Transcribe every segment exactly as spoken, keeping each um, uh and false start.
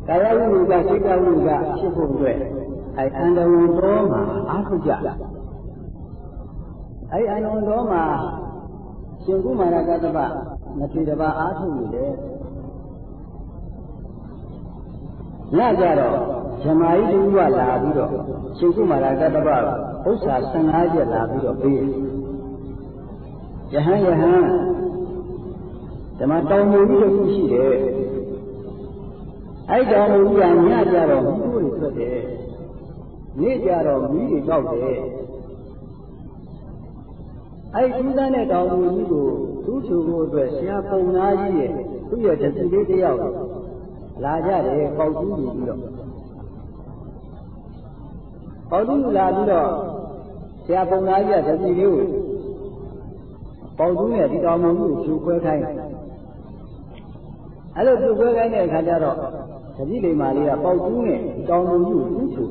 ကာယဝိမုကစိတ်တဝိမုကဖြစ်ဖို့အတွက်အဲအန္တဝံတော်မှာအားထုတ်ကြအဲအန္တဝံတော်မှာရှင်ကုမာရကတ္တပမထေရဘာအားထုတ်နေတယ်ညကြတော့ဇမားကြီးတူကလာပြီးတော့ရှင်ကုမာရကတ္တပဥစ္စာဆယ်ငါးချက်လာပြီးတော့ပေးယဟန်ယဟန်ဓမ္မတောင်မူကြီးတစ်ခုရှိတယ်အဲ့တောင်မူကြီးကညကြတော့မီးတွေထွက်တယ်နေ့ကြတော့မီးတွေတောက်တယ်အဲ့ဒီသန်းတဲ့တောင်မူကြီးကိုသူ့ချိုဖို့အတွက်ဆရာပုံသားကြီးရဲ့သူ့ရဲ့တတိလေးတစ်ယောက်လာကြတယ်ပေါက်တူးပြီးတော့ပေါက်တူးလာပြီးတော့ဆရာပုံသားကြီးကတတိလေးကိုပေါက်တူးနဲ့ဒီတောင်မူကြီးကိုဖြူခွဲခိုင်းအဲ့လိုဖြူခွဲခိုင်းတဲ့အခါကျတော့တတိလေးမာလေးကပေါက်တူးနဲ့ဒီတောင်မူကြီးကိုဖြူ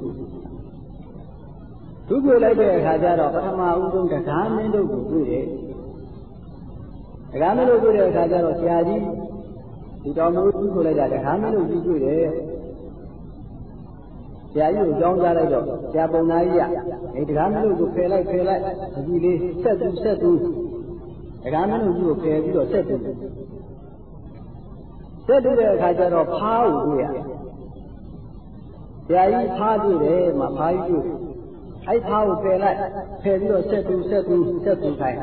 သူ့ပြလိုက်တဲ့အခါကျတော့ပထမဦးဆုံးတရားမင်းတို့ကိုတွေ့တယ်တရားမင်းတို့တွေ့တဲ့အခါကျတော့ဆရာကြီးဒီတော်မျိုးသူ့ပြလိုက်တာတရားမင်းတို့ကြည့်တွေ့တယ်ဆရာကြီးကိုကြောင်းကြားလိုက်တော့ဆရာပုံသားကြီးကအဲတရားမင်းတို့ကိုဖယ်လိုက်ဖယ်လိုက်အကြည့်လေးဆက်သူဆက်သူတရားမင်းတို့ကြီးကိုဖယ်ပြီးတော့ဆက်သူဆက်သူတဲ့အခါကျတော့ဖားကိုတွေ့ရဆရာကြီးဖားတွေ့တယ်မှာဖားကြီးတွေ့အဲ့ဖားကိုဖယ်လိုက်ဖယ်ပြီးတော့ဆက်သူဆက်သူဆက်သူခိုင်း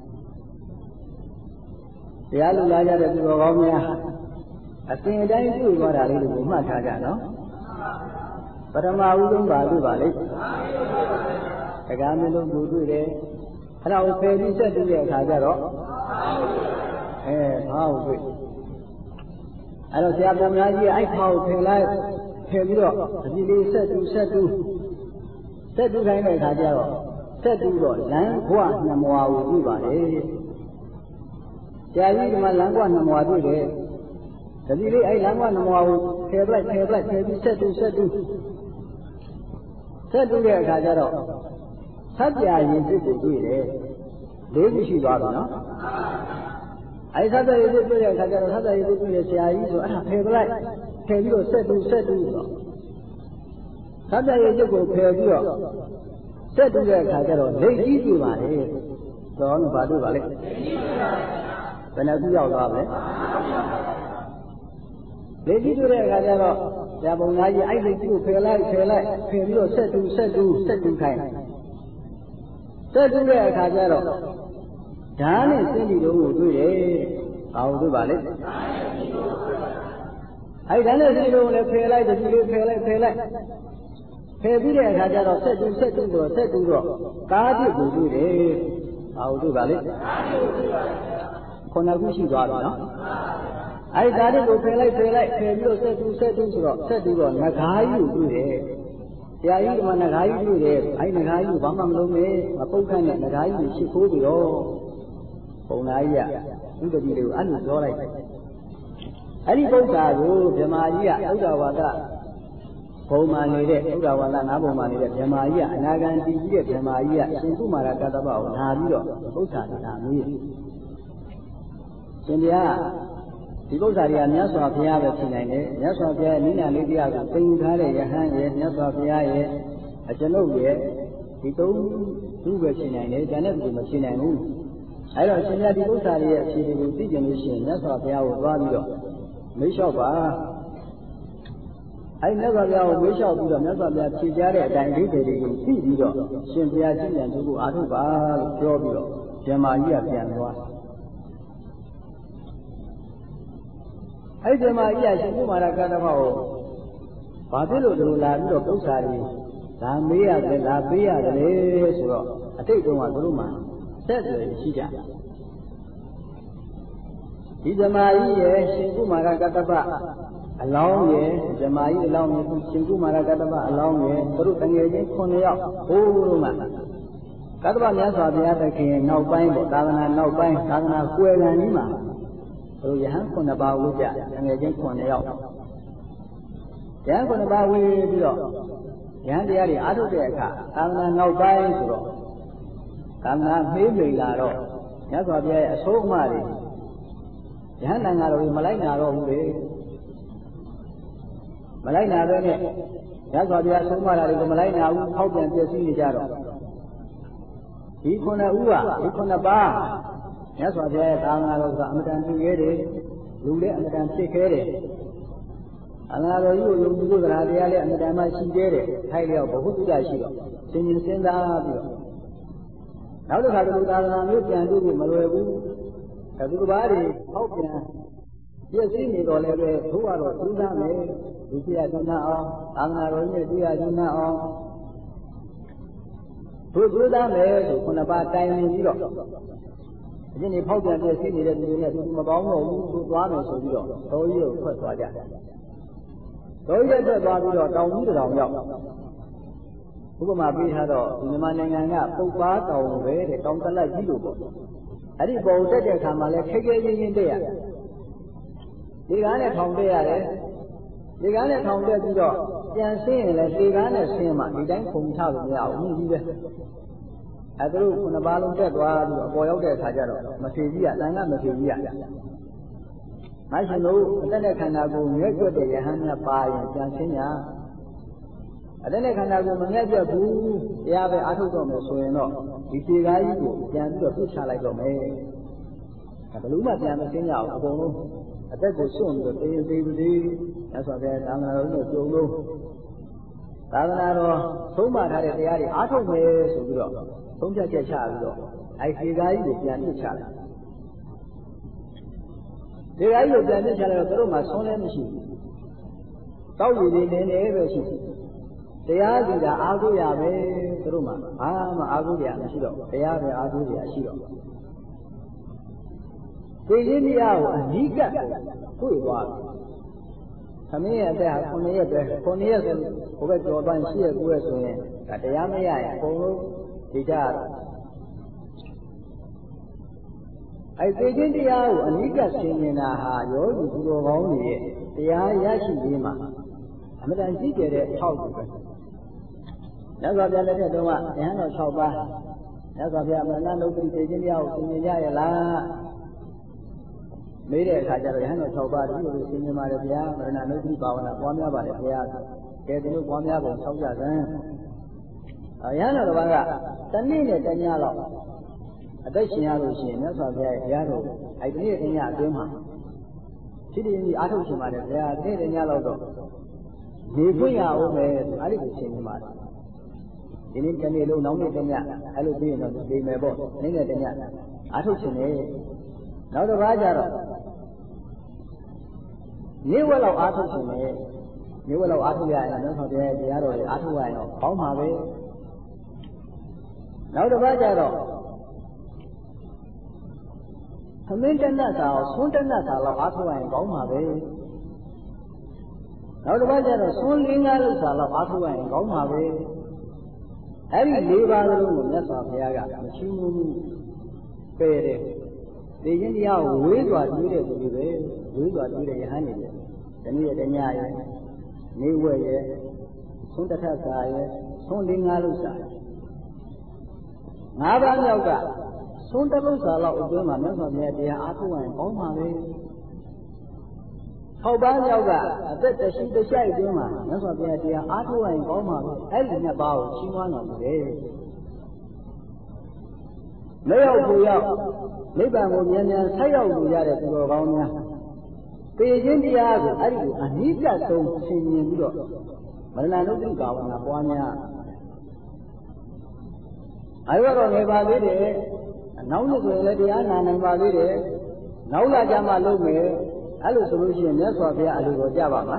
တရားလူလာကြတဲ့သူတော်ကောင်းများအစဉ်အတိုင်းပြုသွားတာလေးကိုမှတ်ထားကြနော်ပထမဦးဆုံးပါလို့ပါလေတရားမင်းတို့ကိုတွေ့တယ်အဲ့ဒါကိုဖယ်ပြီးဆက်သူရဲ့အခါကျတော့အဲဖားကိုတွေ့အဲ့တော့ဆရာပုံများကြီးအဲ့ဖားကိုဖယ်လိုက်ဖယ်ပြီးတော့အကြည့်လေးဆက်သူဆက်သူဆက်တူခိုင်းတဲ့အခါကျတော့ဆက်တူတော့လမ်းခွနှမွာကိုတွေ့ပါလေဆရာကြီးကမှလမ်းခွနှမွာတွေ့တယ်တတိလေးအဲ့လမ်းခွနှမွာကိုဖယ်ပလိုက်ဖယ်ပလိုက်ဖယ်ပြီးဆက်တူဆက်တူဆက်တူတဲ့အခါကျတော့သတ်ပြာရင်စစ်ကိုတွေ့တယ်လေးခုရှိသွားပြီနော်အဲ့သတ်ပြာရင်စစ်တွေ့တဲ့အခါကျတော့သတ်ပြာရင်စစ်တွေ့တဲ့ဆရာကြီးဆိုအဲ့ဒါဖယ်ပလိုက်ဖယ်ပြီးတော့ဆက်တူဆက်တူဆိုတော့သတ်ပြရဲ့ရုပ်ကိုဖယ်ပြီးတော့ဆက်တူတဲ့အခါကျတော့လက်ကြီးတွေ့ပါလေတော့ဘာတွေ့ပါလဲဘယ်နှခုရောက်သွားလဲလက်ကြီးတွေ့တဲ့အခါကျတော့ဇာပုံသားကြီးအဲ့လက်ကြီးကိုဖယ်လိုက်ဖယ်လိုက်ဖယ်ပြီးတော့ဆက်တူဆက်တူဆက်တူခိုင်းဆက်တူတဲ့အခါကျတော့ဓာတ်နဲ့စင်းပြီးတော့ကိုတွေ့တယ်ဘာလို့တွေ့ပါလဲအဲ့ဓာတ်နဲ့စင်းပြီးတော့လည်းဖယ်လိုက်တတိလေးဖယ်လိုက်ဖယ်လိုက်ဖယ်ပြီးတဲ့အခါကျတော့ဆက်တူဆက်တူတော့ဆက်တူတော့ကားပြစ်ကိုတွေ့တယ်။ဘာလို့တွေ့ပါလဲ။ခုနကရှိသွားပြီနော်။အဲဒီကားပြစ်ကိုဖယ်လိုက်ဖယ်လိုက်ဖယ်ပြီးတော့ဆက်တူဆက်တူဆိုတော့ဆက်တူတော့ငကားကြီးကိုတွေ့တယ်။ဆရာကြီးကမှငကားကြီးတွေ့တယ်။အဲဒီငကားကြီးကိုဘာမှမလုပ်နဲ့မပုတ်ခန့်နဲ့ငကားကြီးကိုရှစ်ခိုးပြီးတော့ပုံသားကြီးကဥပတိလေးကိုအဲ့လိုပြောလိုက်တယ်။အဲဒီပုဒ်စာကိုဗမာကြီးကဥဒ္ဒဝါဒဘုံမာနေတဲ့ဥဒ္ဒဝါဒငါးဘုံမာနေတဲ့ဗမာကြီးကအနာဂံတည်ကြီးတဲ့ဗမာကြီးကရှင်ကုမာရကတ္တပကိုလာပြီးတော့ပု္ပ္ပာတိလာမေးရှင်ဗျာဒီပု္ပ္ပာတွေကမြတ်စွာဘုရားပဲဖြစ်နိုင်တယ်မြတ်စွာဘုရားရဲ့နိနာလေးတရားကိုသင်ယူထားတဲ့ယဟန်ရဲ့မြတ်စွာဘုရားရဲ့အကျွန်ုပ်ရဲ့ဒီသုံးခုပဲဖြစ်နိုင်တယ်ဉာဏ်နဲ့သူမဖြစ်နိုင်ဘူးအဲဒါရှင်ဗျာဒီပု္ပ္ပာတွေရဲ့အဖြေတွေကိုသိကြလို့ရှိရင်မြတ်စွာဘုရားကိုသွားပြီးတော့မေးလျှောက်ပါအဲ့မြတ်စွာဘုရားကိုဝေးလျှောက်ပြီးတော့မြတ်စွာဘုရားဖြေကြားတဲ့အတိုင်းဒီတွေတွေကိုသိပြီးတော့ရှင်ဘုရားကြည်ဉာဏ်တို့ကိုအားထုတ်ပါလို့ပြောပြီးတော့ဇမကြီးကပြန်သွားအဲ့ဇမကြီးကရှင်ကုမာရကတ္တပကိုဘာဖြစ်လို့ဒီလိုလာပြီးတော့ပု္ပ္ပာတွေဒါမေးရတယ်ဒါပေးရတယ်လေဆိုတော့အတိတ်တုန်းကသူတို့မှဆက်သွယ်ရှိကြဒီဇမကြီးရဲ့ရှင်ကုမာရကတ္တပအလောင်းရဲ့ဇမားကြီးအလောင်းရဲ့ရှင်ကုမာရကတ္တပအလောင်းရဲ့သူတို့တငယ်ချင်းခုနှစ်ယောက်ဘိုးတို့မှကတ္တပမြတ်စွာဘုရားသခင်နောက်ပိုင်းပေါ့သာသနာနောက်ပိုင်းသာသနာကွယ်ခံကြီးမှာသူတို့ယဟန်ခုနှစ်ပါးဝိကြတငယ်ချင်းခုနှစ်ယောက်ယဟန်ခုနှစ်ပါးဝိပြီးတော့ယဟန်တရားတွေအားထုတ်တဲ့အခါသာသနာနောက်ပိုင်းဆိုတော့သာသနာမေးမိန်လာတော့မြတ်စွာဘုရားရဲ့အဆိုးအမတွေယဟန်တန်ဃာတော်တွေမလိုက်နာတော့ဘူးလေမလိုက်နာပဲနဲ့ရသော်ပြဆုံးမလာတွေကိုမလိုက်နာဘူးထောက်ပြန်ပြည့်စည်နေကြတော့ဒီခုနှစ်ဦးကဒီခုနှစ်ပါးရသော်ပြရဲ့သာသနာတော်ကအမတန်ပြည့်ရဲတယ်လူလည်းအမတန်ဖြစ်ခဲတယ်အနာတော်ကြီးကိုယုံကြည်လို့တရားတရားလည်းအမတန်မှရှိသေးတယ်ထိုက်လျောက်ဘုဟုတ္တရှိတော့သင်ရင်စဉ်းစားပြီးတော့နောက်တစ်ခါဒီသာသနာမျိုးပြန်ပြီးမလွယ်ဘူးအဲဒီကဘာတွေထောက်ပြန်ပြည့်စည်နေတော်လည်းပဲဘုရားတော်သီးသားမယ်ဒီပြရသနာအောင်သာသနာတော်ကြီးပြရသနာအောင်ဘုရားသားမယ်ဆိုခုနှစ်ပါးတိုင်နေပြီးတော့အရင်နေဖောက်ပြန်ပြည့်စည်နေတဲ့သူတွေနဲ့သူမပေါင်းတော့ဘူးသူသွားမယ်ဆိုပြီးတော့တော်ကြီးကိုထွက်သွားကြတယ်တော်ကြီးထွက်သွားပြီးတော့တောင်ကြီးတောင်ရောက်ဥပမာပေးထားတော့ဒီမြန်မာနိုင်ငံကပုပ်ပါတောင်ပဲတဲ့တောင်တလက်ကြီးလို့ပေါ့အဲ့ဒီပုံတက်တဲ့အခါမှာလဲခိတ်ခဲရင်းရင်းတက်ရတယ်ဒီကားနဲ့ထောင်တက်ရတယ်ဒီကားနဲ့ထောင်တက်ပြီးတော့ပြန်ဆင်းရင်လည်းဒီကားနဲ့ဆင်းမှဒီတိုင်းခုံချလို့မရဘူးကြီးပဲအဲသူတို့ခုနှစ်ပါးလုံးတက်သွားပြီးတော့အပေါ်ရောက်တဲ့အခါကျတော့မထေကြီးကတန်ခါမထေကြီးကမရှင်တို့အသက်နဲ့ခန္ဓာကိုယ်မြဲကျွတ်တဲ့ယဟန်များပါရင်ပြန်ဆင်းရအသက်နဲ့ခန္ဓာကိုယ်မမြဲကျွတ်ဘူးတရားပဲအားထုတ်တော့မယ်ဆိုရင်တော့ဒီခြေကားကြီးကိုပြန်ပြီးတော့ပြစ်ချလိုက်တော့မယ်ဘယ်လိုမှပြန်မဆင်းရအောင်အကုန်လုံးအသက်ကိုစွန့်ပြီးတော့တေးသေးသေးရသော်ပဲသာသနာတော်ကိုကြုံလို့သာသနာတော်သုံးပါထားတဲ့တရားတွေအားထုတ်မယ်ဆိုပြီးတော့သုံးဖြတ်ချက်ချပြီးတော့အဲခြေကားကြီးကိုပြန်ပြစ်ချလိုက်ဒီကားကြီးကိုပြန်ပြစ်ချလိုက်တော့သူတို့မှဆုံးလည်းမရှိဘူးတောက်ရည်လေးနေနေပဲရှိတရားစီတာအားကိုးရပဲသူတို့မှဘာမှအားကိုးရမရှိတော့တရားပဲအားကိုးရရှိတော့သိခြင်းတရားကိုအနိကတွေ့သွားတယ်။သမီးရဲ့အသက်ဟာခုနှစ်ရက်ပဲခုနှစ်ရက်ဆိုဘုဘက်ကျော်ပိုင်းရှိရကူရဲ့ဆိုရင်ဒါတရားမရရင်အကုန်လုံးဒီကြရတော့အဲသိခြင်းတရားကိုအနိကဆင်ញင်တာဟာယောဂီသူတော်ကောင်းတွေရဲ့တရားရရှိရေးမှာအမှန်တန်ကြီးကျယ်တဲ့အထောက်အကူပဲ။မြတ်စွာဘုရားလက်ထက်တုန်းကဉာဏ်တော်၆ပါးမြတ်စွာဘုရားမရဏနုပ္ပတိသိခြင်းတရားကိုဆင်ញင်ကြရလားမေးတဲ့အခါကျတော့ယဟန်တော်၆ပါးဒီလိုဆင်ញင်ပါတယ်ဗျာမရဏနုပ္ပတိဘာဝနာပွားများပါတယ်ဗျာကဲဒီလိုပွားများပုံဆောက်ကြစမ်းအယဟန်တော်တစ်ပါးကတနေ့နဲ့တညလောက်အသက်ရှင်ရလို့ရှိရင်မြတ်စွာဘုရားရဲ့ဘုရားတော်အဲ့ဒီနေ့တညအတွင်းမှာဖြစ်တည်ပြီးအားထုတ်ရှင်ပါတယ်ဗျာတနေ့တညလောက်တော့နေခွင့်ရအောင်ပဲဆိုအဲ့ဒီကိုဆင်ញင်ပါတယ်ဒီနေ့တနေ့လုံးနောက်နေ့တညအဲ့လိုပြီးရင်တော့ဒီမယ်ပေါ့နေ့နဲ့တညအားထုတ်ရှင်နေနောက်တစ်ပါးကြတော့နေ့ဝက်လောက်အားထုတ်ရှင်နေနေ့ဝက်လောက်အားထုတ်ရရင်တော့ဆောင်းတဲ့တရားတော်တွေအားထုတ်ရရင်တော့ကောင်းပါပဲနောက်တစ်ပါးကြတော့သမင်းတဏ္ဍစာအောင်ဆွန်းတဏ္ဍစာလောက်အားထုတ်ရရင်ကောင်းပါပဲနောက်တစ်ပါးကျတော့ဆွန်းလေးငါးလောက်စာလောက်အားထုတ်ရရင်ကောင်းပါပဲအဲ့ဒီ၄ပါးလုံးကိုမြတ်စွာဘုရားကမရှိဘူးပယ်တယ်သိခြင်းတရားကိုဝေးစွာတွေ့တဲ့သူတွေပဲဝေးစွာတွေ့တဲ့ယဟန်နေတယ်တနည်းရတညရဲ့နေဝဲရဲ့သုံးတထစာရဲ့သုံးလေးငါးလုံးစာငါးပါးမြောက်ကသုံးတလုံးစာလောက်အတွင်းမှာမြတ်စွာဘုရားတရားအားထုတ်ရင်ကောင်းပါပဲ၆ပါးမြောက်ကအသက်တရှိတရှိအတွင်းမှာမြတ်စွာဘုရားတရားအားထုတ်ရင်ကောင်းပါပဲအဲ့ဒီနှစ်ပါးကိုရှင်းမတော်မူတယ်မရောက်ဘူးရောက်နိဗ္ဗာန်ကိုမြန်မြန်ဆက်ရောက်လို့ရတဲ့သူတော်ကောင်းများသိခြင်းတရားကိုအဲ့ဒီကိုအနိစ္စဆုံးဆင်ញင်ပြီးတော့မရဏနုပ္ပဘာဝနာပွားများအဲ့တော့ငယ်ပါသေးတယ်နောက်နှစ်ဆိုရင်လည်းတရားနာနိုင်ပါသေးတယ်နောက်လာကြမှလုပ်မယ်အဲ့လိုဆိုလို့ရှိရင်မြတ်စွာဘုရားအလိုတော်ကြပါမှာ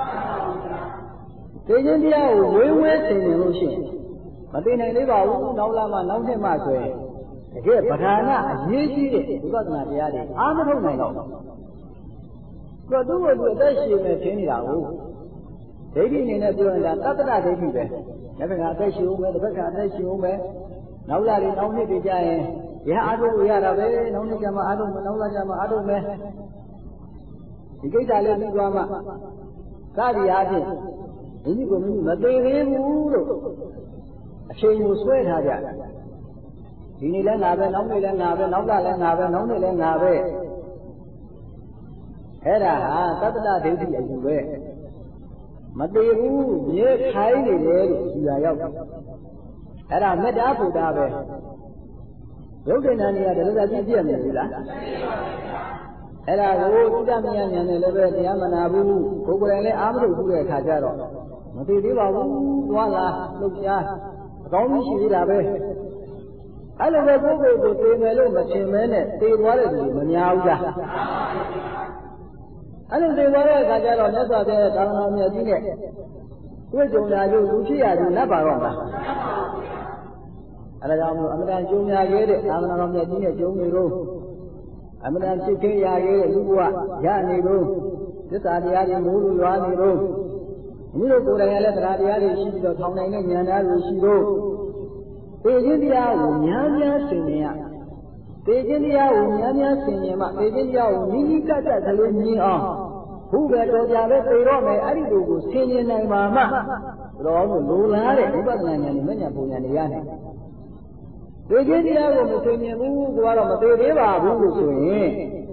သိခြင်းတရားကိုဝေးဝေးဆင်ញင်လို့ရှိရင်မသိနိုင်သေးပါဘူးနောက်လာမှနောက်နှစ်မှဆိုရင်တကယ်ပဓာနာအရေးကြီးတဲ့ဝိပဿနာတရားတွေအားမထုတ်နိုင်တော့ဘူး။သူကသူ့ကိုသူအသက်ရှင်နေခြင်းနေတာကိုဒိဋ္ဌိအနေနဲ့ပြောရင်ဒါတတ္တရဒိဋ္ဌိပဲ။ဒါကအသက်ရှင်ဦးမယ်တစ်ခါအသက်ရှင်ဦးမယ်နောက်လာရင်နောက်နှစ်တွေကြာရင်ရဟအားထုတ်လို့ရတာပဲနောက်နှစ်ကျမှအားထုတ်မယ်နောက်လာကျမှအားထုတ်မယ်ဒီကိစ္စလေးပြီးသွားမှစသည်အားဖြင့်မိမိကိုမိမိမသိသေးဘူးလို့အချိန်ကိုဆွဲထားကြတယ်ဒီနေ့လည်းငါပဲနောက်နေ့လည်းငါပဲနောက်ကလည်းငါပဲနောက်နေ့လည်းငါပဲအဲ့ဒါဟာတတ္တဒိဋ္ဌိအယူပဲမသေးဘူးမြေခိုင်းနေတယ်လို့ယူရရောက်အဲ့ဒါမေတ္တာဘုရားပဲရုပ်တဏ္ဍာနေရာတရဇာပြည့်ပြည့်နေပြီလားအဲ့ဒါကိုသုတမယဉာဏ်နဲ့လည်းပဲတရားမနာဘူးကိုယ်ကိုယ်တိုင်လည်းအားမထုတ်ဘူးတဲ့အခါကျတော့မသေးသေးပါဘူးသွားလာလှုပ်ရှားအကောင်းကြီးရှိသေးတာပဲအဲ့လိုပဲကိုယ်ကိုယ်ကိုသိမယ်လို့မထင်မဲနဲ့သိသွားတဲ့လူမများဘူးလားအဲ့လိုသိသွားတဲ့အခါကျတော့မြတ်စွာဘုရားသာသနာ့မြတ်ကြီးနဲ့တွေ့ကြုံလာလို့လူဖြစ်ရသူနတ်ပါတော့လားအဲ့ဒါကြောင့်မို့အမှန်တန်ကြုံရခဲ့တဲ့သာသနာ့မြတ်ကြီးနဲ့ကြုံနေတော့အမှန်တန်ဖြစ်ခဲ့ရခဲ့တဲ့လူဘဝရနေတော့သစ္စာတရားတွေမိုးလိုရွာနေတော့ဒီလိုကိုယ်တိုင်လည်းတရားတရားတွေရှိပြီးတော့ထောင်နိုင်တဲ့ဉာဏ်သားတွေရှိတော့သေခြင်းတရားကိုများများဆင်ញင်ရသေခြင်းတရားကိုများများဆင်ញင်မှသေခြင်းတရားကိုနိနိကတကလေးမြင်အောင်ဘုပဲတော်ပြပဲသေတော့မယ်အဲ့ဒီလိုကိုဆင်ញင်နိုင်ပါမှတော်လို့လိုလားတဲ့ဝိပဿနာဉာဏ်နဲ့မဉဏ်ပုံဉာဏ်တွေရနိုင်သေခြင်းတရားကိုမဆင်ញင်ဘူးကိုကတော့မသေသေးပါဘူးလို့ဆိုရင်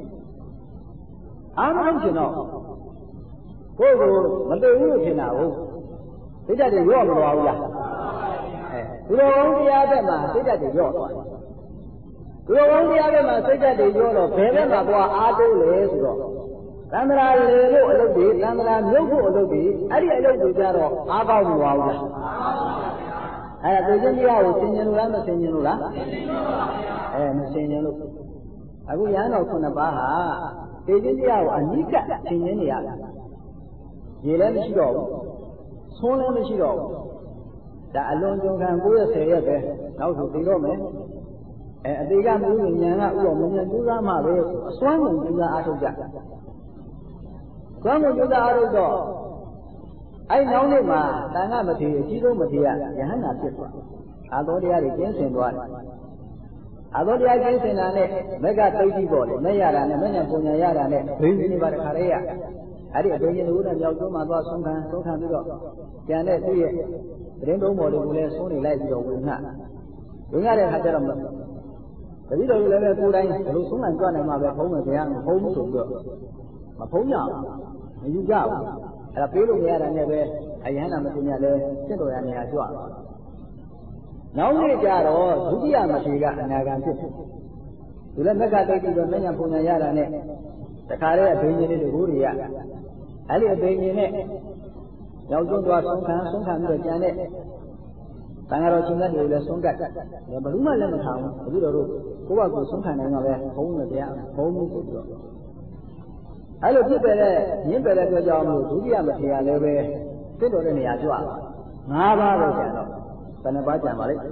အားမဟုတ်ချင်တော့ကိုယ်ကိုမသေဘူးလို့ထင်တာဟုတ်သိတတ်တယ်ရော့မသွားဘူးလားအဲဒီလိုဘုရားဘက်မှာသိတတ်တယ်ရော့သွားတယ်ဒီလိုဘုရားဘက်မှာသိတတ်တယ်ရော့တော့ဘယ်ဘက်မှာသွားအားတိုးလဲဆိုတော့သံဃာလေဖို့အလုပ်တွေသံဃာမြုပ်ဖို့အလုပ်တွေအဲ့ဒီအလုပ်တွေကြတော့အားကောင်းမသွားဘူးလားအဲ့ဒါသိခြင်းတရားကိုသင်ញင်လို့လားမသင်ញင်လို့လားအဲမသင်ញင်လို့အခုရဟန်းတော်ခုနှစ်ပါးဟာသိခြင်းတရားကိုအနိကသင်ញင်နေရတယ်ရေလည်းမရှိတော့ဘူးဆွန်းလည်းမရှိတော့ဘူးဒါအလွန်ကြုံခံကိုယ့်ရဲ့ဆယ်ရက်ပဲနောက်ဆိုသိတော့မယ်အဲအတိကမူဉာဏ်ကဥတော်မဉဏ်ကျူးစားမှပဲအစွမ်းကုန်ကျူးစားအားထုတ်ကြစွမ်းကုန်ကျူးစားအားထုတ်တော့အဲ့နောက်နေ့မှာတန်ခါမထေရအကြီးဆုံးမထေရယဟန္တာဖြစ်သွားအာသောတရားတွေကျင်းစင်သွားတယ်အာသောတရားကျင်းစင်တာနဲ့မက်ကသိတိပေါ့လေမဲ့ရတာနဲ့မဲ့ညာပုံညာရတာနဲ့ဘိန်းကြီးပါတခါလေးရအဲ့ဒီအဘိညာဉ်တို့နဲ့မြောက်ကျုံးမှာသွားဆုံးခံဆုံးခံပြီးတော့ကျန်တဲ့သူ့ရဲ့သတင်းသုံးပေါ်တွေကိုလည်းဆုံးနေလိုက်ပြီးတော့ဝင်ငှဝင်ရတဲ့အခါကျတော့တတိတော်လည်းပဲကိုယ်တိုင်းဘယ်လိုဆုံးနိုင်ကြနိုင်မှာပဲဖုံးမယ်ဗျာမဖုံးဘူးဆိုပြီးတော့မဖုံးကြဘူးမယူကြဘူးအဲ့ဒါပေးလို့မရတာနဲ့ပဲအယဟန္တာမသိညာလဲစစ်တော်ရနေရာကြွသွားနောက်နေ့ကျတော့ဒုတိယမထေရကအနာဂံဖြစ်တယ်သူလည်းမက်ကတိတ်ပြီးတော့မညာပုံညာရတာနဲ့တခါတည်းအဘိညာဉ်လေးတွေကိုတွေရအဲ့ဒီအဘိညာဉ်နဲ့ရောက်ကျွန်းသွားဆုံးခံဆုံးခံပြီးတော့ကျန်တဲ့တန်ဃာတော်ရှင်များတွေလည်းဆုံးကတ်ဘယ်သူမှလည်းမခံဘူးတပည့်တော်တို့ကိုယ့်ဘာကိုဆုံးခံနိုင်မှာပဲဘုံနဲ့တရားဘုံမှုဆိုပြီးတော့အဲ့လိုဖြစ်တဲ့ရင်းပယ်တဲ့အတွက်ကြောင့်မို့ဒုတိယမထေရလည်းပဲသိတော်တဲ့နေရာကြွသွားငါးပါးပဲကျန်တော့ဘယ်နှပါးကျန်ပါလိမ့်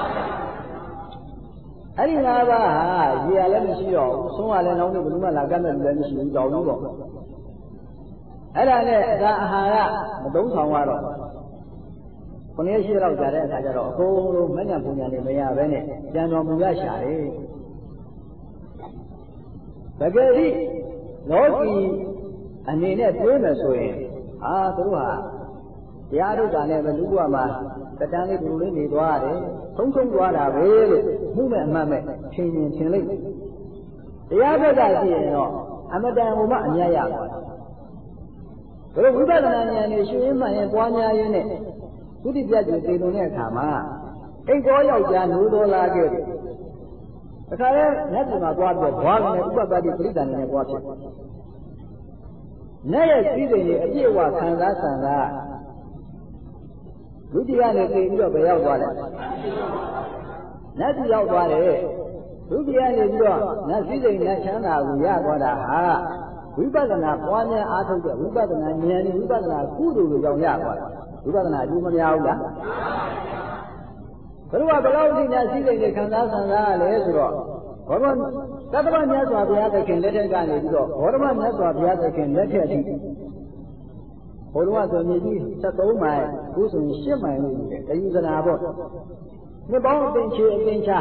အဲ့ဒီငါးပါးဟာရေရလည်းမရှိတော့ဘူးဆုံးရလည်းနောက်နေ့ဘယ်သူမှလာကတ်မဲ့လူလည်းမရှိဘူးကြောက်လို့တော့အဲ့ဒါနဲ့အသာအာဟာရမသုံးဆောင်ရတော့ခုနှစ်ရှိတော့ကြာတဲ့အခါကျတော့အကုန်လုံးမညံပုံညာနေမရပဲနဲ့ကြံတော်မူရရှာတယ်တကယ်ကြီးလောကီအနေနဲ့တွေးမယ်ဆိုရင်အာသူတို့ဟာတရားထုတ်တာနဲ့ပဲလူ့ဘဝမှာတတန်းလေးဒီလိုလေးနေသွားတယ်ထုံးထုံးသွားတာပဲလို့မှုမဲ့အမှတ်မဲ့ထင်ရင်ထင်လိုက်တရားဘက်ကကြည့်ရင်တော့အမတန်ဟိုမှအများရပါတယ်ဒါလိုဝိပဿနာဉာဏ်နဲ့ရှင်ရင်းမှန်ရင်ပွားများရင်းနဲ့သုတိပြတ်ကြီးသိလုံတဲ့အခါမှာအိတ်တော်ယောက်ျားနိုးတော်လာခဲ့တယ်တခါလဲလက်ပြမှာသွားပြီးတော့ဘွားလည်းဥပပတ္တိပရိသန်နဲ့ပွားဖြစ်နဲ့ရဲ့စည်းစိမ်တွေအပြည့်အဝခံစားဆံစားလူတရားနဲ့သိပြီးတော့ဘယ်ရောက်သွားလဲနတ်ကြီးရောက်သွားတယ်လူတရားနေပြီးတော့နတ်စည်းစိမ်နဲ့ချမ်းသာကိုရသွားတာဟာဝိပဿနာပွားများအားထုတ်တဲ့ဝိပဿနာဉာဏ်နဲ့ဝိပဿနာကုသိုလ်ကိုကြောင့်ရသွားတာဝိပဿနာအကျိုးမများဘူးလားဘယ်လိုကဘယ်လောက်ဒီညာစည်းစိမ်တွေခံစားဆံစားရလဲဆိုတော့ဘောဓမသတ္တမမြတ်စွာဘုရားသခင်လက်ထက်ကနေပြီးတော့ဘောဓမမြတ်စွာဘုရားသခင်လက်ထက်အထိဘုရားဆိုမြေကြီးဆက်သုံးမိုင်ခုဆိုရင်ရှစ်မိုင်လို့ယူတယ်တယူဇနာပေါ့နှစ်ပေါင်းအပင်ချေအပင်ချ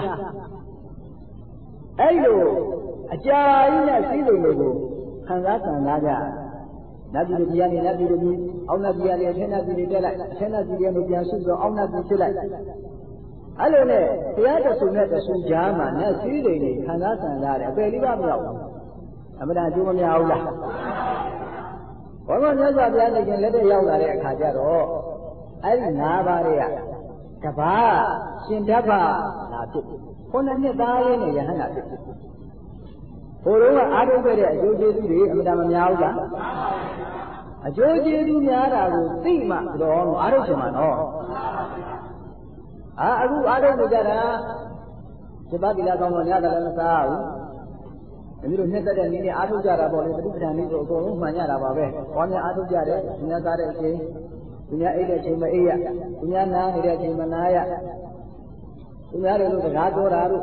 အဲ့လိုအကြာကြီးနဲ့စည်းစိမ်တွေကိုခံစားဆံစားကြနတ်ပြည်တွေကနေနတ်ပြည်တွေအောက်နတ်ပြည်တွေအထက်နတ်ပြည်တွေတက်လိုက်အထက်နတ်ပြည်တွေပြန်ဆုပြီးတော့အောက်နတ်ပြည်ဖြစ်လိုက်အဲ့လိုနဲ့တရားတဆုံနဲ့တဆုံကြားမှာနတ်စည်းစိမ်တွေခံစားဆံစားတယ်အပယ်လေးပါမရောက်ဘူးအမှန်တရားအကျိုးမများဘူးလားဘောမမြတ်စွာဘုရားရှင်လက်ထက်ရောက်လာတဲ့အခါကျတော့အဲ့ဒီ၅ပါးတွေကတပါးရှင်ဓဗ္ဗလာဖြစ်ခုနှစ်နှစ်သားလေးနဲ့ယဟန္တာဖြစ်ဘိုးတော်ကအားထုတ်ခဲ့တဲ့အကျိုးကျေးဇူးတွေအမှန်တမ်းမများဘူးလားအကျိုးကျေးဇူးများတာကိုသိမှတော့အားထုတ်ရှင်မှာနော်အာအခုအားထုတ်နေကြတာစေပါတိလာကောင်းတော်ညတယ်လည်းမစားဘူးဒီလိုနှစ်သက်တဲ့နည်းနဲ့အားထုတ်ကြတာပေါ့လေသတိပဋ္ဌာန်လေးကိုအကုန်လုံးမှန်ရတာပါပဲဘာများအားထုတ်ကြတယ်သူများစားတဲ့အချိန်သူများအိတ်တဲ့အချိန်မအိတ်ရသူများနားနေတဲ့အချိန်မနားရသူများတွေလို့စကားပြောတာတို့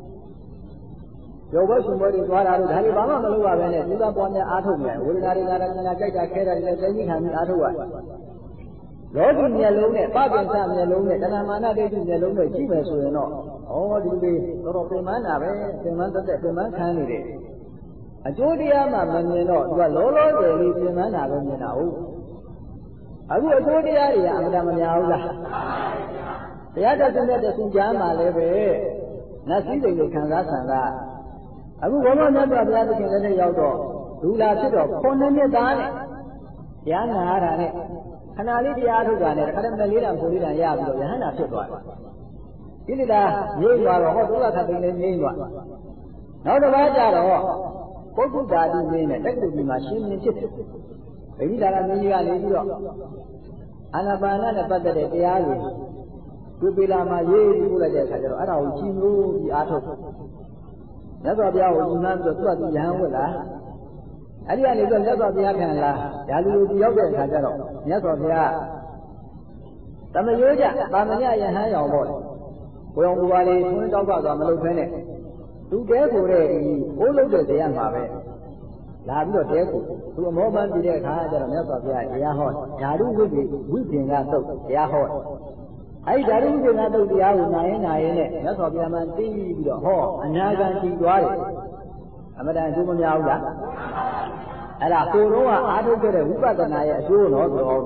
ရုပ်ဘရှင်ဘောတွေသွားတာတို့ဒါတွေဘာမှမလုပ်ရဘဲနဲ့သူကပွားများအားထုတ်နေဝေဒနာတွေနာတာနာကြိုက်တာခဲတာတွေလည်းသိသိခံပြီးအားထုတ်ရလောကီမျက်လုံးနဲ့ပပင်စမျက်လုံးနဲ့တဏမာနဒိဋ္ဌိမျက်လုံးနဲ့ကြည့်မယ်ဆိုရင်တော့ဩဒီလိုတော်တော်ပြင်ပန်းတာပဲပြင်ပန်းတက်တက်ပြင်ပန်းခံနေတယ်အကျိုးတရားမှမမြင်တော့သူကလောလောဆယ်လေးပြင်ပန်းတာပဲမြင်တာဟုတ်အခုအကျိုးတရားတွေကအမှန်တမ်းမများဘူးလားတရားတက်တဲ့တဆူကြားမှာလည်းပဲနတ်စည်းစိမ်ကိုခံစားဆန္ဒအခုဘုရားမြတ်စွာဘုရားသခင်လည်းရောက်တော့ဒူလာဖြစ်တော့ခုနှစ်နှစ်သားနဲ့တရားနာရတာနဲ့ခဏလေးတရားထုတ်တာနဲ့တစ်ခါတည်းမလေးတန်ဖိုလေးတန်ရပြီးတော့ယဟန္တာဖြစ်သွားတယ်ဒီလိုလားငြိမ့်သွားတော့ဟောဒုက္ခခတ်သိလည်းငြိမ့်သွားနောက်တစ်ပါးကြတော့ပုဂ္ဂုဓာတိမင်းနဲ့တက္ကသိုလ်ကြီးမှာရှင်းရှင်းဖြစ်တယ်ဗိဓိဒါရမင်းကြီးကနေပြီးတော့အာနာပါနနဲ့ပတ်သက်တဲ့တရားတွေသူပေလာမှာရေးပြီးပို့လိုက်တဲ့အခါကျတော့အဲ့ဒါကိုကြည်လို့ပြီးအားထုတ်မြတ်စွာဘုရားကိုကြည်မှန်းပြီးတော့သူကသူယဟန်ဝက်လာအဲ့ဒီကနေတော့မြတ်စွာဘုရားခံလာဒါလူလူရောက်တဲ့အခါကျတော့မြတ်စွာဘုရားတမယိုးကြပါမညယဟန်ရောင်ပေါ့လေကိုရောင်ဘူပါလေးထွန်းတောက်သွားမလုပ်ဖဲနဲ့သူတဲကိုတဲ့ဒီအိုးလုံးတဲ့တရားမှာပဲလာပြီးတော့တဲကိုသူအမောပန်းပြတဲ့အခါကျတော့မြတ်စွာဘုရားတရားဟောဓာတုဝိပ္ပိဝိပင်္ဂသုတ်တရားဟောအဲ့ဓာတုဝိပင်္ဂသုတ်တရားကိုနာရင်နာရင်နဲ့မြတ်စွာဘုရားမှသိပြီးတော့ဟောအနာဂတ်ကြည့်သွားတယ်အမတန်အကျိုးမများဘူးလားအဲ့ဒါကိုယ်တော့အားထုတ်ခဲ့တဲ့ဝိပဿနာရဲ့အကျိုးတော့ဆိုတော့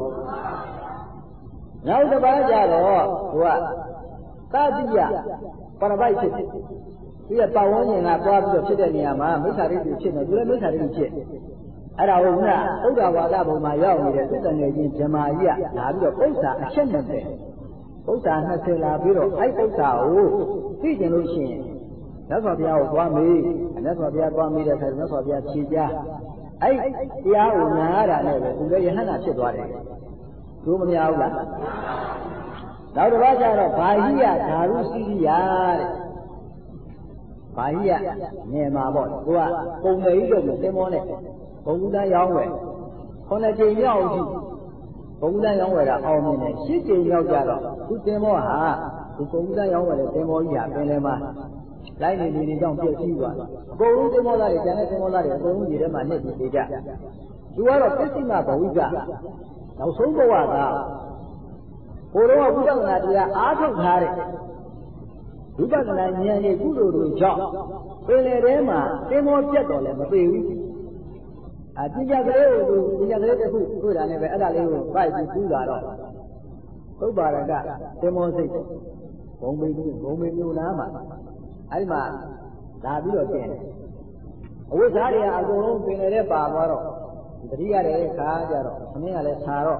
နောက်တစ်ပါးကြတော့သူကသတိယပရပိုက်ဖြစ်တယ်သူရဲ့ပတ်ဝန်းကျင်ကသွားပြီးတော့ဖြစ်တဲ့နေရာမှာမိစ္ဆာဒိဋ္ဌိဖြစ်နေသူလည်းမိစ္ဆာဒိဋ္ဌိဖြစ်အဲ့ဒါကိုကသုဒ္ဓဝါဒဘုံမှာရောက်နေတဲ့သုတ္တငယ်ချင်းဇမာကြီးကလာပြီးတော့ပု္ပ္ပာအချက်နဲ့ပဲပု္ပ္ပာနှစ်ဆယ်လာပြီးတော့အဲ့ပု္ပ္ပာကိုသိကျင်လို့ရှိရင်မြတ်စွာဘုရားကိုသွားမေးမြတ်စွာဘုရားသွားမေးတဲ့အခါမြတ်စွာဘုရားဖြေကြားအဲ့တရားကိုနာရတာနဲ့ပဲသူလည်းယဟန္တာဖြစ်သွားတယ်သူမများဘူးလားနောက်တစ်ပါးကျတော့ဘာဟိယဓာရုစီရိယတဲ့ဘာဟိယငယ်မှာပေါ့ကိုကပုံမေကြီးတို့ကိုသင်္ဘောနဲ့ဘုံကူတန်းရောင်းဝယ်ခုနှစ်ကြိမ်မြောက်အထိဘုံကူတန်းရောင်းဝယ်တာအောင်မြင်တယ်ရှစ်ကြိမ်မြောက်ကြတော့သူသင်္ဘောဟာဒီဘုံကူတန်းရောင်းဝယ်တဲ့သင်္ဘောကြီးဟာပင်လယ်မှာလိုက်နေနေနေကြောင့်ပြည့်စည်သွားတယ်အကုန်လုံးသင်္ဘောသားတွေကျန်တဲ့သင်္ဘောသားတွေအကုန်လုံးဒီထဲမှာနှိပ်ပြီးနေကြသူကတော့ပစ္စည်းမဘဝိကနောက်ဆုံးဘဝကဘုရားဝိပဿနာတရားအားထုတ်ထားတဲ့ဝိပဿနာဉာဏ်ရဲ့ကုသိုလ်တွေကြောင့်ပင်လယ်ထဲမှာသင်္ဘောပြတ်တော်လည်းမပေဘူးအပညာကလေးကိုပညာကလေးတစ်ခုတွေ့တာနဲ့ပဲအဲ့ဒါလေးကိုပိုက်ပြီးကူးလာတော့သုဗ္ဗာရကသင်္ဘောစိတ်ဘုံမေကြီးဘုံမေမျိုးနားမှာအဲ့ဒီမှာလာပြီးတော့ကျင်းတယ်အဝိဇ္ဇာတွေကအကုန်လုံးပင်လယ်ထဲပါသွားတော့တတိယတဲ့ခါကျတော့သမင်းကလည်းခြာတော့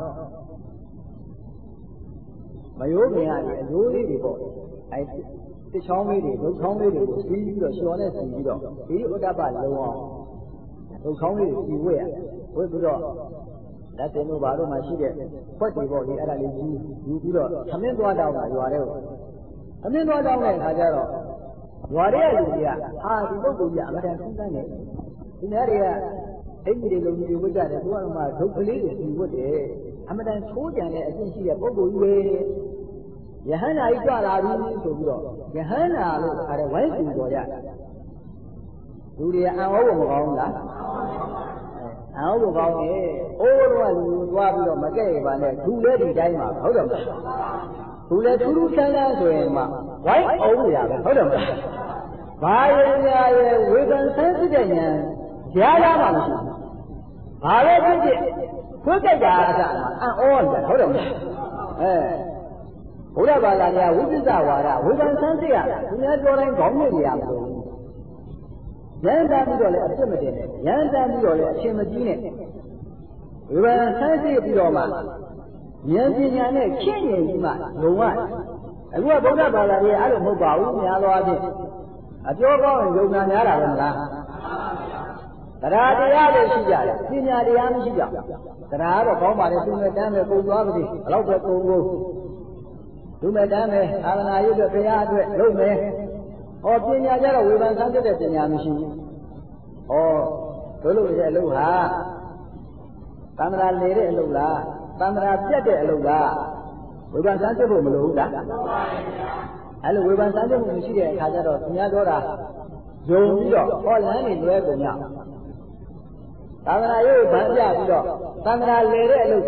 မယိုးမြင်ရတယ်အယိုးလေးတွေပေါ့အဲ့တစ်ချောင်းလေးတွေဒုတ်ချောင်းလေးတွေကိုစီးပြီးတော့လျှော်နဲ့စီးပြီးတော့ဒီဥဒ္ဒပလုံးအောင်ဒုတ်ချောင်းလေးတွေစီးဝဲရဝဲပြီးတော့လက်တင်တို့ဘာလို့မှရှိတဲ့ဖွက်တွေပေါ့ဒီအဲ့ဒါလေးယူယူပြီးတော့သမင်းသွားတောင်းတာရွာတဲ့ကိုသမင်းသွားတောင်းတဲ့အခါကျတော့ရွာတဲ့လူတွေကဟာဒီပုဂ္ဂိုလ်ကြီးအမှန်တန်သုံးသပ်နေဒီနေ့တွေကအဲ့ဒီလိုမျိုးဝတ်ကြတယ်သူကမှဒုက္ခလေးတွေစီဝတ်တယ်အမှန်တန်ချိုးကြံတဲ့အကျင့်ရှိတဲ့ပုဂ္ဂိုလ်ကြီးပဲယဟန္တာကြီးကြွလာပြီဆိုပြီးတော့ယဟန္တာလို့ခါတဲ့ဝိုင်းစီတော်ကြလူတွေအံ့ဩဖို့မကောင်းဘူးလားအံ့ဩဖို့ကောင်းတယ်အိုးတော့လူသွားပြီးတော့မကဲ့ရပါနဲ့သူလည်းဒီတိုင်းမှာဟုတ်တယ်မလားသူလည်းထူးထူးဆန်းဆန်းဆိုရင်မှဝိုင်းအောင်ရပဲဟုတ်တယ်မလားဘာရင်ညာရဲ့ဝေဒန်ဆန်းစစ်တဲ့ဉာဏ်ကြားရမှာမရှိဘူးဘာပဲဖြစ်ဖြစ်ခွဲကြိုက်တာအစမှာအံ့ဩတယ်ဟုတ်တယ်မလားအဲဘုရားဘာသာတရားဝိသစ္စဝါဒဝေဒန်ဆန်းစစ်ရသူများပြောတိုင်းခေါင်းညိတ်ရမှာလို့ရန်တမ်းပြီးတော့လည်းအပြစ်မတင်နဲ့ရန်တမ်းပြီးတော့လည်းအရှင်မကြီးနဲ့ဝေဘာဆန်းစစ်ပြီးတော့မှဉာဏ်ပညာနဲ့ခင့်ရင်ကြီးမှလုံရအခုကဗုဒ္ဓဘာသာကြီးအဲ့လိုမဟုတ်ပါဘူးများသောအားဖြင့်အပြောကောင်းရင်ယုံနာများတာပဲမလားတရားတရားလည်းရှိကြတယ်ပညာတရားမရှိကြတရားတော့ကောင်းပါလေသူနဲ့တန်းနဲ့ပုံသွားပါသေးဘယ်တော့ပဲပုံကိုသူနဲ့တန်းနဲ့သာသနာရေးအတွက်တရားအတွက်လုပ်မယ်ဟောပညာကြတော့ဝေဘာဆန်းစစ်တဲ့ပညာမရှိဘူးဟောတို့လို့ရဲ့အလုပ်ဟာသံဃာလေတဲ့အလုပ်လားသံဃာပြတ်တဲ့အလုပ်လားဝေဘာဆန်းစစ်ဖို့မလိုဘူးလားအဲ့လိုဝေဘာဆန်းစစ်မှုမရှိတဲ့အခါကျတော့သူများပြောတာယုံပြီးတော့ဟောလမ်းနေလွဲကုန်ကြသံဃာရေးကိုဗန်းပြပြီးတော့သံဃာလေတဲ့အလုပ်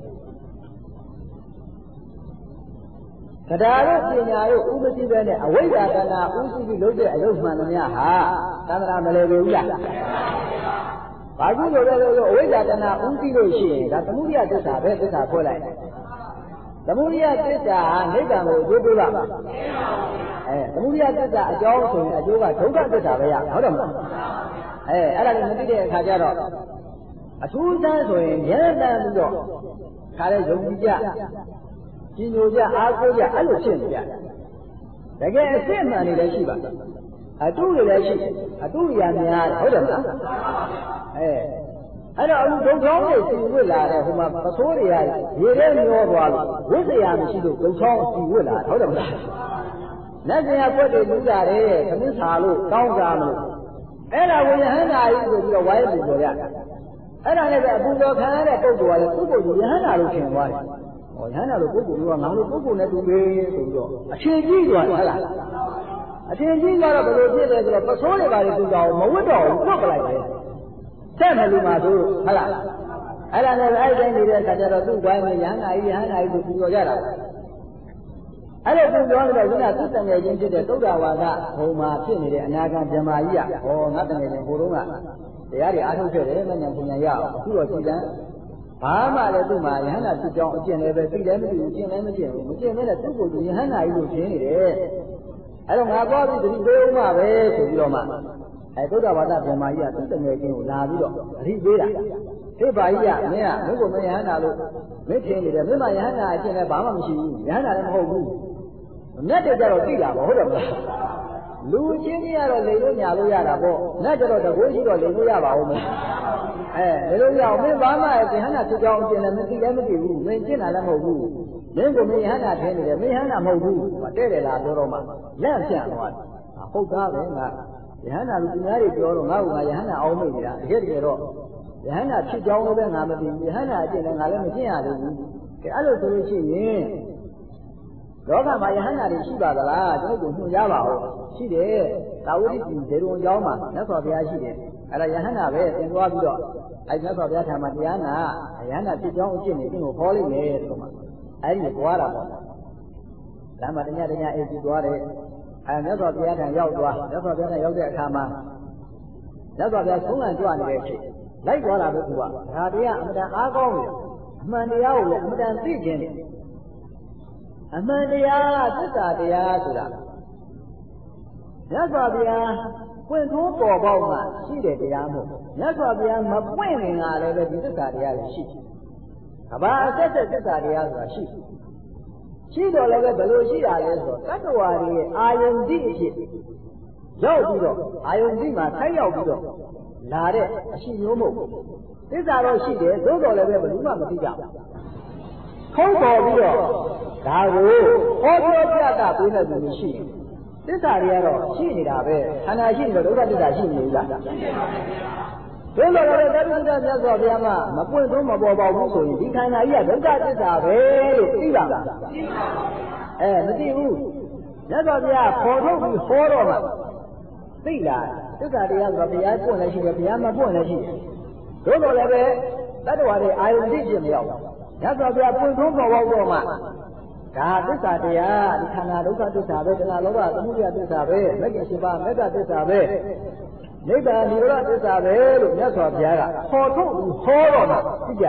တရားတို့ပညာတို့ဥပတိပဲနဲ့အဝိဇ္ဇာတဏှာဥသိပြီးလုပ်တဲ့အလုပ်မှန်သမျှဟာသံဃာမလဲဘူးလားဘာလို့လဲလို့အဝိဇ္ဇာတဏှာဥသိလို့ရှိရင်ဒါသမုဒိယသစ္စာပဲသစ္စာဖွဲ့လိုက်သမုဒိယသစ္စာဟာနိဗ္ဗာန်ကိုအကျိုးပေးပါအဲသမုဒိယသစ္စာအကြောင်းဆိုရင်အကျိုးကဒုက္ခသစ္စာပဲရဟုတ်တယ်မလားအဲအဲ့ဒါလည်းမသိတဲ့အခါကျတော့အထူးဆန်းဆိုရင်ဉာဏ်တန်ပြီးတော့ခါလဲယုံကြည်ကြကြီးညိုကြအားကိုးကြအဲ့လိုဖြစ်နေကြတကယ်အစစ်မှန်နေလည်းရှိပါအတုတွေလည်းရှိအတုရများတယ်ဟုတ်တယ်မလားအဲအဲ့တော့အခုဒုံချောင်းတွေစီဝစ်လာတဲ့ဟိုမှာပစိုးတွေရရေထဲမျောသွားလို့ဝိဇ္ဇာမရှိလို့ဒုံချောင်းစီဝစ်လာဟုတ်တယ်မလားလက်စရာပွက်တွေလူကြတယ်သမင်းစာလို့တောင်းကြမလို့အဲ့ဒါဝိယဟန္တာကြီးဆိုပြီးတော့ဝိုင်းပူတော်ရအဲ့ဒါလည်းပဲအပူတော်ခံရတဲ့ပုဂ္ဂိုလ်ကလည်းသူ့ကိုယ်ကိုယဟန္တာလို့ထင်သွားတယ်ဟောယဟန္တာလို့ပုဂ္ဂိုလ်ကငါတို့ပုဂ္ဂိုလ်နဲ့တူတယ်ဆိုပြီးတော့အချင်းကြီးသွားတယ်ဟုတ်လားအချင်းကြီးကတော့ဘယ်လိုဖြစ်လဲဆိုတော့ပစိုးတွေပါလေသူတော်မဝတ်တော့ဘူးပုတ်ပလိုက်တယ်ဆက်မယ်လူမှာဆိုဟုတ်လားအဲ့ဒါလည်းအဲ့တိုင်းနေတဲ့အခါကျတော့သူ့ဘိုင်းနဲ့ယဟန္တာကြီးယဟန္တာကြီးကိုပူတော်ကြတာအဲ့လိုပူတော်နေတော့ခုနသူ့တငယ်ချင်းဖြစ်တဲ့သုဒ္ဓဝါဒဘုံမှာဖြစ်နေတဲ့အနာဂံဗြဟ္မာကြီးကဟောငါတငယ်ချင်းဟိုတုန်းကတရားတွေအားထုတ်ခဲ့တယ်မဉ္ဇဉ်ပညာရအောင်အခုတော့ကြည်တန်းဘာမှလည်းသူ့မှာယဟန္တာဖြစ်ကြောင်းအကျင့်လည်းပဲသိလည်းမသိဘူးကျင့်လည်းမကျင့်ဘူးမကျင့်မဲနဲ့သူ့ကိုယ်သူယဟန္တာကြီးလို့ရှင်းနေတယ်အဲ့တော့ငါသွားပြီးတတိပေးဦးမှာပဲဆိုပြီးတော့မှအဲသုဒ္ဓဝါဒဗြဟ္မာကြီးကသူ့တငယ်ချင်းကိုလာပြီးတော့အထိပေးတာဒီပါကြီးကမင်းကမင်းကိုမယဟန္တာလို့မင်းထင်နေတယ်မင်းမယဟန္တာအကျင့်လည်းဘာမှမရှိဘူးယဟန္တာလည်းမဟုတ်ဘူးမြတ်တဲ့ကြတော့သိတာပေါ့ဟုတ်တယ်မလားလူချင်းကြီးကတော့လေလို့ညာလို့ရတာပေါ့နတ်ကြတော့တကိုးရှိတော့လေလို့ရပါဦးမလားအဲလေလို့ရအောင်မင်းဘာမှယဟန္တာဖြစ်ကြောင်းအကျင့်လည်းမသိလည်းမသိဘူးမင်းကျင့်တာလည်းမဟုတ်ဘူးမင်းကမယဟန္တာထင်နေတယ်မယဟန္တာမဟုတ်ဘူးတဲ့တယ်လားပြောတော့မှလက်ပြန့်သွားတယ်ဟုတ်သားပဲငါယဟန္တာလူများတွေပြောတော့ငါ့ကိုငါယဟန္တာအောင်မိနေတာတကယ်တကယ်တော့ယဟန္တာဖြစ်ကြောင်းလည်းပဲငါမသိဘူးယဟန္တာအကျင့်လည်းငါလည်းမကျင့်ရသေးဘူးကဲအဲ့လိုဆိုလို့ရှိရင်လောကမှာယဟန္တာတွေရှိပါသလားကျွန်တော်တို့ညွှန်ကြားပါဦးရှိတယ်သာဝတိပြည်ဒေရုံအကြောင်းမှာမြတ်စွာဘုရားရှိတယ်အဲ့ဒါယဟန္တာပဲသင်သွားပြီးတော့အဲ့မြတ်စွာဘုရားထာမှာတရားနာယဟန္တာဖြစ်ကြောင်းအကျင့်နဲ့အင်းကိုဟောလိမ့်မယ်ဆိုမှအဲ့ဒီကိုသွားတာပေါ့လမ်းမှာတညတညအေးကြည့်သွားတယ်အဲ့မြတ်စွာဘုရားထံရောက်သွားမြတ်စွာဘုရားထံရောက်တဲ့အခါမှာမြတ်စွာဘုရားဆုံးလံကြွနေတဲ့အချိန်လိုက်သွားတာပဲသူကဒါတရားအမှန်တန်အားကောင်းတယ်အမှန်တရားကိုလည်းအမှန်တန်သိခြင်းတယ်အမှန်တရားသစ္စာတရားဆိုတာမြတ်စွာဘုရားပွင့်ထိုးပေါ်ပေါက်မှရှိတဲ့တရားမဟုတ်မြတ်စွာဘုရားမပွင့်ခင်ကလည်းပဲဒီသစ္စာတရားတွေရှိတယ်။ကဘာအဆက်ဆက်သစ္စာတရားဆိုတာရှိတယ်။ရှိတော့လည်းပဲဘယ်လိုရှိတာလဲဆိုတော့တတ္တဝါတွေရဲ့အာယုန်တိအဖြစ်ရောက်ပြီးတော့အာယုန်တိမှာဆိုက်ရောက်ပြီးတော့လာတဲ့အရှိမျိုးမဟုတ်ဘူး။သစ္စာတော့ရှိတယ်သို့တော်လည်းပဲဘယ်သူမှမသိကြဘူး။ခေါင်းပေါ်ပြီးတော့ဒါကိုဟောပြောပြတာပေးတဲ့သူရှိတယ်သစ္စာတွေကတော့ရှိနေတာပဲခန္ဓာရှိနေတော့ဒုက္ခသစ္စာရှိနေလားရှိပါဘူးဘယ်လိုလဲတတိယမြတ်စွာဘုရားကမပွင့်ဆုံးမပေါ်ပေါက်ဘူးဆိုရင်ဒီခန္ဓာကြီးကဒုက္ခသစ္စာပဲလို့သိပါလားသိပါဘူးအဲမသိဘူးမြတ်စွာဘုရားပေါ်ထုတ်ပြီးဟောတော့မှသိလားသစ္စာတရားဆိုတော့ဘုရားပွင့်လည်းရှိတယ်ဘုရားမပွင့်လည်းရှိတယ်သို့တော်လည်းပဲတတ္တဝါတွေအာယုန်သိခြင်းမရောက်ဘူးမြတ်စွာဘုရားပွင့်ဆုံးပေါ်ပေါက်တော့မှဒါသစ္စာတရားဒီခန္ဓာဒုက္ခသစ္စာပဲတဏှာလောဘသမုဒယသစ္စာပဲမဂ္ဂင်၈ပါးမေတ္တာသစ္စာပဲနိဗ္ဗာန်និရောဓသစ္စာပဲလို့မြတ်စွာဘုရားကခေါ်ထုတ်ဟောတော့မှသိကြ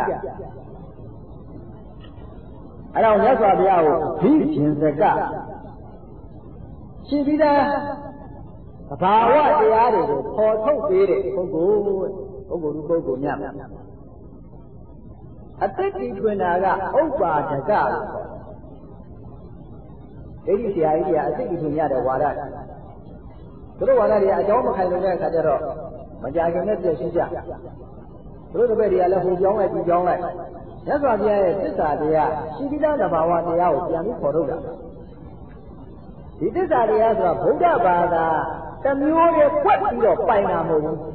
အဲ့တော့မြတ်စွာဘုရားကိုဘိဓင်္စကရှိပြီးသားသဘာဝတရားတွေကိုခေါ်ထုတ်ပေးတဲ့ပုဂ္ဂိုလ်ပုဂ္ဂိုလ်လူပုဂ္ဂိုလ်များ a thirty twinaga, Opa, the God. It is the idea, I think it's in the water. Through what I don't kind of like at all. Majaga met the Sija. Through the very I love you, young and young. That's what the idea. She did not about what they are, young for Ruga. This is the idea of Buddha Bada, the Muriel Quacky of Painamu.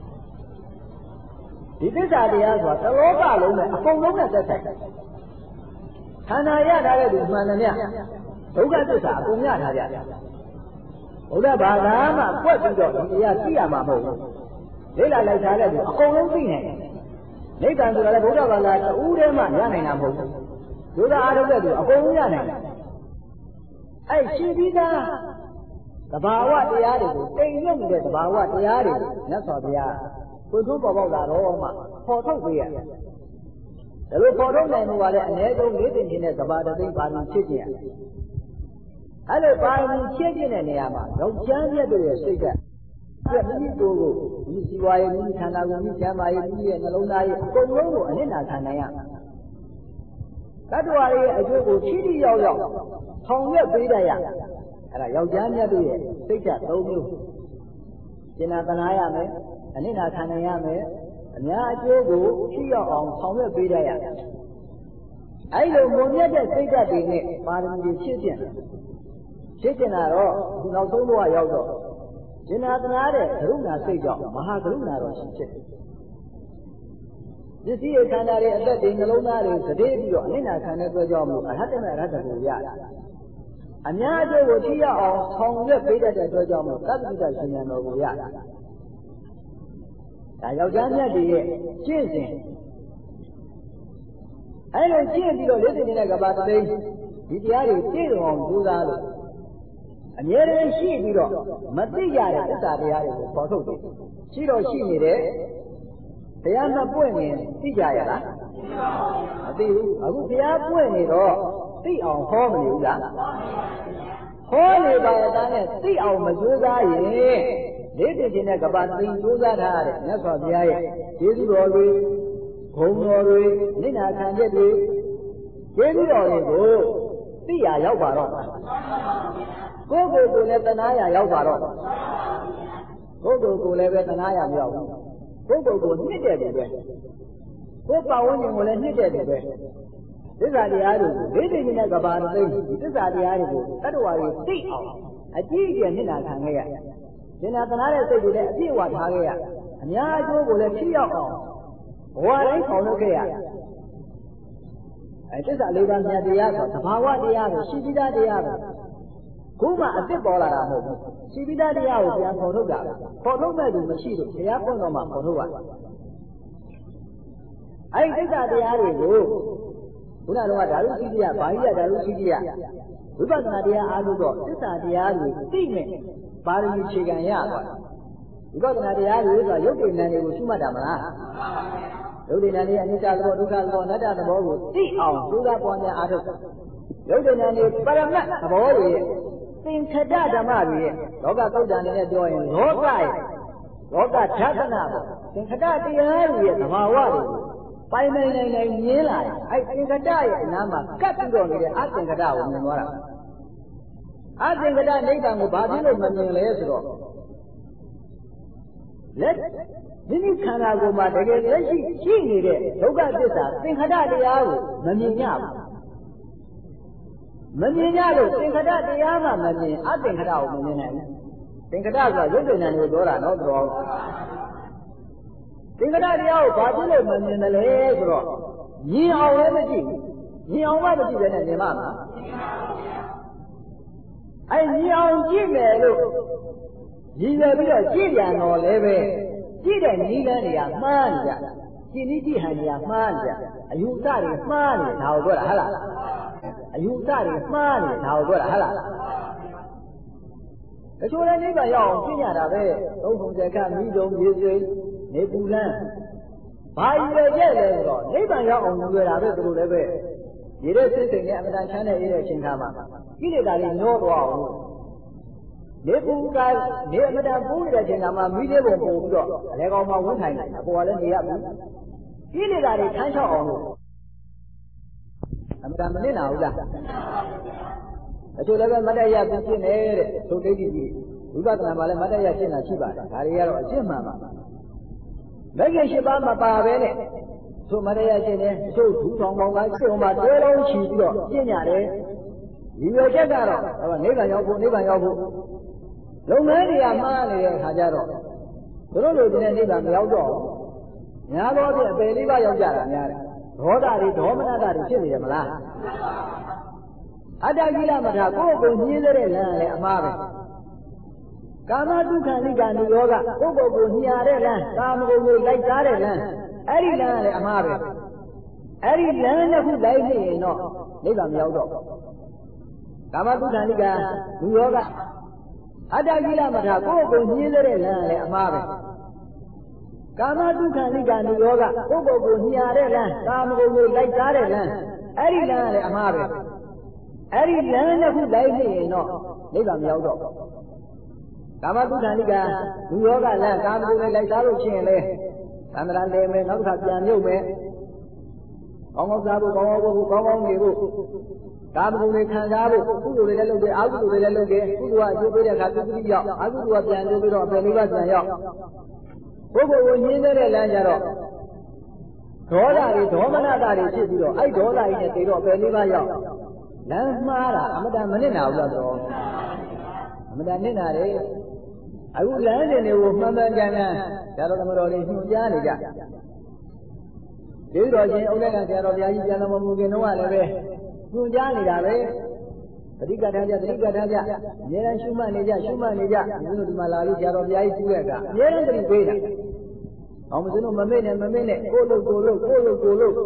This is the idea of the Loba Luna, a full look at the text. Hanaya, that is Manania. Buddha is a Bunya. Buddha Bada, what you got? We are Tiamamu. They are like that, a whole thing. They can do a Buddha like Udema Yaninamu. Buddha Arabu, a whole Yana. I see Vida. The Bawa the Adi, they know that the Bawa the Adi, that's what they are. We talk about that Roma, Portobia. The Lopoto name was an Edo living in the Bada thing by Chicken. I don't buy me chicken and Yama, no chance to do a cigar. Let me go. You see why you can have me, Jama, and Alona, go low and in Atanaya. That's why I go to Chili Yo, Tom Bidaya, and I Yojana do it. Take that, told you. Jinatanaya, and in Atanaya, and I go to your own Tom Bidaya. I don't want to take that in it, pardon the chicken. Chicken are all, who knows who I go. Jinatanare, Runa Sejo, Mahakaruna Roshan. This year, Canary, a bed in the Lonari, the day you are in a Canada job, I had them at the Yard. And Yago was here on Tonga Peter at the job of Capital and over Yard. I have done that the chasing. I don't see you listening about the day. The Yard is still on two dollars. And yet, she did not. Matia, the Sadia, for she don't see me there. They are not pointing, Tijaya. I would be up pointing or see on home. Holy by a dance, see on Mazuga, they did in a Gabat, Mazuga, that's what the eye. This is always home or Nina can get it. Get it all go. See, I love her. Go go to Letanaya Yavaro. Go go to Letanaya Yav. Go go go knit everywhere. Go Pawani will knit everywhere. These are the Adu. They didn't know about things. These are the Adu. That's why you see out. I did you Nina Tangaya. Then I can say to that, see what Hagaya. And Yago will let you out. What I call okay. I just a little near the other. The Pawa the other. She did that the other. Kuma a bit baller. She did that the hour for Ruga. For Ruga, the machine, the Yaponoma for Ruga. I think that the area go. Una know what I will see here, Bahia, I will see here. We got an idea, I will go. This idea is steaming. Barry Chicken Yard. We got an idea, I will go. You can manage with Madame. You didn't need any child or Ruga, not at the ball. See how Ruga on the other. You didn't need, but I'm not a boy. Think Kadada Mari, Loga Kodan and enjoying Loga, Loga Chazana, think Kadadi area, the Mawadi. Five nine nine Yela, I think a diet, Nama, Capital, I think a down in Mora. I think that I need a Badino Manila. Let Mini Kanago Mata, let she need it. Loga Disa, think Kadadi out, Manina. Manino, think of that, the Yama, Mani, I think about Manina. Think of that, you didn't know Dora, no draw. Think of that, the old Badilo Manina, Legro. Ye are energy. Ye are what it is in the Mama. I knew on Gmail. Ye will be a Gillian or Leve. Didn't need any Mania. Ginny Hania Mania. You thought it's money, how good a hella. You thought it's money, how good a hella. The children never young, Kenya, don't they can read on music, Nebulan. By the yellow, never young, you are able to live it. You don't think that China is in Kama. You did that in no wrong. Nebulan, never that food in Ama, medium or Lego, one time, a boy in the other. You did that in China. တန်မနစ်နာဘူးလားအချို့လည်းပဲမတ္တရပြဖြစ်နေတဲ့သုတ်ဒိဋ္ဌိကြီးဝိပဿနာမှာလည်းမတ္တရဖြစ်နေတာရှိပါတယ်ဒါတွေကတော့အရှင်းမှန်ပါမဂ္ဂင်၈ပါးမပါပဲနဲ့သို့မတ္တရရှင်းတယ်အချို့ဒူထောင်ပေါင်းကရှင်းအောင်တွဲလုံးချီပြီးတော့ရှင်းကြတယ်ဒီလိုချက်ကတော့နိဗ္ဗာန်ရောက်ဖို့နိဗ္ဗာန်ရောက်ဖို့လုံငန်းတွေကမှားနေတဲ့အခါကျတော့သူတို့လိုချင်တဲ့နိဗ္ဗာန်မရောက်တော့များသောဖြင့်အပယ်လေးပါးရောက်ကြတာများတယ်ဒေါသတွေဒေါမနတာတွေဖြစ်နေတယ်မလားအတ္တကိလမထာကိုယ့်ကိုယ်ညှင်းတဲ့လမ်းလည်းအမှားပဲကာမဒုက္ခနိကာနုယောဂကိုယ့်ကိုယ်ကိုညာတဲ့လမ်းကာမဂုဏ်ကိုလိုက်စားတဲ့လမ်းအဲ့ဒီလမ်းလည်းအမှားပဲအဲ့ဒီလမ်းတစ်ခုလိုက်နေရင်တော့နိဗ္ဗာန်မရောက်တော့ကာမဒုက္ခနိကာနုယောဂအတ္တကိလမထာကိုယ့်ကိုယ်ညှင်းတဲ့လမ်းလည်းအမှားပဲကာမဒုက္ခနိကာနုယောဂကိုယ့်ကိုယ်ကိုညာတဲ့လမ်းကာမဂုဏ်ကိုလိုက်စားတဲ့လမ်းအဲ့ဒီလမ်းလည်းအမှားပဲအဲ့ဒီလမ်းတစ်ခုလိုက်နေရင်တော့နိဗ္ဗာန်မရောက်တော့ကာမဒုက္ခနိကာနုယောဂလမ်းကာမဂုဏ်ကိုလိုက်စားလို့ရှိရင်လေသန္တရာလဲမယ်နောက်တစ်ခါပြန်မြုပ်မယ်ကောင်းကောင်းစားဖို့ကောင်းကောင်းဖို့ကောင်းကောင်းနေဖို့ကာမဂုဏ်တွေခံစားဖို့ကုသိုလ်တွေလည်းလုပ်တယ်အကုသိုလ်တွေလည်းလုပ်တယ်ကုသိုလ်ကအကျိုးပေးတဲ့အခါပြုတိရောက်အကုသိုလ်ကပြန်ကျိုးပြီးတော့အပယ်လေးပါးပြန်ရောက်ပုဂ္ဂိုလ်ကိုညှင်းတဲ့လမ်းကြတော့ဒေါသတွေဒေါမနတာတွေဖြစ်ပြီးတော့အဲ့ဒေါသကြီးနဲ့တေတော့အပယ်လေးပါးရောက်လမ်းမှားတာအမတန်မနစ်နာဘူးလားတော့အမတန်နစ်နာတယ်အခုလမ်းစဉ်တွေကိုမှန်မှန်ကန်ကန်ဆရာတော်သမတော်တွေညွှန်ကြားနေကြဒီတော်ချင်းအုတ်လက်ကဆရာတော်ဘုရားကြီးပြန်တော်မူခင်တော့လည်းပဲညွှန်ကြားနေတာပဲသတိကထားကြသတိကထားကြအများအားရှုမှတ်နေကြရှုမှတ်နေကြဒီလိုဒီမှာလာပြီးဆရာတော်ဘုရားကြီးပြုတဲ့အခါအများအားသတိပေးတာအောင်မစင်းတို့မမေ့နဲ့မမေ့နဲ့ကိုလို့ကိုလို့ကိုလို့ကိုလို့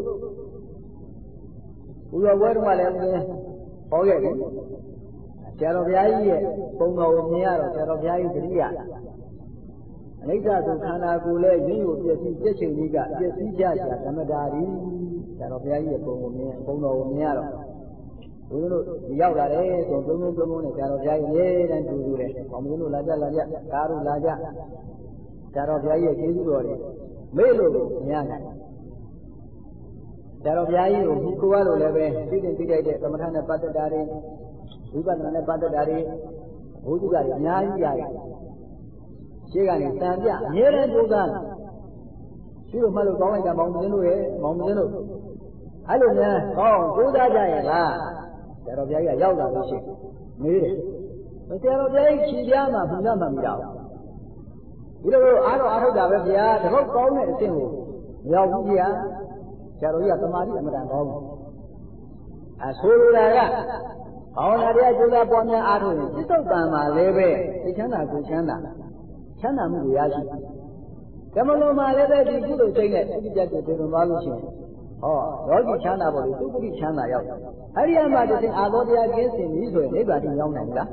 ဘုရားဘွဲတော်ကလည်းဟောခဲ့တယ်ဆရာတော်ဘုရားကြီးရဲ့ပုံတော်ကိုမြင်ရတော့ဆရာတော်ဘုရားကြီးသတိရအနိစ္စဆိုခန္ဓာကိုယ်လည်းရင်းကိုပြည့်စည်ပြည့်ချိန်ကြီးကပြည့်စည်ကြရှာသမတာရီဆရာတော်ဘုရားကြီးရဲ့ပုံကိုမြင်ပုံတော်ကိုမြင်ရတော့ဘုန်းကြီးတို့ရောက်လာတယ်ဆိုသုံးလုံးသုံးလုံးနဲ့ဆရာတော်ဘုရားကြီးအမြဲတမ်းတူတူတယ်။ဘောင်မင်းတို့လာကြလာကြကားတို့လာကြဆရာတော်ဘုရားကြီးရဲ့ကျေးဇူးတော်တွေမေ့လို့မရနိုင်။ဆရာတော်ဘုရားကြီးကိုကိုယ်ကတော့လည်းပဲသိတဲ့သိတဲ့သမထနဲ့ပတ်သက်တာတွေဝိပဿနာနဲ့ပတ်သက်တာတွေဘုသူကလည်းအများကြီးရတယ်။ရှေ့ကနေတန်ပြအမြဲတမ်းကြိုးစားတယ်။ဒီလိုမှလို့ကောင်းလိုက်တာဘောင်မင်းတို့ရဲ့ဘောင်မင်းတို့အဲ့လိုများကောင်းကြိုးစားကြရဲ့လားဆရာတော်ဘုရားကြီးကရောက်လာလို့ရှိမေးတယ်ဆရာတော်ဘုရားကြီးခြေပြားမှာဘုရားမှမရောက်ဒီလိုအားတော့အားထုတ်တာပဲဗျာတပုတ်ကောင်းတဲ့အဆင့်ကိုမရောက်ဘူးဗျာဆရာတော်ကြီးကသမာဓိအမှန်တန်ကောင်းတယ်အဆိုလိုတာကဘာဝနာတရားကျိုးသားပွားများအားထုတ်ရင်စိတ်တုတ်တန်မှာလည်းပဲသိချမ်းသာကိုချမ်းသာချမ်းသာမှုကိုရရှိကမလုံးမှာလည်းပဲဒီကုသိုလ်စိတ်နဲ့ပြည့်ပြတ်တဲ့တင်သွားလို့ရှိရင်ဟောလောကီချမ်းသာပေါ်လို့သုတိချမ်းသာရောက်အဲ့ဒီအမှတစ်ဆင့်အာသောတရားကျင်းစင်ပြီးဆိုရင်နိဗ္ဗာန်တင်ရောက်နိုင်လား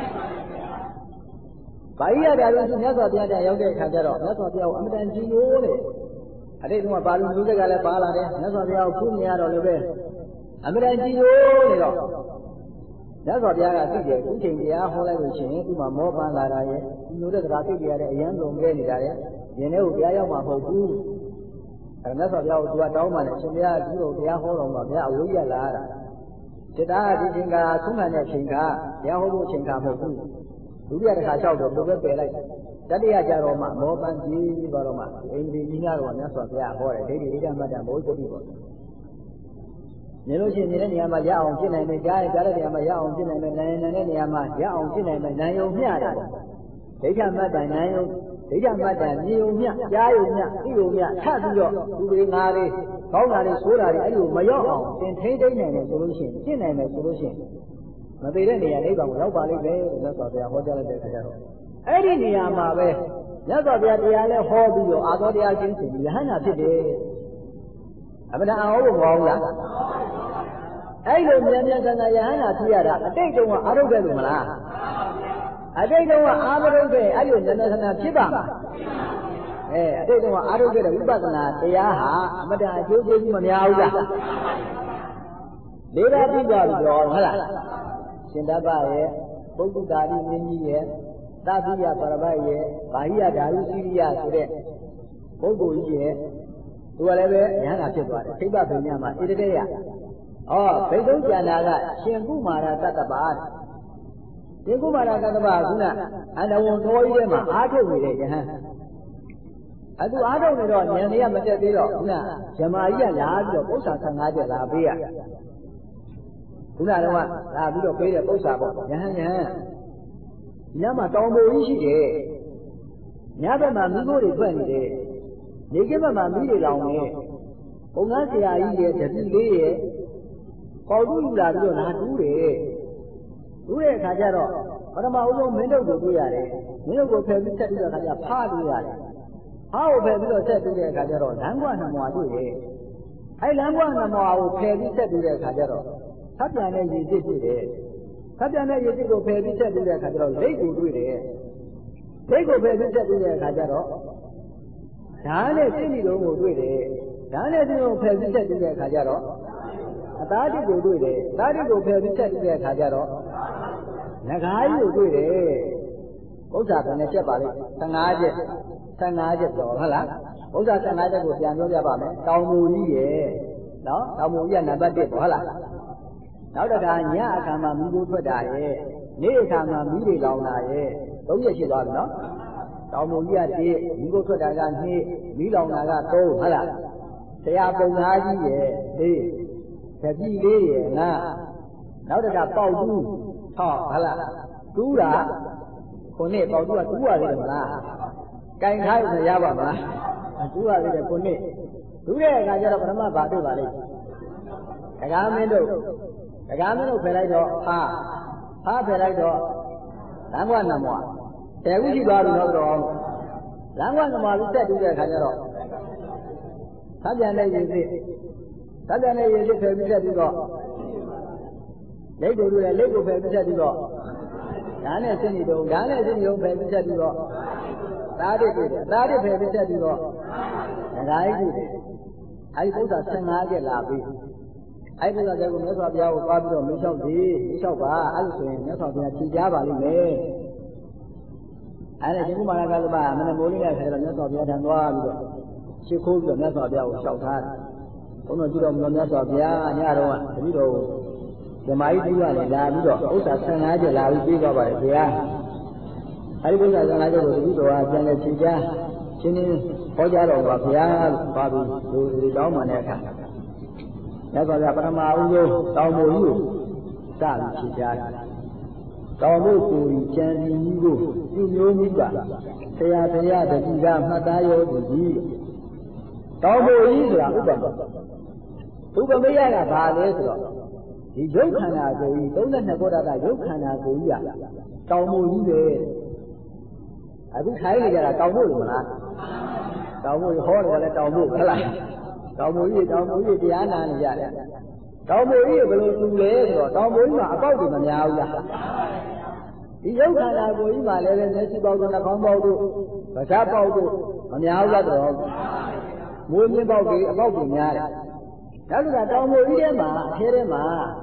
ဘာကြီးရတာလို့ဆိုမြတ်စွာဘုရားတရားရောက်တဲ့အခါကျတော့မြတ်စွာဘုရားကိုအမတန်ကြည်ညိုတယ်အတိတ်ကပါဠိမျိုးစက်ကလည်းပါလာတယ်မြတ်စွာဘုရားကိုဖူးမြင်ရတော့လည်းပဲအမတန်ကြည်ညိုနေတော့မြတ်စွာဘုရားကသိတယ်ခုချိန်တရားဟောလိုက်လို့ရှိရင်ဒီမှာမောပန်းလာတာရဲ့ဒီလိုတဲ့စကားသိကြရတဲ့အရန်ဆုံးလဲနေတာရဲ့ရင်ထဲကိုတရားရောက်မှာမဟုတ်ဘူးအဲမြတ်စွာဘုရားကိုသူကတောင်းမှလည်းရှင်ဘုရားကြီးကိုတရားဟောတော်မှာဘုရားအဝိဇ္ဇလာတာစိတ္တဒီချိန်ကသုံးခံတဲ့ချိန်ကတရားဟောဖို့ချိန်ကမဟုတ်ဘူးဒုတိယတစ်ခါလျှောက်တော့ဘုပဲပယ်လိုက်တတိယကြတော့မှမောပန်းကြီးပြီးတော့မှအိန္ဒိကြီးများတော့မြတ်စွာဘုရားဟောတယ်ဒိဋ္ဌိဒိဋ္ဌမတ္တမောဇတိပေါ့မြင်လို့ရှိရင်မြင်တဲ့နေရာမှာရအောင်ဖြစ်နိုင်မယ်ကြားရကြားတဲ့နေရာမှာရအောင်ဖြစ်နိုင်မယ်နိုင်နိုင်တဲ့နေရာမှာရအောင်ဖြစ်နိုင်မယ်နိုင်ုံမျှတယ်ဒိဋ္ဌမတ္တနိုင်ုံဒိဋ္ဌမတ္တမြင်ုံမျှကြားုံမျှသိုံမျှထပ်ပြီးတော့သူတွေငါတွေကောင်းတာတွေဆိုးတာတွေအဲ့လိုမရောက်အောင်သင်ထိန်းသိမ်းနိုင်တယ်ဆိုလို့ရှိရင်ဖြစ်နိုင်မယ်ဆိုလို့ရှိရင်မသေးတဲ့နေရာနိဗ္ဗာန်ကိုရောက်ပါလိမ့်မယ်လို့မြတ်စွာဘုရားဟောကြားလိုက်တဲ့အခါကျတော့အဲ့ဒီနေရာမှာပဲမြတ်စွာဘုရားတရားလဲဟောပြီးတော့အာသောတရားချင်းစီယဟန္တာဖြစ်တယ်အမှန်တရားဟောဖို့မဟုတ်ဘူးလားအဲ့လိုမြန်မြန်ဆန်ဆန်ယဟန္တာဖြစ်ရတာအတိတ်တုန်းကအာရုံပဲလို့မလားအတိတ်တုန်းကအာမရုံပဲအဲ့လိုမြန်မြန်ဆန်ဆန်ဖြစ်ပါမှာအဲအတိတ်တုန်းကအာရုံခဲ့တဲ့ဝိပဿနာတရားဟာအမှန်တရားအကျိုးကျေးဇူးမများဘူးလားလေးပါးပြီးသွားပြီတော့ဟုတ်လားရှင်တပ္ပရဲ့ပုဂ္ဂုတာတိမင်းကြီးရဲ့သဗ္ဗိယပရပတ်ရဲ့ဘာဟိယဓာရုစီရိယဆိုတဲ့ပုဂ္ဂိုလ်ကြီးရဲ့သူကလည်းပဲဉာဏ်သာဖြစ်သွားတယ်သိပ္ပဗိညာမှာဣတတေယ哦，北东讲那个仙姑马拉萨的吧，仙姑马拉萨的吧，是呢，按照我多一点嘛，阿头回来的哈。啊，都阿头那个年龄也没得多了，是呢，什么也拉不了，不上上阿的拉背啊。是那的话，拉不了背的不上不，你看你看，你嘛当没意思的，你那嘛没过的赚的，你这嘛嘛没得老呢，我那是阿姨的，这是你的。包住有啦，就拿住嘞，住嘞，看见了，我他妈我说没得过对呀嘞，没得过拍不拍的，看见怕对呀嘞，怕我拍不了拍对的，看见了，难怪他妈对嘞，还难怪他妈我拍不拍对的，看见了，他讲的也是对的，他讲的也是个拍不拍对的，看见了，哪个对的，哪个拍不拍对的，看见了，咱的心里头我对的，咱的这种拍不拍对的，看见了。大地都对的，大地都拍的这些看见了，那个还有对的，我啥子呢？这把的，三阿姐，三阿姐走了啦，我啥三阿姐我讲究这把没，到木一耶，喏，到木一那把对不好啦，然后这个你啊看嘛，米都出大耶，你看嘛，米的老大耶，都也是多的喏，到木一啊的，米都出大个你，米老大个都好啦，这样不阿姐耶，对。这几个人啊，然后这个包租，好，好了，租了，国内包租啊，租啊，这个啦，该开是要吧嘛，租啊，这个国内，租的，大家都不他妈把对吧嘞？大家没都，大家没都回来着，他，他回来着，难怪那么，在过去多少多少，难怪那么是在租的看见了，他讲的意思。大家呢也是拍不下这个，哪个对了，哪个拍不下这个？咱呢心里头，咱呢心里头拍不下这个，大的对的，大的拍不下这个，哪一个的？还有多少生阿个拉比？还有多少这个没少标，我发不到没少题，没少吧？还是说没少题提加吧里面？哎，那今天马上开始吧，我们的模拟来开了，没少题谈多少个？去考试没少标，小看。我们知道我们那时候比啊，你看到吗？这里头，这买一万的拉，你说，我啥生阿就拉一个吧，对呀。还有多少生阿就这里头啊，现在去家，今天好家了吧，比啊，把都都都找嘛来看。那个在巴马乌州到木有，啥子去家？到木古里建立一个有牛米吧，这样这样的地方，那大有自己。到木一是吧？不不。如果没有了法律是吧？你有看那个一，都能那个大家有看那个一啊，招募一的，还不开那个了，招募什么啦？招募好的来招募，是吧？招募一，招募一，第二难的家的，招募一不能输嘞是吧？招募一嘛，包的嘛苗呀。你有看那个一嘛，那个那是包的那康包的，不啥包的，嘛苗呀的，每年包给包给苗的。那是他招募一点嘛，天天嘛，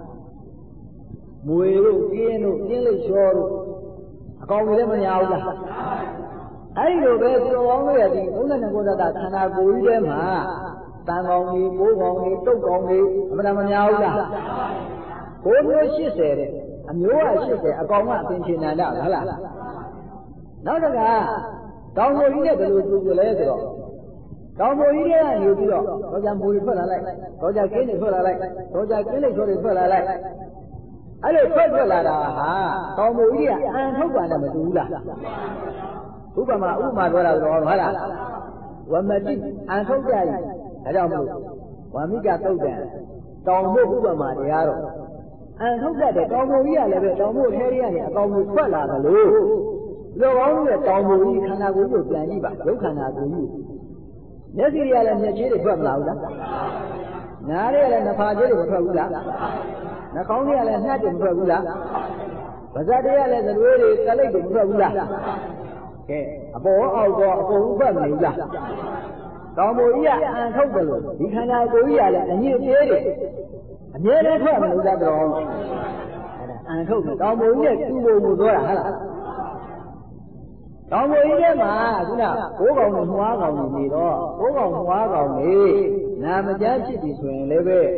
梅路、金路、金类小路，高一点么鸟的，还有个是往那边，我那那个他看那高一点嘛，三公里、五公里、六公里，什么那么鸟的，高没有细些的，没有啊细些，高嘛变成难的，好了，那这个招募一点个路就就来这个。招募一点有这个，大家没有出来来，大家给你出来来，大家给你出来出来来，还有快出来了哈！招募一点按头管那么多了，不管嘛五毛多了多好了，我们这按头管还叫么？我们家都干，招募不管嘛的呀喽，按头管的招募一点那个招募开店的招募快来了喽，老王的招募一看那个有便宜吧，有看那个有。那些人来，那谁的赚不了的？哪里来那发财的不赚不了？那工人来那就不赚不了？不是这样来是为了这类就不赚不了？哎，不熬过不赚不了。招募一样按头的路，你看那个一样的，你别的，你来赚不了这种。按头的招募一样，中国不多了，好了。招募一点嘛，是吧？我讲的话讲的没多，我讲话讲的，那么讲起的村那边，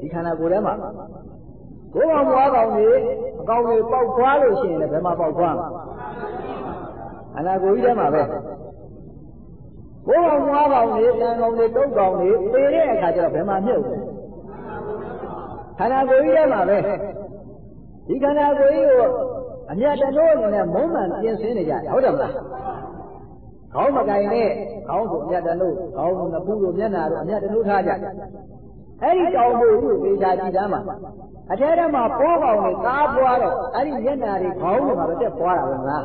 ဒီခန္ဓာကိုယ်ထဲမှာကိုယ်ကောင်ဘွားကောင်တွေအကောင်တွေပေါက်ခွားလို့ရှိရင်လည်းဘယ်မှာပေါက်ခွားမှာခန္ဓာကိုယ်ကြီးထဲမှာပဲကိုယ်ကောင်ဘွားကောင်တွေတန်ကောင်တွေတုတ်ကောင်တွေသေတဲ့အခါကျတော့ဘယ်မှာမြုပ်လဲခန္ဓာကိုယ်ကြီးထဲမှာပဲဒီခန္ဓာကိုယ်ကြီးကိုအမြတ်တနိုးအနေနဲ့မုန်းမှန်ပြင်ဆင်နေကြတယ်ဟုတ်တယ်မလားခေါင်းမကင်နဲ့ခေါင်းဆိုအမြတ်တနိုးခေါင်းကပူလို့မျက်နှာတို့အမြတ်တနိုးထားကြအဲ့ဒီတောင်မို့ကိုသေချာကြည့်သားမှာအထဲထဲမှာပေါ်ကောင်တွေကားပွားတော့အဲ့ဒီမျက်နှာတွေခေါင်းတွေမှာပဲတက်ပွားတာပဲမလား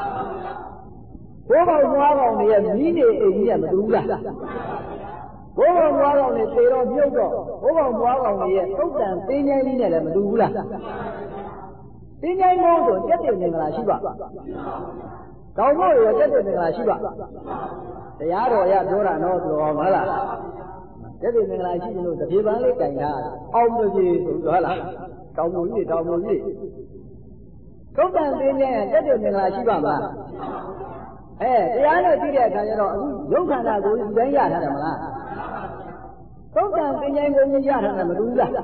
ပေါ်ကောင်ပွားကောင်တွေရဲ့မိနေအိမ်ကြီးကမတူဘူးလားပေါ်ကောင်ပွားကောင်တွေသေတော့မြုပ်တော့ပေါ်ကောင်ပွားကောင်တွေရဲ့သုတ်တန်သင်းငယ်ကြီးနဲ့လည်းမတူဘူးလားသင်းငယ်မို့ဆိုတက်တယ်မင်္ဂလာရှိပါကောင်းမို့ရတက်တယ်မင်္ဂလာရှိပါတရားတော်ရပြောတာတော့ဆိုတော့မဟုတ်လားတက်တယ်မင်္ဂလာရှိတယ်လို့တပြေပန်းလေးကြင်ထားအောင်မကြီးဆိုတော့ဟုတ်လားတောင်မကြီးတောင်မကြီးသုတ်တန်သင်းငယ်တက်တယ်မင်္ဂလာရှိပါမလားအဲတရားနဲ့ကြည့်တဲ့အခါကျတော့အခုရုပ်ခန္ဓာကိုယ်ကြီးတိုင်းရထားတယ်မလားသုတ်တန်သင်းငယ်ကိုကြီးရထားတယ်မတူဘူးလား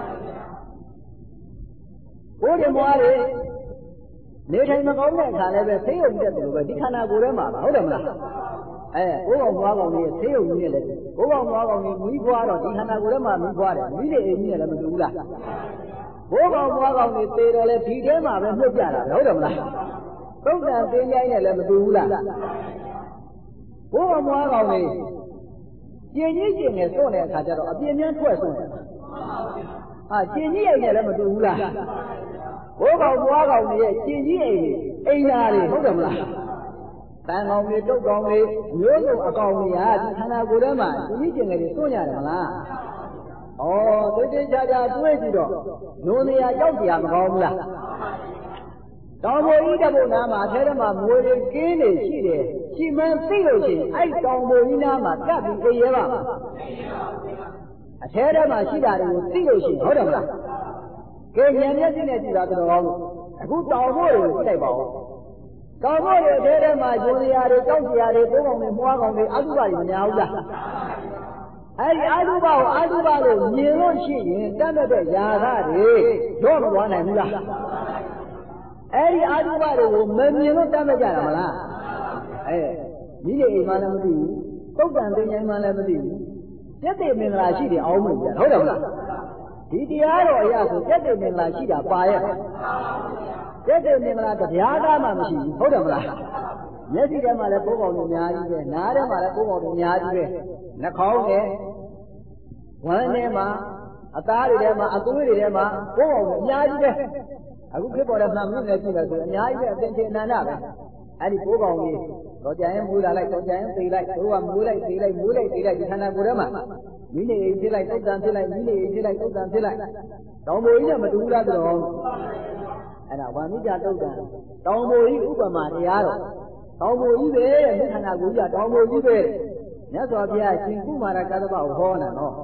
ဘိုးတော်မွားတွေနေထိုင်မကောင်းတဲ့အခါလည်းပဲသိယုံတက်တယ်လို့ပဲဒီခန္ဓာကိုယ်ထဲမှာဟုတ်တယ်မလားအဲဘိုးကောင်မွားကောင်ကြီးသိယုံကြီးနဲ့လည်းဘိုးကောင်မွားကောင်ကြီးမီးဖွားတော့ဒီခန္ဓာကိုယ်ထဲမှာမီးဖွားတယ်မီးတွေအိမ်ကြီးနဲ့လည်းမတူဘူးလားဘိုးကောင်မွားကောင်ကြီးသေတော့လည်းဒီထဲမှာပဲမြုပ်ကြတာဟုတ်တယ်မလားသုတ်တန်သင်းကြိုင်းနဲ့လည်းမတူဘူးလားဘိုးကောင်မွားကောင်ကြီးကျင်ကြီးကျင်ငယ်စွန့်တဲ့အခါကျတော့အပြင်းများထွက်စွန့်တယ်ဟာကျင်ကြီးအိမ်နဲ့လည်းမတူဘူးလားဘိုးကောင်ဘွားကောင်တွေရဲ့ကျင်ကြီးအိမ်အိမ်သားတွေဟုတ်တယ်မလားတန်ကောင်တွေတုတ်ကောင်တွေမျိုးစုံအကောင်တွေဟာဒီခန္ဓာကိုယ်ထဲမှာကျင်ကြီးကျင်ငယ်တွေစွန့်ရတယ်မလားဩသိသိချာချာတွေးကြည့်တော့နုံနေရာရောက်ကြရမကောင်းဘူးလားတောင်ပေါ်ကြီးတပုတ်နားမှာအထဲထဲမှာမွေတွေကင်းနေရှိတယ်ရှိမှန်းသိလို့ရှိရင်အဲ့တောင်ပေါ်ကြီးနားမှာကပ်ပြီးအေးရဲပါအထဲထဲမှာရှိတာတွေကိုသိလို့ရှိရင်ဟုတ်တယ်မလားကဲဉာဏ်မျက်စိနဲ့ကြည့်တာတော်ကောင်းလို့အခုတောင်ပေါ်တွေကိုသိပါဦးတောင်ပေါ်တွေအထဲထဲမှာဂျုံစရာတွေတောက်စရာတွေတိုးကောင်တွေမွားကောင်တွေအတုပတွေမများဘူးလားအဲ့ဒီအတုပကိုအတုပလို့မြင်လို့ရှိရင်တတ်တဲ့ຢာကတွေတော့မသွားနိုင်ဘူးလားအဲ့ဒီအတုပတွေကိုမမြင်လို့တတ်မဲ့ကြတာမလားအဲမိလေအိမ်မှလည်းမသိဘူးသုတ်တန်သိဉ္ဇိုင်းမှလည်းမသိဘူးပြည့်တဲ့မင်္ဂလာရှိတယ်အောင်မလို့ဟုတ်တယ်မလားဒီတရားတော်အရာဆိုပြည့်တဲ့မင်္ဂလာရှိတာပါရဲ့ပြည့်တဲ့မင်္ဂလာတရားကားမှမရှိဘူးဟုတ်တယ်မလားမျက်စိထဲမှာလည်းပိုးကောင်တွေအများကြီးပဲနားထဲမှာလည်းပိုးကောင်တွေအများကြီးပဲနှာခေါင်းနဲ့ဝမ်းထဲမှာအသားတွေထဲမှာအသွေးတွေထဲမှာပိုးကောင်တွေအများကြီးပဲအခုဖြစ်ပေါ်တဲ့မှန်မှုနဲ့ကြည့်မယ်ဆိုအများကြီးပဲအသင်္ချေအနန္တပဲအဲ့ဒီပိုးကောင်ကြီးတော့ကြရင်မွေးလာလိုက်တော့ကြရင်သေလိုက်တို့ကမွေးလိုက်သေလိုက်မွေးလိုက်သေလိုက်ဒီခန္ဓာကိုယ်ထဲမှာမိနေအိမ်ဖြစ်လိုက်တုတ်တန်ဖြစ်လိုက်မိနေအိမ်ဖြစ်လိုက်တုတ်တန်ဖြစ်လိုက်တောင်ပေါ်ကြီးကမတူဘူးလားဆိုတော့အဲ့ဒါဝါမိကြတုတ်တန်တောင်ပေါ်ကြီးဥပမာတရားတော့တောင်ပေါ်ကြီးပဲတဲ့ဒီခန္ဓာကိုယ်ကြီးကတောင်ပေါ်ကြီးပဲမြတ်စွာဘုရားရှင်ကုမာရကသဗ္ဗကိုဟောတာနော်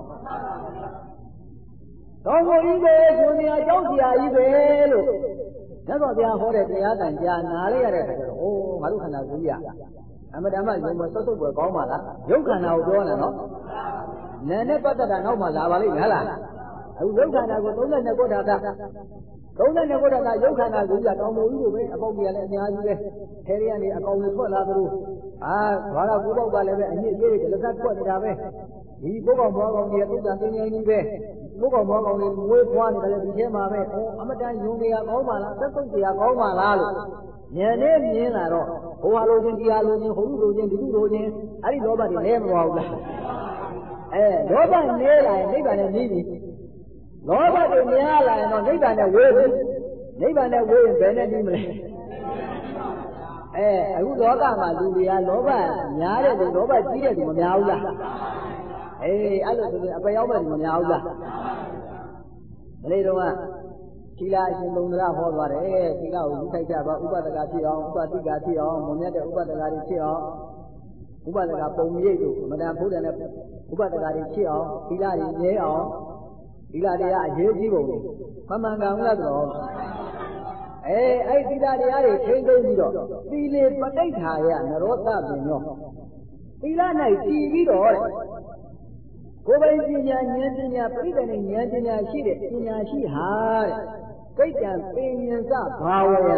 တောင်ပေါ်ကြီးပဲရှင်နေရာကြောက်စရာကြီးပဲလို့မြတ်စွာဘုရားဟောတဲ့တရားတန်ကြားနားလိုက်ရတဲ့အခါကျတော့အိုးငါတို့ခန္ဓာကိုယ်ကြီးကအမတန်မှယုံမဆွတ်ဆွတ်ပဲကောင်းပါလားယုတ်ခန္ဓာကိုပြောတာနော်နာနဲ့ပတ်သက်တာနောက်မှလာပါလိမ့်မယ်ဟလားအခုယုတ်ခန္ဓာကိုသုံးတဲ့ကုဋ္ဌာကသုံးတဲ့ကုဋ္ဌာကယုတ်ခန္ဓာကိုကြီးကတောင်ပေါ်ကြီးကိုပဲအပေါက်ကြီးလည်းအများကြီးပဲထဲရကနေအကောင်တွေထွက်လာသလိုအာဘာသာကိုပေါက်ကလည်းပဲအညစ်အကြေးတွေလက်ဆက်ထွက်နေတာပဲဒီပုဂ္ဂိုလ်ဘွားကောင်ကြီးရဲ့သုတ္တန်သင်္ကြန်ကြီးပဲပုဂ္ဂိုလ်ဘွားကောင်လေးမွေးဖွားနေတယ်ဒီထဲမှာပဲအော်အမတန်ယုံနေရကောင်းပါလားသက်သုတ်တရားကောင်းပါလားလို့ဉာဏ်နဲ့မြင်လာတော့ဟိုဟာလိုချင်းဒီဟာလိုချင်းဟိုလူလိုချင်းဒီလူလိုချင်းအဲ့ဒီလောဘတွေလဲမသွားဘူးလားအဲလောဘနဲလာရင်နိဗ္ဗာန်နဲ့ပြီးပြီလောဘတွေများလာရင်တော့နိဗ္ဗာန်နဲ့ဝေးပြီနိဗ္ဗာန်နဲ့ဝေးရင်ဘယ်နဲ့ပြီးမလဲအဲအခုလောကမှာလူတွေကလောဘများတဲ့လူလောဘကြီးတဲ့လူမများဘူးလားအေးအဲ့လိုဆိုရင်အပယောက်မဲ့လူမများဘူးလားမလေးတော့ကသီလအရှင်ဘုံဒရာဟောသွားတယ်သီလကိုယူထိုက်ကြပါဥပဒကဖြစ်အောင်ဥပတိကဖြစ်အောင်မွန်မြတ်တဲ့ဥပဒကတွေဖြစ်အောင်ဥပဒကပုံရိပ်တို့မတန်ဘုဒ္ဓနဲ့ဥပဒကတွေဖြစ်အောင်သီလတွေမြဲအောင်သီလတရားအရေးကြီးပုံတွေမမှန်ကန်ဘူးလားဆိုတော့အဲအဲ့သီလတရားတွေထိန်းသိမ်းပြီးတော့သီလေပဋိဋ္ဌာယနရောသပင်ရောသီလ၌တည်ပြီးတော့ကိုယ်ပိုင်ပညာဉာဏ်ပညာပြိတ္တနဲ့ဉာဏ်ပညာရှိတဲ့ပညာရှိဟာတဲ့စိတ်တံပင်ဉ္စဘာဝယ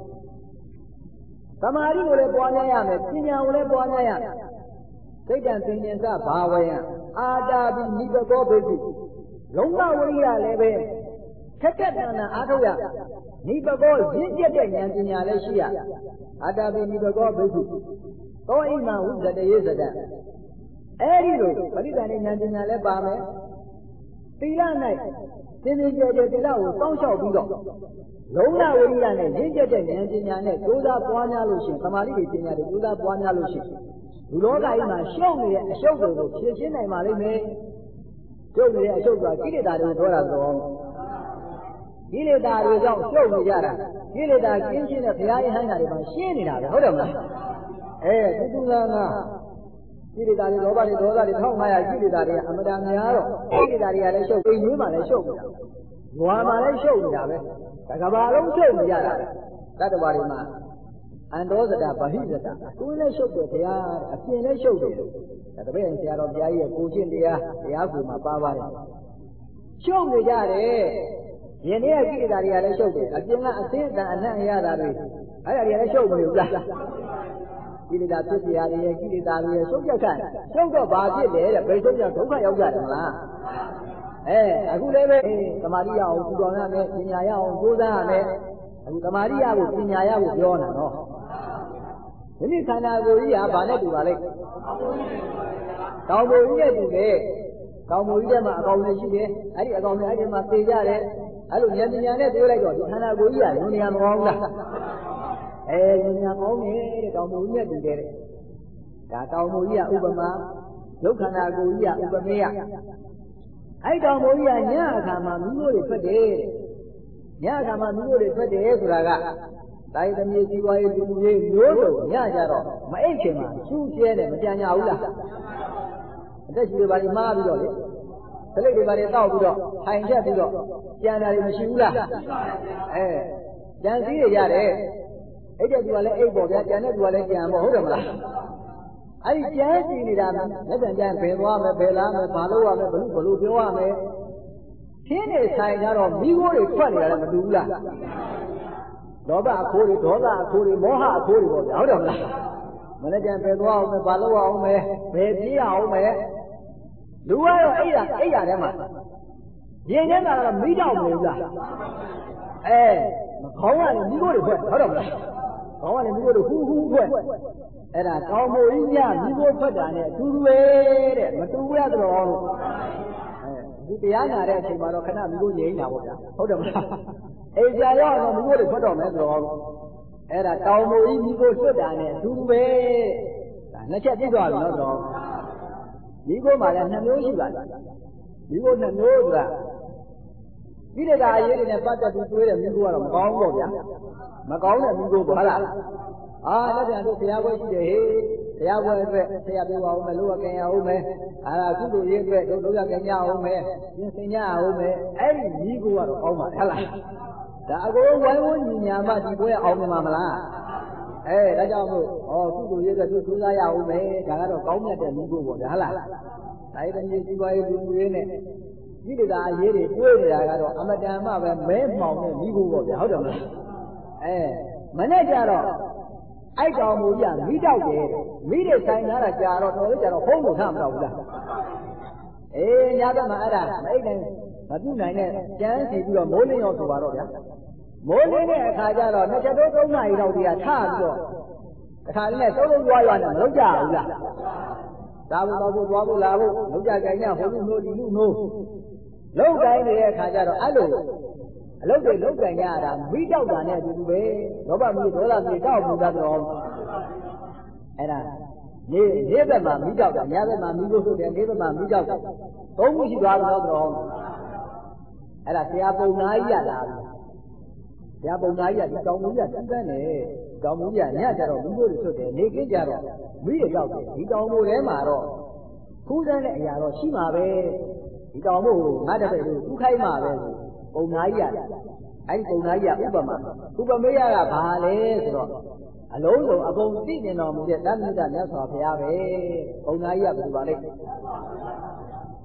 သမာဓိကိုလည်းပွားများရမယ်ပညာကိုလည်းပွားများရမယ်စိတ်တံပင်ဉ္စဘာဝယအာတာပိနိပကောဘိက္ခုလုံးဝဝိရိယလည်းပဲထက်ထက်တန်တန်အားထုတ်ရနိပကောရင့်ကျက်တဲ့ဉာဏ်ပညာလည်းရှိရအာတာပိနိပကောဘိက္ခုသောဣမံဝိဇ္ဇတယေသတံအဲ့ဒီလိုပရိသန္တိဉာဏ်ပညာလည်းပါမယ်သီလ၌သင်္ကြန်ကြဲသီလကိုစောင့်ရှောက်ပြီးတော့လုံးဝဝိရိယနဲ့ရင့်ကျက်တဲ့ဉာဏ်ပညာနဲ့ကြိုးစားပွားများလို့ရှိရင်သမာဓိပညာတွေကြိုးစားပွားများလို့ရှိရင်လူလောကကြီးမှာရှုပ်နေတဲ့အရှုပ်တွေကိုဖြေရှင်းနိုင်ပါလိမ့်မယ်ရှုပ်နေတဲ့အရှုပ်ကကိလေသာတွေကိုပြောတာတော့ကိလေသာတွေကြောင့်ရှုပ်နေကြတာကိလေသာကင်းရှင်းတဲ့ဘုရားယဟန်တာတွေမှာရှင်းနေတာပဲဟုတ်တယ်မလားအဲသူသူကငါကိလေသာတွေလောဘတွေဒေါသတွေထောက်ငါရကိလေသာတွေအမတန်များတော့ကိလေသာတွေကလည်းရှုပ်အိမ်ကြီးမှလည်းရှုပ်နေတာဘဝမှာလည်းရှုပ်နေတာပဲတကဘာလုံးရှုပ်နေကြတာတတ္တဝါတွေမှာအန္တောဇတာဗဟိဇတာကိုယ်လည်းရှုပ်တယ်ဘုရားအပြင်လည်းရှုပ်တယ်ဒါတပည့်ဆရာတော်ဘုရားကြီးရဲ့ကိုရှင်းတရားတရားကိုမှာပါပါတယ်ရှုပ်နေကြတယ်ယင်းနေ့ကိလေသာတွေကလည်းရှုပ်တယ်အပြင်ကအသိအတန်အနံ့ရတာတွေအဲ့ဒါတွေလည်းရှုပ်မလို့လားကိလေသာဖြစ်เสียတွေကိလေသာတွေရှုပ်ကြက်ခန့်ရှုပ်တော့ဘာဖြစ်လဲတဲ့ဘယ်ရှုပ်ကြဒုက္ခရောက်ကြတယ်မလားအဲအခုလည်းပဲသမာဓိရအောင်ပူတော်ရမယ်ပညာရအောင်ကြိုးစားရမယ်အခုသမာဓိရဖို့ပညာရဖို့ပြောတာနော်ဒီနေ့ခန္ဓာကိုယ်ကြီးကဘာနဲ့တူပါလဲတောင်ပေါ်ကြီးနဲ့တူတယ်တောင်ပေါ်ကြီးထဲမှာအကောင်တွေရှိတယ်အဲ့ဒီအကောင်တွေအဲ့ဒီမှာသိကြတယ်အဲ့လိုဉာဏ်ပညာနဲ့ပြောလိုက်တော့ဒီခန္ဓာကိုယ်ကြီးကလူနေရာမကောင်းဘူးလားအဲလူနေရာကောင်းတယ်တဲ့တောင်ပေါ်ကြီးနဲ့တူတယ်တဲ့ဒါတောင်ပေါ်ကြီးကဥပမာဒုက္ခန္ဓာကိုယ်ကြီးကဥပမေယအဲ့တောင်ပေါ်ကြီးကညအခါမှာမိမိုးတွေထွက်တယ်ညအခါမှာမိမိုးတွေထွက်တယ်ဆိုတာကတိုင်းသမီးစီပွားရေးလူမှုရေးမျိုးစုံညကြတော့မအိတ်ခင်မှာရှူးကျဲတယ်မကြံကြဘူးလားအသက်ရှင်တွေပါလိမှားပြီးတော့လေသလိပ်တွေပါလိတောက်ပြီးတော့ထိုင်ချက်ပြီးတော့ကြံတာတွေမရှိဘူးလားအဲကြံစည်းတွေရတယ်အဲ့တဲ့သူကလည်းအိတ်ပေါ့ဗျာကြံတဲ့သူကလည်းကြံပေါ့ဟုတ်တယ်မလားအဲ့ဒီကြံစည်နေတာလက်ပြန်ကြံဘယ်သွားမယ်ဘယ်လားမယ်ဘာလို့ရမယ်ဘလို့ဘလို့ပြောရမယ်ခင်းနေဆိုင်ကြတော့မိခိုးတွေထွက်နေတာလည်းမတူဘူးလားလောဘအခိုးတွေဒေါသအခိုးတွေမောဟအခိုးတွေပေါ့ဗျာဟုတ်တယ်မလားမနေ့ကပဲသွားအောင်မယ်ဘာလို့အောင်မယ်ဘယ်ပြေးအောင်မယ်လူကတော့အိယာအိယာထဲမှာရင်ထဲမှာတော့မိတော့မလို့လားအဲခေါင်းကလည်းမိခိုးတွေဖွဲ့ဟုတ်တယ်မလားခေါင်းကလည်းမိခိုးတွေဟူးဟူးဖွဲ့အဲ့ဒါကောင်းမို့ကြီးညမိခိုးထွက်တာနဲ့အတူတူပဲတဲ့မတူရတော့လို့အဲဒီတရားနာတဲ့အချိန်မှာတော့ခဏမိခိုးငြိမ်းတာပေါ့ဗျာဟုတ်တယ်မလားအိမ်ကြာရောက်တော့မိခိုးတွေထွက်တော့မယ်ဆိုတော့အဲ့ဒါတောင်မို့ကြီးမိခိုးဆွတ်တာနဲ့အတူတူပဲဒါနှစ်ချက်ပြည့်သွားပြီနော်တော့မိခိုးမှာလည်းနှစ်မျိုးရှိပါတယ်မိခိုးနှစ်မျိုးဆိုတာဒီတကာအရေးတွေနဲ့ပတ်သက်ပြီးတွေးတဲ့မိခိုးကတော့မကောင်းဘူးပေါ့ဗျာမကောင်းတဲ့မိခိုးပေါ့ဟုတ်လားအာလက်ပြန်တို့ဘုရားပွဲရှိတယ်ဟေးဘုရားပွဲအတွက်ဆရာပြောအောင်မယ်လို့ကင်ရအောင်မယ်အာကုသိုလ်ရေးအတွက်တို့တို့ကကင်ရအောင်မယ်ပြင်ဆင်ရအောင်မယ်အဲ့ဒီမိခိုးကတော့ကောင်းပါဟုတ်လားဒါအကုန်ဝိုင်းဝန်းညီညာမှဒီပွဲအောင်မှာမလားအဲဒါကြောင့်မို့ဩကုသိုလ်ရေးအတွက်သူစူးစမ်းရအောင်မယ်ဒါကတော့ကောင်းမြတ်တဲ့မိဖို့ပေါ့ဗျာဟုတ်လားဒါရတဲ့ညီစီပွားရေးလူမှုရေးနဲ့ဒီတကာအရေးတွေတွေးနေတာကတော့အမတန်မှပဲမဲမှောင်တဲ့မိဖို့ပေါ့ဗျာဟုတ်တယ်မလားအဲမနဲ့ကြတော့အိုက်တော်မူရမိတောက်တယ်မိတွေဆိုင်လာတာကြာတော့တော်လေးကြာတော့ဟုံးလို့ထားမတော့ဘူးလားအေးညဘက်မှာအဲ့ဒါမအိတ်နိုင်မပြုနိုင်တဲ့ကျန်းစီပြီးတော့မိုးလင်းရောဆိုပါတော့ဗျာမိုးလင်းတဲ့အခါကျတော့နှစ်ချက်သုံးနာရီလောက်တည်းကထပြီးတော့တစ်ခါလေးနဲ့သုံးလုံးသွားရွာနဲ့မလုပ်ကြဘူးလားဒါဘူးတော့ဘူးသွားဘူးလာဘူးလုပ်ကြကြညဟိုလူနိုးဒီလူနိုးလုပ်တိုင်းနေတဲ့အခါကျတော့အဲ့လိုအလုပ်တွေလုပ်ကြရတာမိတောက်တာနဲ့အတူတူပဲလောဘမျိုးဒေါသမျိုးတောက်မှုတာတော့အဲ့ဒါနေနေဘက်မှာမိတောက်တာညဘက်မှာမိလို့ဆိုတယ်နေဘက်မှာမိတောက်တာသုံးခုရှိသွားတော့တော့အဲ့ဒါဆရာပုံနာကြီးရလာပြီဆရာပုံနာကြီးကဒီကောင်းမှုကြီးကတန်းနေကောင်းမှုကြီးကညကြတော့မိလို့ဆွတ်တယ်နေကိကြတော့မိရရောက်တယ်ဒီကောင်းမှုထဲမှာတော့ခူးတဲ့တဲ့အရာတော့ရှိမှာပဲဒီကောင်းမှုကိုငါတပည့်လို့ဥခိုင်းမှာပဲပုံနာကြီးရတယ်အဲ့ဒီပုံနာကြီးကဥပမာဥပမေယကဘာလဲဆိုတော့အလုံးစုံအကုန်သိနေတော်မူတဲ့တမ္မိတမြတ်စွာဘုရားပဲပုံနာကြီးကဘယ်လိုပါလဲ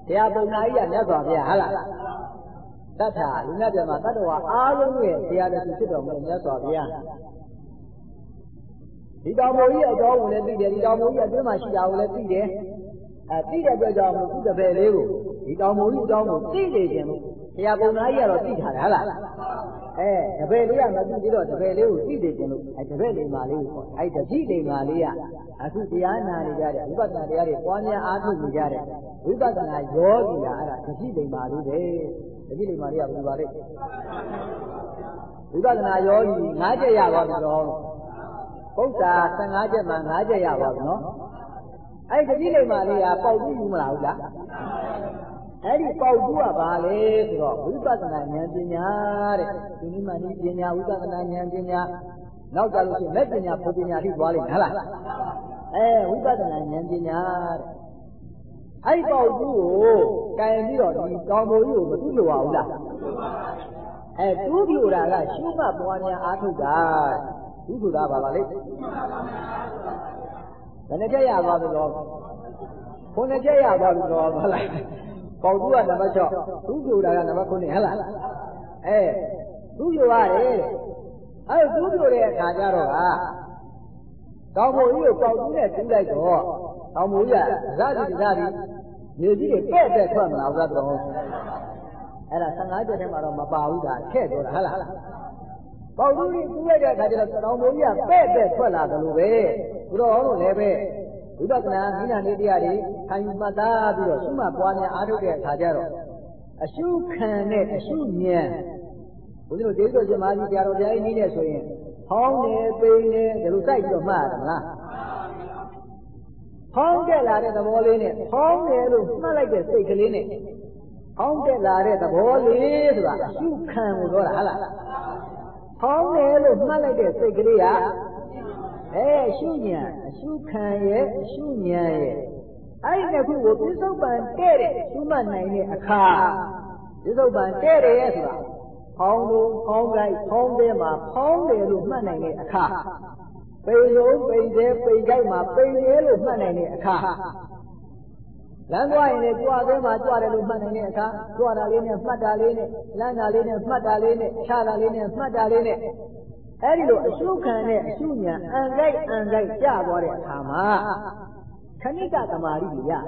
တရားပုံနာကြီးကမြတ်စွာဘုရားဟာလားတတ်တာလူမြတ်ပြန်မှာတတ္တဝါအားလုံးရဲ့တရားတစ်ခုဖြစ်တော်မူမြတ်စွာဘုရားဒီတော်မူကြီးအတော်ဝင်လည်းသိတယ်ဒီတော်မူကြီးအတွင်းမှာရှိတာကိုလည်းသိတယ်အဲသိတဲ့အတွက်ကြောင့်သူ့တပည့်လေးကိုဒီတော်မူကြီးအကြောင်းကိုသိနေခြင်းလို့တရားပုံနာကြီးကတော့သိထားတယ်ဟုတ်လားအဲတပည့်လေးကမသိသေးတော့တပည့်လေးကိုသိနေခြင်းလို့အဲတပည့်လေးမာလေးကိုအဲတတိလေးမာလေးကအခုတရားနာနေကြတဲ့ဝိပဿနာတရားတွေပွားများအားထုတ်နေကြတဲ့ဝိပဿနာယောဂီကအဲ့ဒါတတိလေးမာလေးပဲတတိလေးမာလေးကဘယ်လိုပါလဲဝိပဿနာယောဂီငါးချက်ရပါပြီတော့ပုဒ်တာဆယ်ငါးချက်မှငါးချက်ရပါပြီနော်အဲ့ဒီတတိလေးမာလေးကပေါက်ပြီးယူမလားဟုတ်လားအဲ့ဒီပေါက်တူကဘာလဲဆိုတော့ဝိပဿနာဉာဏ်ပညာတဲ့ဒီနည်းမှဒီပညာဝိပဿနာဉာဏ်ပညာနောက်ကြလို့ရှိရင်လက်ပညာဘုပညာထိသွားလိမ့်မယ်ဟုတ်လားအဲဝိပဿနာဉာဏ်ပညာတဲ့အဲ့ဒီပေါက်တူကိုကင်ပြီးတော့ဒီကောင်းမိုးကြီးကိုမတူလို့ရဘူးလားအဲတူးပြိုတာကရှုမှတ်ပွားများအားထုတ်တာတူးပြိုတာပါပါလေဘယ်နှချက်ရသွားပြီတော့ခုနှစ်ချက်ရသွားပြီတော့ဟုတ်လားပေါတူကနံပါတ်၆သူ့ပြိုတာကနံပါတ်9ဟဲ့လားအဲသူ့ပြိုရတယ်အဲသူ့ပြိုတဲ့အခါကျတော့ကတောင်မိုးကြီးကိုပေါတူနဲ့တူးလိုက်တော့တောင်မိုးကြီးကဇာတိဇာတိမြေကြီးတွေပဲ့တဲ့ထွက်မလာဘူးတော့အဲ့ဒါဆယ်ငါးချက်ထဲမှာတော့မပါဘူးဒါထည့်တော့ဟဲ့လားပေါတူကြီးတူးလိုက်တဲ့အခါကျတော့တောင်မိုးကြီးကပဲ့တဲ့ထွက်လာတယ်လို့ပဲဘုရားဟောလို့လည်းပဲဝိပဿနာမိနာနေတရားတွေခံယူမှတ်သားပြီးတော့ရှုမှတ်ပွားများအားထုတ်တဲ့အခါကျတော့အရှုခံနဲ့အရှုဉာဏ်ဘုရားတို့ဒေသရှင်မကြီးတရားတော်ကြားကြီးနေတယ်ဆိုရင်ဟောင်းနေပိန်နေဒီလိုစိုက်ပြီးတော့မှတ်ရတယ်မလားဟောင်းတက်လာတဲ့သဘောလေးနဲ့ဟောင်းတယ်လို့မှတ်လိုက်တဲ့စိတ်ကလေးနဲ့ဟောင်းတက်လာတဲ့သဘောလေးဆိုတာအရှုခံကိုပြောတာဟုတ်လားဟောင်းတယ်လို့မှတ်လိုက်တဲ့စိတ်ကလေးကအဲအရှုဉာဏ်အရှုခံရဲ့အရှုဉာဏ်ရဲ့အဲ့ဒီတစ်ခုကိုပြစ္ဆုတ်ပံတဲ့တဲ့ရှုမှတ်နိုင်တဲ့အခါပြစ္ဆုတ်ပံတဲ့တယ်ဆိုတာဖောင်းလို့ဖောင်းလိုက်ဖောင်းတဲ့မှာဖောင်းတယ်လို့မှတ်နိုင်တဲ့အခါပိန်လုံးပိန်သေးပိန်ကြိုက်မှာပိန်ရဲလို့မှတ်နိုင်တဲ့အခါလမ်းသွားရင်လည်းကြွသေးမှာကြွတယ်လို့မှတ်နိုင်တဲ့အခါကြွတာလေးနဲ့မှတ်တာလေးနဲ့လမ်းတာလေးနဲ့မှတ်တာလေးနဲ့ခြားတာလေးနဲ့မှတ်တာလေးနဲ့အဲ့ဒီလိုအရှုခံတဲ့အရှုဉာဏ်အံကြိုက်အံကြိုက်ကျသွားတဲ့အခါမှာခဏိကသမာဓိကိုရ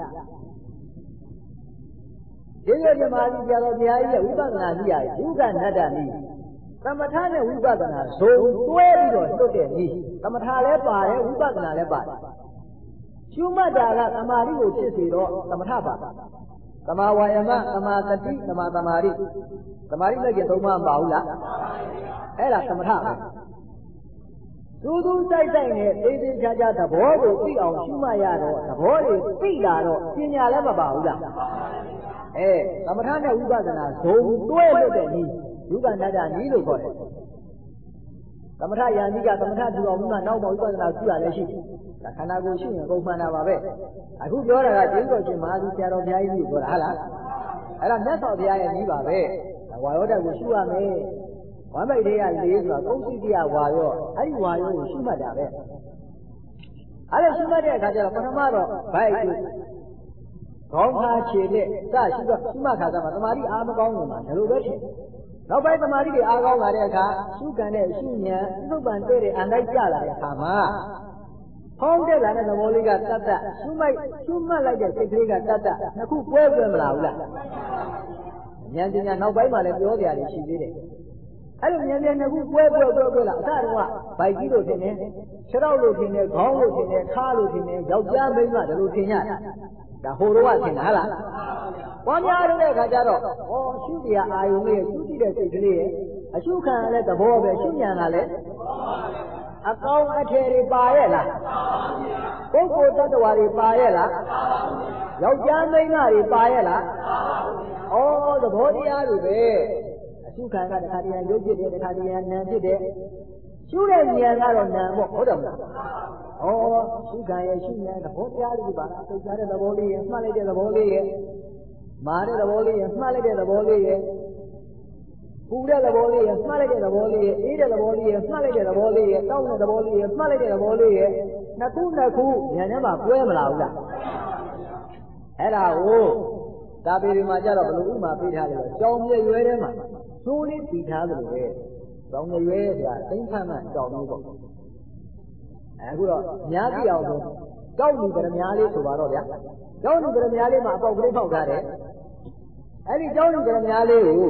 ဒီလိုသမာဓိကြတော့ဘုရားကြီးရဲ့ဝိပဿနာကြီးရယုကနတ္တနည်းသမထနဲ့ဝိပဿနာဇုံတွဲပြီးတော့လွတ်တဲ့နည်းသမထလည်းပါတယ်ဝိပဿနာလည်းပါတယ်ရှုမှတ်တာကသမာဓိကိုဖြစ်စေတော့သမထပါသမာဝါယမသမာသတိသမာသမာဓိသမာဓိနဲ့ကျသုံးပါမပါဘူးလားအဲ့ဒါသမထပဲသူသူတိုက်တိုက်နဲ့သိသိချာချာသဘောကိုသိအောင်ရှုမှတ်ရတော့သဘောတွေသိလာတော့ပညာလည်းမပါဘူးလားအဲသမထနဲ့ဝိပဿနာဇုံတွဲလို့တဲ့နည်းယုကနတ္တနည်းလို့ခေါ်တယ်သမထယာနိကသမထထူအောင်မှနောက်မှဝိပဿနာကြည့်ရလဲရှိတယ်ဒါခန္ဓာကိုယ်ရှိရင်ပုံမှန်တာပါပဲအခုပြောတာကကျေးဇူးတော်ရှင်မဟာသီဆရာတော်ဘုရားကြီးကိုပြောတာဟုတ်လားအဲ့ဒါမြတ်စွာဘုရားရဲ့နည်းပါပဲဝါရောဓာတ်ကိုရှုရမယ်ဝမ်းမိတ်တွေကလေးဆိုတာကုသိတိယဝါရောအဲ့ဒီဝါရောကိုရှုမှတ်တာပဲအဲ့ဒါရှုမှတ်တဲ့အခါကျတော့ပထမတော့ဘိုက်ကိုခေါင်းခါခြေနဲ့စရှုတော့ရှုမှတ်ခါကျမှသမာဓိအားမကောင်းဘူးမှာဒါလိုပဲဖြစ်နောက်ပိုင်းသမာဓိတွေအားကောင်းလာတဲ့အခါရှုကန်တဲ့ရှုဉာဏ်သုပ္ပန်တဲ့တဲ့အန္တကျလာတဲ့အခါမှာဟောင်းတက်လာတဲ့သဘောလေးကတတ်တတ်ရှုမိုက်ရှုမှတ်လိုက်တဲ့စိတ်ကလေးကတတ်တတ်နှစ်ခုပွဲပွဲမလာဘူးလားဉာဏ်ပညာနောက်ပိုင်းမှာလည်းပြောကြရတယ်ရှိသေးတယ်အဲ့လိုဉာဏ်ပညာနှစ်ခုပွဲပွဲပွဲပွဲလာအစတုန်းကဗိုက်ကြီးလို့ထင်တယ်ခြေထောက်လို့ထင်တယ်ခေါင်းလို့ထင်တယ်ခါလို့ထင်တယ်ယောက်ျားမိန်းမဒါလိုထင်ရတယ်ဒါဟိုတော့ထင်တာဟလားပွားများတဲ့အခါကျတော့ဩရှုတရားအာယုံလေးရှုကြည့်တဲ့စိတ်ကလေးရဲ့အရှုခံရတဲ့သဘောပဲရှုဉာဏ်ကလည်းအကောင်းအထည်တွေပါရဲ့လားပုဂ္ဂိုလ်တ attva တွေပါရဲ့လားယောက်ျားမိန်းမတွေပါရဲ့လားဩသဘောတရားတွေပဲအရှုခံကတခါတည်းရုပ်ဖြစ်တယ်တခါတည်းနာမ်ဖြစ်တယ်ရှုတဲ့ဉာဏ်ကတော့နာမ်ပေါ့ဟုတ်တယ်မလားဩရှုခံရဲ့ရှုဉာဏ်သဘောတရားတွေပါလားသိကြတဲ့သဘောလေးရဲ့မှတ်လိုက်တဲ့သဘောလေးရဲ့မာတဲ့သဘောလေးရဲ့မှတ်လိုက်တဲ့သဘောလေးရဲ့ပူတဲ့သဘောလေးရဲ့မှတ်လိုက်တဲ့သဘောလေးရဲ့အေးတဲ့သဘောလေးရဲ့မှတ်လိုက်တဲ့သဘောလေးရဲ့တောက်တဲ့သဘောလေးရဲ့မှတ်လိုက်တဲ့သဘောလေးရဲ့နှစ်ခုနှစ်ခုဉာဏ်ထဲမှာတွဲမလာဘူးလားအဲ့ဒါကိုဒါပေဒီမှာကြတော့ဘလို့ဥမာပေးထားတယ်ကြောင်မြေရွယ်ထဲမှာကျိုးလေးတည်ထားတယ်လို့ပဲကြောင်မြေရွယ်ဆိုတာသိမ့်ဖတ်မှကြောင်မျိုးပေါ့အခုတော့များကြည့်အောင်ဆိုကြောက်လူကရများလေးဆိုပါတော့ဗျာကြောက်လူကရများလေးမှာအပေါက်ကလေးပေါက်ထားတယ်အဲ့ဒီကြောက်လူကရများလေးကို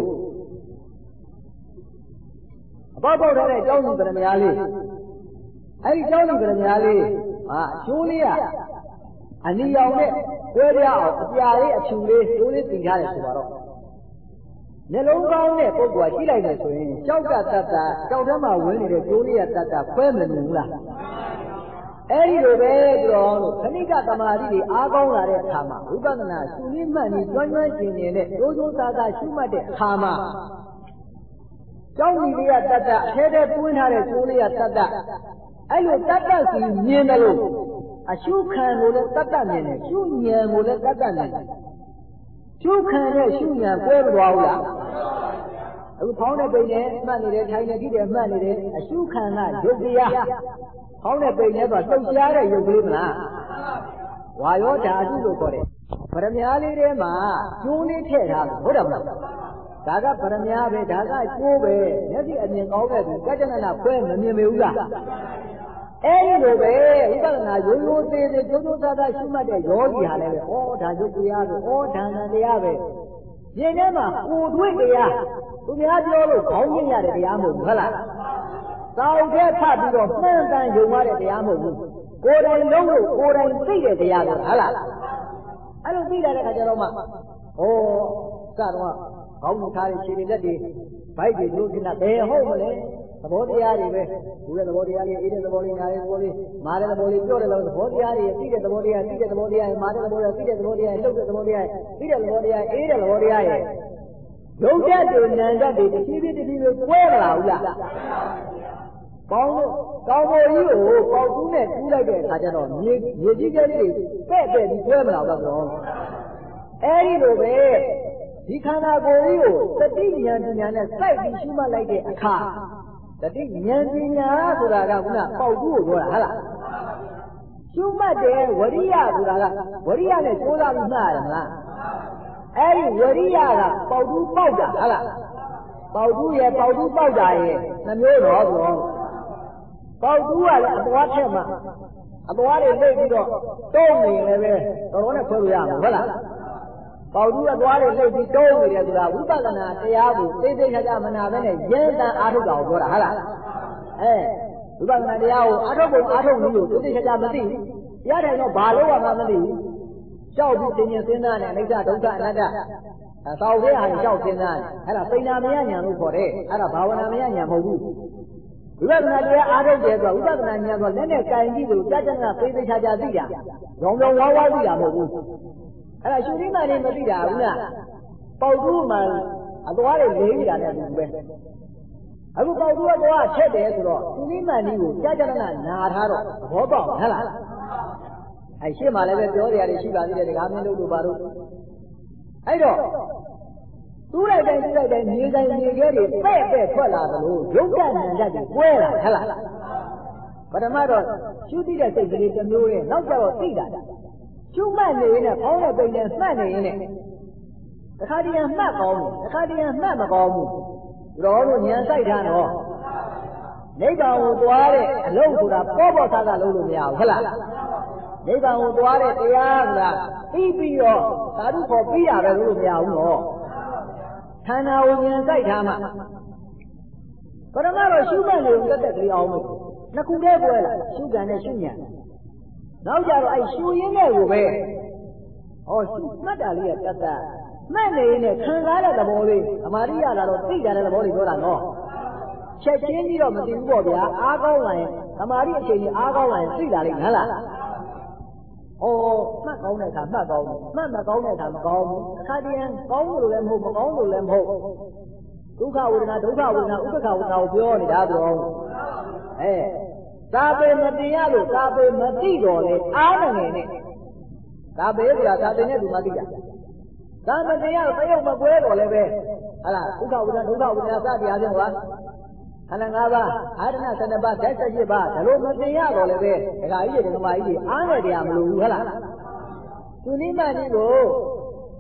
အပေါက်ပေါက်ထားတဲ့ကြောက်လူကရများလေးအဲ့ဒီကြောက်လူကရများလေးဟာအကျိုးလေးကအနီရောင်နဲ့တွဲပြအောင်အပြာလေးအဖြူလေးကျိုးလေးတည်ထားတယ်ဆိုပါတော့နှလုံးကောင်းတဲ့ပုဂ္ဂိုလ်ကရှိလိုက်တယ်ဆိုရင်ကြောက်ကတတ်တာကြောက်ထဲမှာဝင်နေတဲ့ကျိုးလေးကတတ်တာခွဲမလို့ဘူးလားအဲ့ဒီလိုပဲပြောလို့ခဏိကသမာဓိတွေအားကောင်းလာတဲ့အခါမှာဝိပဿနာရှုနည်းမှတ်ပြီးကျွမ်းကျွမ်းကျင်ကျင်နဲ့ရိုးရိုးသားသားရှုမှတ်တဲ့အခါမှာကြောက်ကြီးလေးကတတ်တာအထဲထဲတွင်းထားတဲ့ကျိုးလေးကတတ်တာအဲ့လိုတတ်တတ်စီမြင်တယ်လို့အရှုခံကိုလည်းတတ်တတ်မြင်တယ်ရှုဉဏ်ကိုလည်းတတ်တတ်မြင်တယ်ရှုခံတဲ့ရှုဉဏ်ကွဲမသွားဘူးလားအခုဖောင်းတဲ့ပိန်နဲ့မှတ်နေတယ်ထိုင်နေကြည့်တယ်မှတ်နေတယ်အရှုခံကရုပ်တရားဖောင်းတဲ့ပိန်နဲ့ဆိုလှုပ်ရှားတဲ့ရုပ်ကလေးမလားဝါယောဓာတုလို့ခေါ်တယ်ဗရမ ्या လေးထဲမှာကျိုးလေးထည့်ထားတယ်ဟုတ်တယ်မလားဒါကဗရမ ्या ပဲဒါကကျိုးပဲမျက်စိအမြင်ကောင်းတဲ့သူကကြနနာဖွဲမမြင်မေဘူးလားအဲ့ဒီလိုပဲဝိပဿနာရိုးရိုးသေးသေးကျိုးကျိုးသားသားရှုမှတ်တဲ့ယောဂီဟာလည်းပဲဩဒါရုပ်တရားပဲဩဒါနတရားပဲဉာဏ်ထဲမှာကိုယ်တွေ့တရားသူများပြောလို့ခေါင်းကျင်ရတဲ့တရားမဟုတ်ဘူးဟုတ်လားသာဝတ္ထထပြီးတော့မှန်တန်ယုံရတဲ့တရားမဟုတ်ဘူးကိုယ်တိုင်လုံးလို့ကိုယ်တိုင်သိတဲ့တရားပဲဟုတ်လားအဲ့လိုသိလာတဲ့ခါကျတော့မှဩကတော့ခေါင်းထားတဲ့ခြေတွေလက်တွေဘိုက်တွေတို့ကဘယ်ဟုတ်မလဲသဘောတရားတွေပဲဘူးတဲ့သဘောတရားလေးအေးတဲ့သဘောလေးနားတဲ့သဘောလေးမားတဲ့သဘောလေးပြောတဲ့သဘောတရားတွေသိတဲ့သဘောတရားသိတဲ့သဘောတရားမားတဲ့သဘောတရားသိတဲ့သဘောတရားလှုပ်တဲ့သဘောတရားသိတဲ့သဘောတရားအေးတဲ့သဘောတရားရဲ့ဒုက္ခတွေနံတတ်တွေတဖြည်းဖြည်းတဖြည်းဖြည်းကွဲမလာဘူးလားကောင်းလို့ကောင်းဖို့ကြီးကိုပေါက်တူးနဲ့တူးလိုက်တဲ့အခါကျတော့မြေမြေကြီးကျဲလေးပဲ့ပဲ့ပြီးကွဲမလာဘူးတော့အဲ့ဒီလိုပဲဒီခန္ဓာကိုယ်ကြီးကိုတတိဉာဏ်ပညာနဲ့စိုက်ပြီးရှုမှတ်လိုက်တဲ့အခါတတိဉာဏ်ပညာဆိုတာကခုနပေါက်တူးကိုပြောတာဟုတ်လားရှုမှတ်တယ်ဝရိယဆိုတာကဝရိယနဲ့ကြိုးစားပြီးမှတ်ရတယ်မလားအဲ့ဒီဝရိယကပေါက်တူးပေါက်တာဟုတ်လားပေါက်တူးရဲ့ပေါက်တူးပေါက်တာရဲ့နှမျိုးတော့ပြောပေါက်တူးကလည်းအသွားထက်မှာအသွားတွေလိမ့်ပြီးတော့တုံးနေလည်းပဲတော်တော်နဲ့ခွဲလို့ရမှာဟုတ်လားပေါက်တူးအသွားတွေလိမ့်ပြီးတုံးနေတယ်ဆိုတာဝိပဿနာတရားကိုသိသိချာချာမနာဘဲနဲ့ရဲတန်အားထုတ်တာကိုပြောတာဟုတ်လားအဲဝိပဿနာတရားကိုအားထုတ်ဖို့အားထုတ်လို့သိသိချာချာမသိဘူးတရားထိုင်တော့ဘာလို့မှမသိဘူးကြောက်ပြီးသင်ញစဉ်းစားနေအိဋ္ဌဒုက္ခအနတ္တအသောက်တဲ့ဟာကြောက်စဉ်းစားနေအဲ့ဒါပိဏာမယညာလို့ခေါ်တယ်အဲ့ဒါဘာဝနာမယညာမဟုတ်ဘူးဝိပဿနာတရားအားထုတ်တယ်ဆိုဝိပဿနာဉာဏ်ဆိုလက်နဲ့ကင်ကြည့်လို့တက္ကနာသိသိချာချာသိတာရောင်ရောင်ဝါးဝါးသိတာမဟုတ်ဘူးအဲ့ဒါရှင်ဒီမှနေမသိတာဘူးလားပေါက်တူးမှအသွားတွေလိမ့်နေတာနဲ့တူပဲအခုပေါက်တူးကသွားချက်တယ်ဆိုတော့ရှင်ဒီမှနေကိုတက္ကနာနာထားတော့သဘောပေါက်ဟုတ်လားအဲ့ရှေ့မှာလည်းပဲပြောကြရတယ်ရှိပါသေးတယ်ဒကာမင်းတို့တို့ဘာလို့အဲ့တော့တူးလိုက်တိုင်းတူးလိုက်တိုင်းမြေတိုင်းမြေခဲတွေပဲ့ပဲ့ထွက်လာသလိုရုပ်ကနံတတ်တွေကွဲလာဟဲ့လားပထမတော့ရှုသိတဲ့စိတ်ကလေးတစ်မျိုးနဲ့နောက်ကျတော့သိတာရှုမှတ်နေရင်နဲ့ဖောင်းတဲ့ပိန်နဲ့မှတ်နေရင်နဲ့တခါတည်းမှတ်ကောင်းဘူးတခါတည်းမှတ်မကောင်းဘူးတော်တို့ဉာဏ်စိုက်ထားတော့နိဗ္ဗာန်ကိုသွားတဲ့အလုံးဆိုတာပေါ်ပေါ်သားသားလုံးလို့မရဘူးဟဲ့လားနိဗ္ဗာန်ကိုသွားတဲ့တရားဆိုတာပြီးပြီးတော့သာဓုခေါ်ပြီးရပဲလို့မရဘူးနော်ခန္ဓာကိုဉာဏ်စိုက်ထားမှပရမတော့ရှုမှတ်နေတက်တက်ကလေးအောင်လို့နှစ်ခုတည်းပွဲလာရှုကံနဲ့ရှုဉာဏ်နောက်ကြတော့အဲရှုရင်းနဲ့ကိုပဲဟောရှုမှတ်တာလေးကတက်တက်မှတ်နေရင်လည်းခံစားတဲ့သဘောလေးအမာရိယလာတော့သိကြတဲ့သဘောလေးပြောတာနော်ချက်ချင်းပြီးတော့မသိဘူးပေါ့ဗျာအားကောင်းလာရင်အမာရိအချိန်ကြီးအားကောင်းလာရင်သိလာလိမ့်မယ်လားဩမှတ်ကောင်းတဲ့အခါမှတ်ကောင်းတယ်မှတ်မကောင်းတဲ့အခါမကောင်းဘူးအခါတည်းကောင်းလို့လည်းမဟုတ်မကောင်းလို့လည်းမဟုတ်ဒုက္ခဝေဒနာဒုက္ခဝေဒနာဥပ္ပခဝေဒနာကိုပြောနေတာပြောအဲသာပေမတင်ရလို့သာပေမသိတော့လေအားနေနေနဲ့သာပေဆိုတာသာပေနဲ့သူမသိတာသာမတင်ရတော့တရုပ်မကွဲတော့လည်းပဲဟာလားဒုက္ခဝေဒနာဒုက္ခဝေဒနာစသည်အားဖြင့်ကွာခန္ဓာ၅ပါးအာရဏ၁၂ပါးဓာတ်၁၈ပါးဒါလိုမတင်ရတော့လည်းပဲဒကာကြီးတွေဒကာမကြီးတွေအားနဲ့တရားမလို့ဘူးဟဲ့လားသူနိမကြီးကိုဒ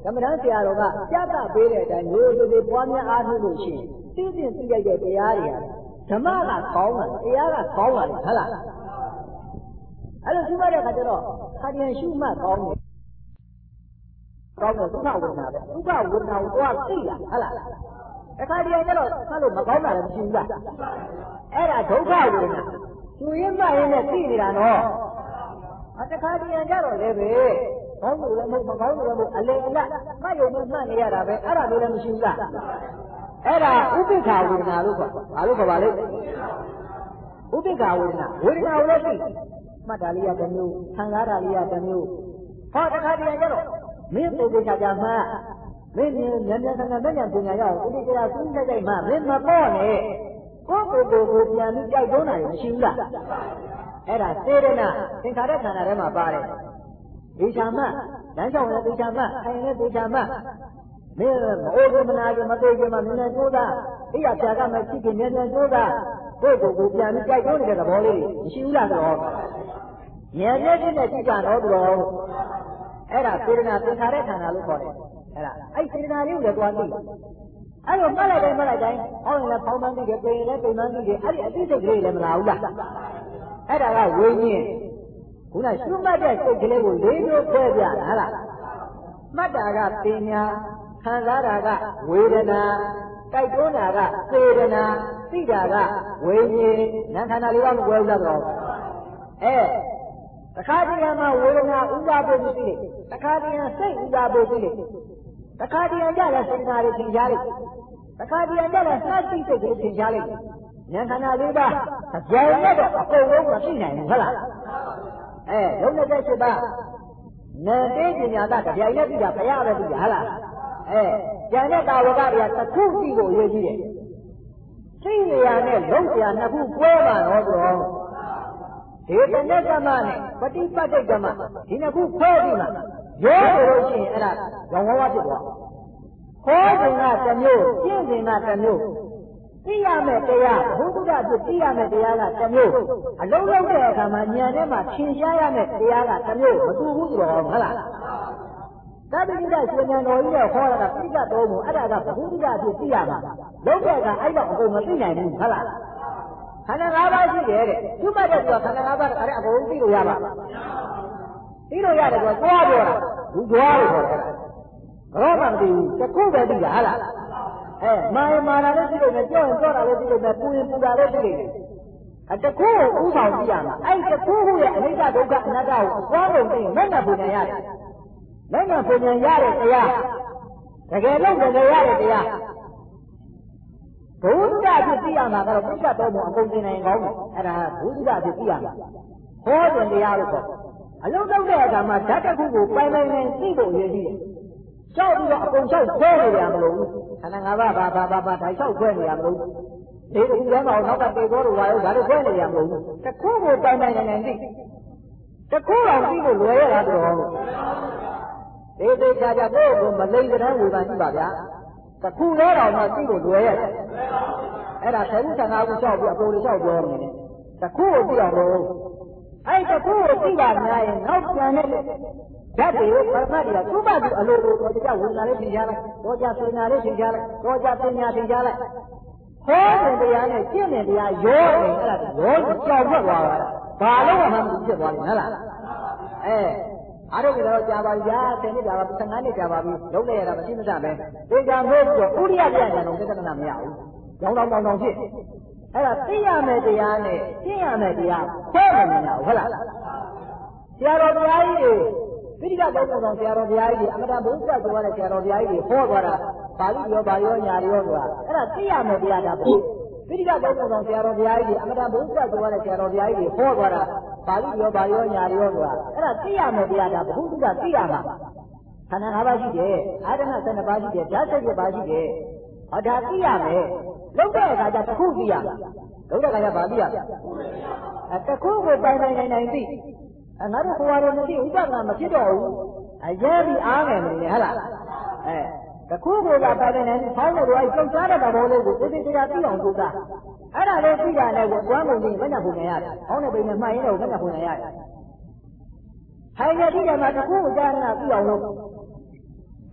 ကမ္မဋ္ဌာန်းဆရာတော်ကပြသပေးတဲ့အတိုင်းမျိုးစုတွေပွားများအားထုတ်လို့ရှိရင်သိသိသိလိုက်တဲ့တရားတွေဟာဓမ္မကကောင်းတာတရားကကောင်းတာလေဟုတ်လားအဲ့လိုရှုမှတ်တဲ့အခါကျတော့ခါပြန်ရှုမှတ်ကောင်းတယ်ကောင်းတဲ့ဒုက္ခဝေဒနာပဲဒုက္ခဝေဒနာကိုသွားသိတာဟုတ်လားအခါတည်းကျတော့ဆက်လို့မကောင်းတာလည်းမရှိဘူးလားအဲ့ဒါဒုက္ခဝေဒနာသူရင်းမှရင်းနဲ့သိနေတာနော်အတခါတည်းကျတော့လည်းပဲကောင်းလို့လည်းမဟုတ်မကောင်းလို့လည်းမဟုတ်အလေအလတ်မှတ်ရုံနဲ့မှတ်နေရတာပဲအဲ့ဒါမျိုးလည်းမရှိဘူးလားအဲ့ဒါဥပိ္ပခာဝေဒနာလို့ခေါ်ဘာလို့ခေါ်ပါလဲဥပိ္ပခာဝေဒနာဝေဒနာကိုလည်းသိမှတ်တာလေးရတစ်မျိုးခံစားတာလေးရတစ်မျိုးဟောတခါတည်းကျတော့မင်းပုံပုံချာချာမှမင်းမြန်မြန်ဆန်ဆန်နဲ့မြန်ပညာရအောင်ဥပိ္ပခာသုံးလိုက်လိုက်မှမင်းမပေါ့နဲ့ကိုယ့်ကိုယ်ကိုယ်ကိုပြန်ပြီးကြိုက်သွန်းတာမရှိဘူးလားအဲ့ဒါစေရနာသင်္ခါရခန္ဓာထဲမှာပါတယ်ဒေချာမလမ်းလျှောက်တဲ့ဒေချာမခိုင်တဲ့ဒေချာမမင်းမအိုးကမနာကမသိကြမှာမင်းနဲ့ကြိုးစားအိယာဖြာကမှရှိခင်မြန်မြန်ကြိုးစားကိုယ့်ကိုယ်ကိုပြန်ပြီးကြိုက်သွန်းနေတဲ့သဘောလေးမရှိဘူးလားတော့မြန်မြန်ချင်းနဲ့ကြည့်ကြတော့သူတော်အဲ့ဒါစေရနာသင်္ခါရခန္ဓာလို့ခေါ်တယ်အဲ့ဒါအဲ့စေရနာလေးကိုလည်းတွားသိအဲ့လိုမှတ်လိုက်တိုင်းမှတ်လိုက်တိုင်းဟောရင်လည်းဖောင်းမှန်းသိတယ်ပြင်ရင်လည်းပြင်မှန်းသိတယ်အဲ့ဒီအသိစိတ်ကလေးလည်းမလာဘူးလားအဲ့ဒါကဝိညာဉ်ခုနရှုမှတ်တဲ့စိတ်ကလေးကိုလေးမျိုးခွဲပြတာဟုတ်လားမှတ်တာကပညာခံစားတာကဝေဒနာတိုက်တွန်းတာကစေဒနာသိတာကဝိညာဉ်နာခန္ဓာလေးပါးကိုဝယ်ဦးတော့အဲတခါတည်းမှာဝေဒနာဥပါပုသိတယ်တခါတည်းစိတ်ဥပါပုသိတယ်တခါတည်းကြလည်းစေဒနာတွေသင်ကြားလိုက်တခါတည်းကြလည်းနှသိစိတ်တွေသင်ကြားလိုက်ဉာဏ်ခန္ဓာလေးပါးကြံရတော့အကုန်လုံးမသိနိုင်ဘူးဟုတ်လားအဲလုံးနဲ့ချက်ပါနာတေပညာသားကြိုင်နဲ့သိတာဘုရားပဲသိတာဟုတ်လားအဲကြံတဲ့တာဝကတွေကတစ်ခုသိဖို့အရေးကြီးတယ်သိနေရနဲ့လုံးစရာနှစ်ခုပွဲပါတော့ဆိုတော့ဒီတဏ္ဍကမနဲ့ပฏิပတ်တိတ်ကမဒီနှစ်ခုခွဲပြီးမှရောလို့ရှိရင်အဲ့ဒါရောင်ဝါးဝါးဖြစ်သွားခေါ်စဉ်ကတစ်မျိုးကျင့်စဉ်ကတစ်မျိုးသိရမယ်တရားဘုဒ္ဓကဖြစ်သိရမယ်တရားကတစ်မျိုးအလုံးလုံးတဲ့အခါမှာဉာဏ်ထဲမှာသင်ရှားရမယ်တရားကတစ်မျိုးမတူဘူးဆိုတော့ဟုတ်လားသဗ္ဗညုတရှင်ဉာဏ်တော်ကြီးနဲ့ခေါ်တာကပြိတ္တတော်ကိုအဲ့ဒါကဘုဒ္ဓကဖြစ်သိရမှာလုံးတဲ့အခါအဲ့တော့အကုန်မသိနိုင်ဘူးဟုတ်လားခန္ဓာ၅ပါးရှိတယ်တဲ့သူ့ဘက်တဲ့သူကခန္ဓာ၅ပါးအဲ့ဒါအကုန်သိလို့ရပါသိလို့ရတယ်ကွာသွားပြောတာဘူးသွားလို့ခေါ်တယ်ဘာမှမသိဘူးတစ်ခုပဲသိတာဟုတ်လားအဲမာယမာနာလည်းသိလို့နဲ့ကြောက်ရင်ကြောက်တာလည်းသိလို့နဲ့ပူရင်ပူတာလည်းသိလို့နဲ့အတခုကိုဥဆောင်ကြည့်ရမှာအဲ့တခုခုရဲ့အနိစ္စဒုက္ခအနတ္တကိုအသွားလို့သိရင်မဲ့မဲ့ပုံညာရတယ်မဲ့မဲ့ပုံညာရတဲ့တရားတကယ်လို့တကယ်ရတဲ့တရားဘုရားဖြစ်သိရမှာကတော့ပြိတ္တတော်ကိုအကုန်သိနိုင်ကောင်းတယ်အဲ့ဒါဘုရားဖြစ်သိရမှာဟောတဲ့တရားလို့ဆိုအလုံးလုံးတဲ့အခါမှာဓာတ်တစ်ခုကိုပိုင်ပိုင်နိုင်သိဖို့ရည်ကြီးတယ်လျှောက်ပြီးတော့အကုန်လျှောက်ခွဲနေရမလို့ခန္ဓာ၅ပါးဘာဘာဘာဘာဒါလျှောက်ခွဲနေရမလို့ဒီလိုလမ်းမှာနောက်ကတေသောတို့ဝါရောဒါတို့ခွဲနေရမလို့တစ်ခုကိုပိုင်ပိုင်နိုင်နိုင်သိတစ်ခုအောင်သိဖို့လွယ်ရတာတော့ဒီသေးချာချာကိုယ့်ကိုမလိမ့်တဲ့ဝေဘာရှိပါဗျာတစ်ခုလဲတော်မှသိဖို့လွယ်ရတယ်အဲ့ဒါဆယ်ခုဆယ်ငါးခုလျှောက်ပြီးအကုန်လျှောက်ပြောနေတယ်တစ်ခုကိုသိအောင်လို့အဲ့တစ်ခုကိုသိပါများရင်နောက်ပြန်တဲ့ဓာတ်တွေပရမတ်တွေကသူ့ဘက်ကအလိုလိုတော့ကြဝိညာဉ်လေးသင်ကြားလိုက်တော့ကြစေနာလေးသင်ကြားလိုက်တော့ကြပညာသင်ကြားလိုက်ဟောတဲ့တရားနဲ့ကျင့်တဲ့တရားရောနေအဲ့ဒါရောကြောက်ထွက်သွားတာဘာလို့မှမဖြစ်သွားလဲဟုတ်လားအဲအားထုတ်ကြတော့ကြာပါပြီဗျာဆယ်နှစ်ကြာပါပြီဆယ်ငါးနှစ်ကြာပါပြီလုံးလိုက်ရတာမရှိမစပဲသေချာမို့ပြီးတော့ဥရိယပြညာတော့သက္ကနာမရဘူးကြောင်းတောင်းတောင်းတောင်းဖြစ်အဲ့ဒါသိရမယ်တရားနဲ့ကျင့်ရမယ်တရားခွဲမနေရဘူးဟုတ်လားဆရာတော်ဘုရားကြီးတွေပိဋကဘုံတော်ဆရာတော်ဘုရားကြီးအမတန်ဘုရားဆိုရတဲ့ဆရာတော်ဘုရားကြီးတွေဟောသွားတာပါဠိရောဗာရောညာရောဆိုတာအဲ့ဒါသိရမယ်တရားဒါဘုပိဋကဘုံတော်ဆရာတော်ဘုရားကြီးအမတန်ဘုရားဆိုရတဲ့ဆရာတော်ဘုရားကြီးတွေဟောသွားတာပါဠိရောဗာရောညာရောဆိုတာအဲ့ဒါသိရမယ်တရားဒါဘုသူကသိရမှာခန္ဓာ၅ပါးရှိတယ်အာရဏ၁၂ပါးရှိတယ်ဓာတ်၁၈ပါးရှိတယ်ဟောဒါသိရမယ်လုံးတဲ့အခါကျတစ်ခုသိရလုံးတဲ့အခါကျဗာသိရအဲတစ်ခုကိုပိုင်ပိုင်နိုင်နိုင်သိအဲငါတို့ဘဝတော်မသိဥပဒနာမဖြစ်တော့ဘူးအရေးပြီးအားမယ်မနေဟုတ်လားအဲတခုခုကပိုင်ပိုင်နိုင်ဖောင်းလို့တော့အဲကြောက်စားတဲ့သဘောလေးကိုသိသိတရားသိအောင်ကြိုးစားအဲ့ဒါလေးသိတာလည်းကိုကျွမ်းကုန်ပြီးမနှက်ပုံနေရတယ်။ဟောင်းတဲ့ပိန်နဲ့မှိုင်းရင်တော့မနှက်ပုံနေရတယ်။ထိုင်ရတိတယ်မှာတခုကိုကြားနေတာသိအောင်လို့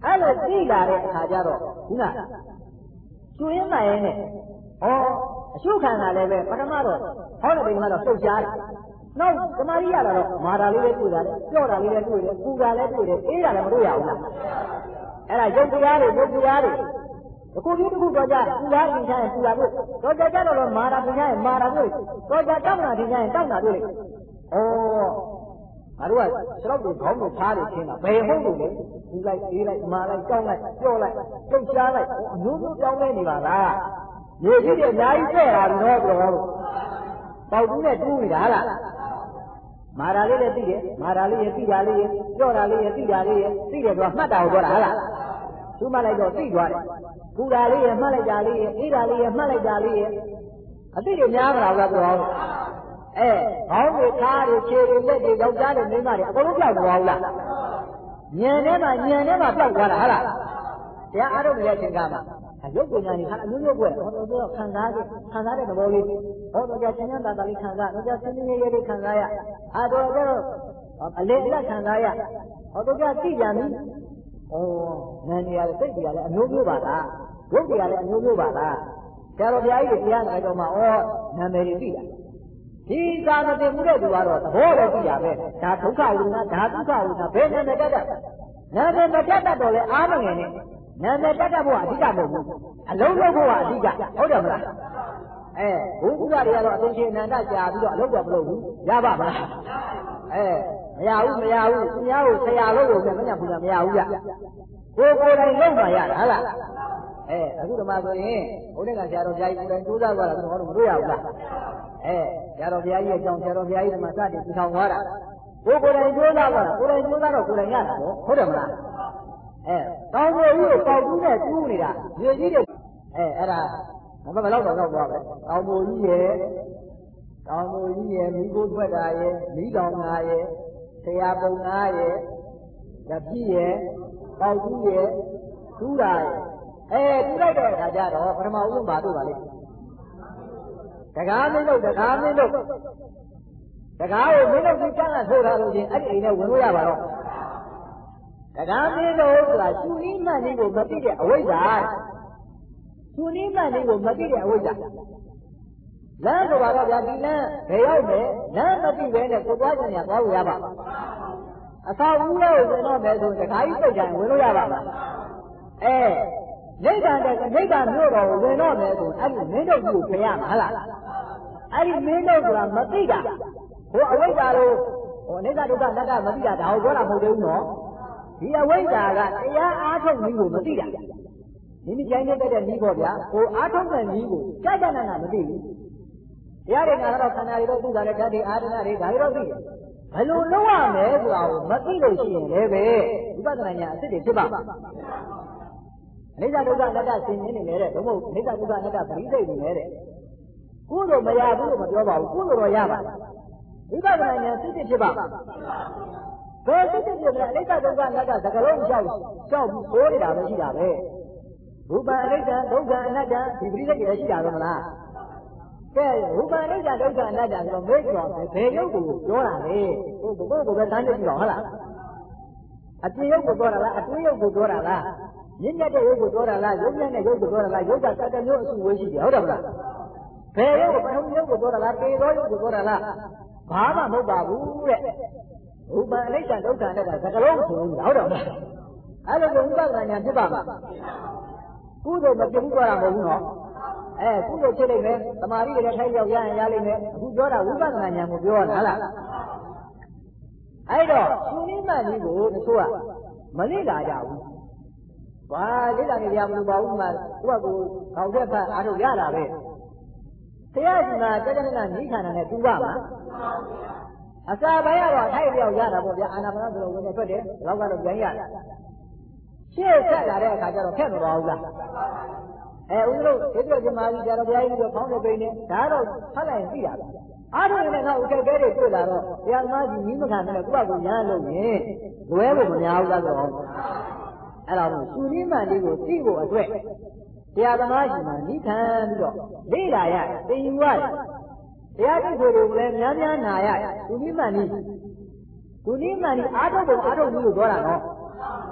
အဲ့လိုသိလာတဲ့အခါကျတော့ခုနကျွင်းမှရင်နဲ့ဩအရှုခံတာလည်းပဲပထမတော့ဟောတဲ့ဘိကတော့ပြုတ်ရှားတယ်နောက်သမာဓိရတာတော့မာတာလေးလည်းတွေ့ရတယ်ကြော့တာလေးလည်းတွေ့တယ်ပူတာလည်းတွေ့တယ်အေးတာလည်းမတွေ့ရဘူးလားအဲ့ဒါရုပ်တရားတွေရုပ်တရားတွေအခုဒီတစ်ခုတော့ကြပူတာသင်္ချာရင်ပူတာတွေ့တော့ကြကြတော့မာတာသင်္ချာရင်မာတာတွေ့တော့ကြတောက်တာသင်္ချာရင်တောက်တာတွေ့လေဩငါတို့ကခြေထောက်တွေခေါင်းတွေဖားတွေခင်းတာဘယ်ဟုတ်လို့လဲပူလိုက်အေးလိုက်မာလိုက်ကြောက်လိုက်ကြော့လိုက်ပြုတ်ရှားလိုက်အမျိုးမျိုးကြောင်းနေနေပါလားရေကြီးတွေအများကြီးတဲ့တာတော့ဘယ်လိုပေါက်တူးနဲ့တူးနေတာဟာလားမာတာလေးလည်းသိတယ်မာတာလေးရဲ့သိတာလေးရဲ့ကြော့တာလေးရဲ့သိတာလေးရဲ့သိတယ်ဆိုတော့မှတ်တာကိုပြောတာဟာလားသူမှလိုက်တော့သိသွားတယ်ပူတာလေးရဲ့မှတ်လိုက်တာလေးရဲ့အေးတာလေးရဲ့မှတ်လိုက်တာလေးရဲ့အသိတွေများမလားဗျာပြောအဲခေါင်းတွေခါးတွေခြေတွေလက်တွေယောက်ျားတွေမိန်းမတွေအကုန်လုံးပြောက်သွားဘူးလားညံထဲမှာညံထဲမှာပြောက်သွားတာဟာလားတရားအားထုတ်နေတဲ့အချိန်ကမှရုပ်ပညာကြီးခါအမျိုးမျိုးကွယ်ဟောတော့ခံစားကြခံစားတဲ့သဘောလေးဟောတော့ကြာချင်းချင်းတာတာလေးခံစားတော့ကြာစင်းစင်းရဲရဲလေးခံစားရအာတော့ကျတော့အလေအလတ်ခံစားရဟောတော့ကြာသိကြပြီဩနာနေရတယ်စိတ်တွေလည်းအမျိုးမျိုးပါလားရုပ်တွေကလည်းအမျိုးမျိုးပါလားဆရာတော်ဘုရားကြီးတွေတရားနာတော့မှဩနာမည်တွေသိတာဒီသာမတင်မှုတဲ့သူကတော့သဘောလည်းသိရပဲဒါဒုက္ခဝိညာဒါဒုက္ခဝိညာဘယ်နဲ့နဲ့တတ်တတ်နာမည်မတတ်တတ်တော့လေအားမငယ်နဲ့နာမည်တတ်တတ်ဖို့အဓိကမဟုတ်ဘူးအလုံးလုံးဖို့ကအဓိကဟုတ်တယ်မလားအဲဘုရားတွေကတော့အသိရှင်အနန္တကြာပြီးတော့အလုပ်တော့မလုပ်ဘူးရပါမလားအဲမရဘူးမရဘူးသူများကိုဆရာလို့လို့ပြန်မညဘူးလားမရဘူးကြကိုကိုယ်တိုင်လုပ်မှရတာဟုတ်လားအဲအခုဒီမှာဆိုရင်ဘုရားကဆရာတော်ဘုရားကြီးကိုယ်တိုင်ကြိုးစားသွားတာဆိုတော့မတွေ့ရဘူးလားအဲဆရာတော်ဘုရားကြီးရဲ့အကြောင်းဆရာတော်ဘုရားကြီးကမှစတင်ပြဆောင်သွားတာကိုကိုယ်တိုင်ကြိုးစားသွားတာကိုယ်တိုင်ကြိုးစားတော့ကိုယ်တိုင်ရတာပေါ့ဟုတ်တယ်မလားအဲတောင်းပေါ်ကြီးကိုပေါက်တူးနဲ့တူးနေတာရေကြီးတွေအဲအဲ့ဒါမမလောက်တော့တော့သွားပဲတောင်းပေါ်ကြီးရဲ့တောင်းပေါ်ကြီးရဲ့မိကိုထွက်တာရဲ့မိတောင်ငါရဲ့ဆရာပုံငါရဲ့တပြည့်ရဲ့ပေါက်တူးရဲ့တူးတာရဲ့အဲတူးလိုက်တဲ့အခါကျတော့ပထမဦးဆုံးပါတို့ပါလေတကားမင်းတို့တကားမင်းတို့တကားကိုမင်းတို့ကြီးကန်းကဆိုထားလို့ချင်းအဲ့ဒီအိမ်နဲ့ဝင်လို့ရပါတော့တကားမင်းတို့ဆိုတာရှင်ဤမှန်နည်းကိုမသိတဲ့အဝိဇ္ဇာရှင်ဤမှန်နည်းကိုမသိတဲ့အဝိဇ္ဇာလမ်းဆိုပါတော့ဗျာဒီလမ်းဘယ်ရောက်မယ်လမ်းမသိဘဲနဲ့ကိုသွားကြညာသွားလို့ရပါ့အသာဦးလို့ဝင်တော့မယ်ဆိုတကားကြီးစိတ်ကြံဝင်လို့ရပါ့မလားအဲနိဗ္ဗာန်တဲ့နိဗ္ဗာန်မြို့တော်ကိုဝင်တော့မယ်ဆိုအဲ့ဒီမင်းတို့ကိုဖယ်ရမှာဟလားအဲ့ဒီမင်းတို့ဆိုတာမသိတာဟိုအဝိဇ္ဇာလို့ဟိုအနိစ္စဒုက္ခအနတ္တမသိတာဒါကိုပြောတာမဟုတ်သေးဘူးနော်ဒီအဝိဇ္ဇာကတရားအားထုတ်နည်းကိုမသိတာမိမိကြိုင်းနေတဲ့နည်းပေါ့ဗျာဟိုအားထုတ်တဲ့နည်းကိုကြာကြာနာနာမသိဘူးတရားတွေကတော့ခန္ဓာတွေတော့သူ့ကလည်းဓာတ်တွေအာရဏတွေဒါတွေတော့သိတယ်ဘယ်လိုလုပ်ရမလဲဆိုတာကိုမသိလို့ရှိရင်လည်းပဲဝိပဿနာဉာဏ်အစစ်တွေဖြစ်ပါအနိစ္စဒုက္ခအနတ္တဆင်ញင်းနေတယ်ဘုမဟုတ်အနိစ္စဒုက္ခအနတ္တပရိသေနေတယ်ကုသိုလ်မရဘူးလို့မပြောပါဘူးကုသိုလ်တော့ရပါဝိပဿနာဉာဏ်စစ်စစ်ဖြစ်ပါဘယ်စစ်စစ်ဖြစ်လဲအနိစ္စဒုက္ခအနတ္တသကလုံးကြောက်ကြောက်ပြီးဆိုးနေတာပဲရှိတာပဲရူပအနိစ္စဒုက္ခအနတ္တဒီပရိသေတွေရှိတာတော့မလားကဲရူပအနိစ္စဒုက္ခအနတ္တဆိုတော့မေ့ကျော်ဘယ်ရုပ်ကိုပြောတာလဲဟိုဘုကိုကိုပဲတန်းနေကြည့်တော့ဟုတ်လားအပြင်ရုပ်ကိုပြောတာလားအတွင်းရုပ်ကိုပြောတာလားမြင့်မြတ်တဲ့ရုပ်ကိုပြောတာလားရုပ်မြတ်တဲ့ရုပ်ကိုပြောတာလားရုပ်ကစတဲ့မျိုးအစုဝေးရှိတယ်ဟုတ်တယ်မလားဘယ်ရုပ်ကိုပထမရုပ်ကိုပြောတာလားပေသောရုပ်ကိုပြောတာလားဘာမှမဟုတ်ပါဘူးတဲ့ရူပအနိစ္စဒုက္ခအနတ္တသကလုံးဆိုနေတာဟုတ်တယ်မလားအဲ့လိုကိုဝိပဿနာဉာဏ်ဖြစ်ပါမှာကုသိုလ်မပြုတ်သွားတာမဟုတ်ဘူးနော်အဲကုသိုလ်ဖြစ်လိမ့်မယ်သမာဓိတွေလည်းထိုက်ရောက်ရရင်ရလိမ့်မယ်အခုပြောတာဝိပဿနာဉာဏ်ကိုပြောတာလားအဲ့တော့ရှင်နိမတ်ကြီးကိုတချို့ကမလေ့လာကြဘူးဘာလေ့လာနေကြမလို့ပါဘူးမှသူကကိုခေါက်တဲ့ဖတ်အားထုတ်ရတာပဲတရားရှင်ကတက္ကနနိခန္ဓာနဲ့တူပါမှာအစာပိုင်းကတော့ထိုက်လျောက်ရတာပေါ့ဗျာအာနာပါနဆိုတော့ဝင်နေထွက်တယ်လောက်ကတော့ပြန်ရတယ်ရှေ့ဆက်လာတဲ့အခါကျတော့ဖက်မသွားဘူးလားအဲဦးတို့ဒီလိုဒီမာကြီးကြတော့ဘုရားကြီးတို့ဖောင်းနေပိနေဒါတော့ဖတ်လိုက်ရင်သိတာပဲအားထုတ်နေတဲ့နောက်အခက်အခဲတွေတွေ့လာတော့ဘုရားသမားကြီးနီးမခံနဲ့ကိုယ့်အကူညာလို့ရင်လွဲဖို့မများဘူးလားဆိုတော့အဲ့တော့သူနိမန်လေးကိုသိဖို့အတွက်တရားသမားကြီးမှာနိခံပြီးတော့လေ့လာရသင်ယူရတယ်တရားသိဖို့ကိုလည်းများများနာရသူနိမန်လေးသူနိမန်လေးအားထုတ်ဖို့အားထုတ်လို့ပြောတာနော်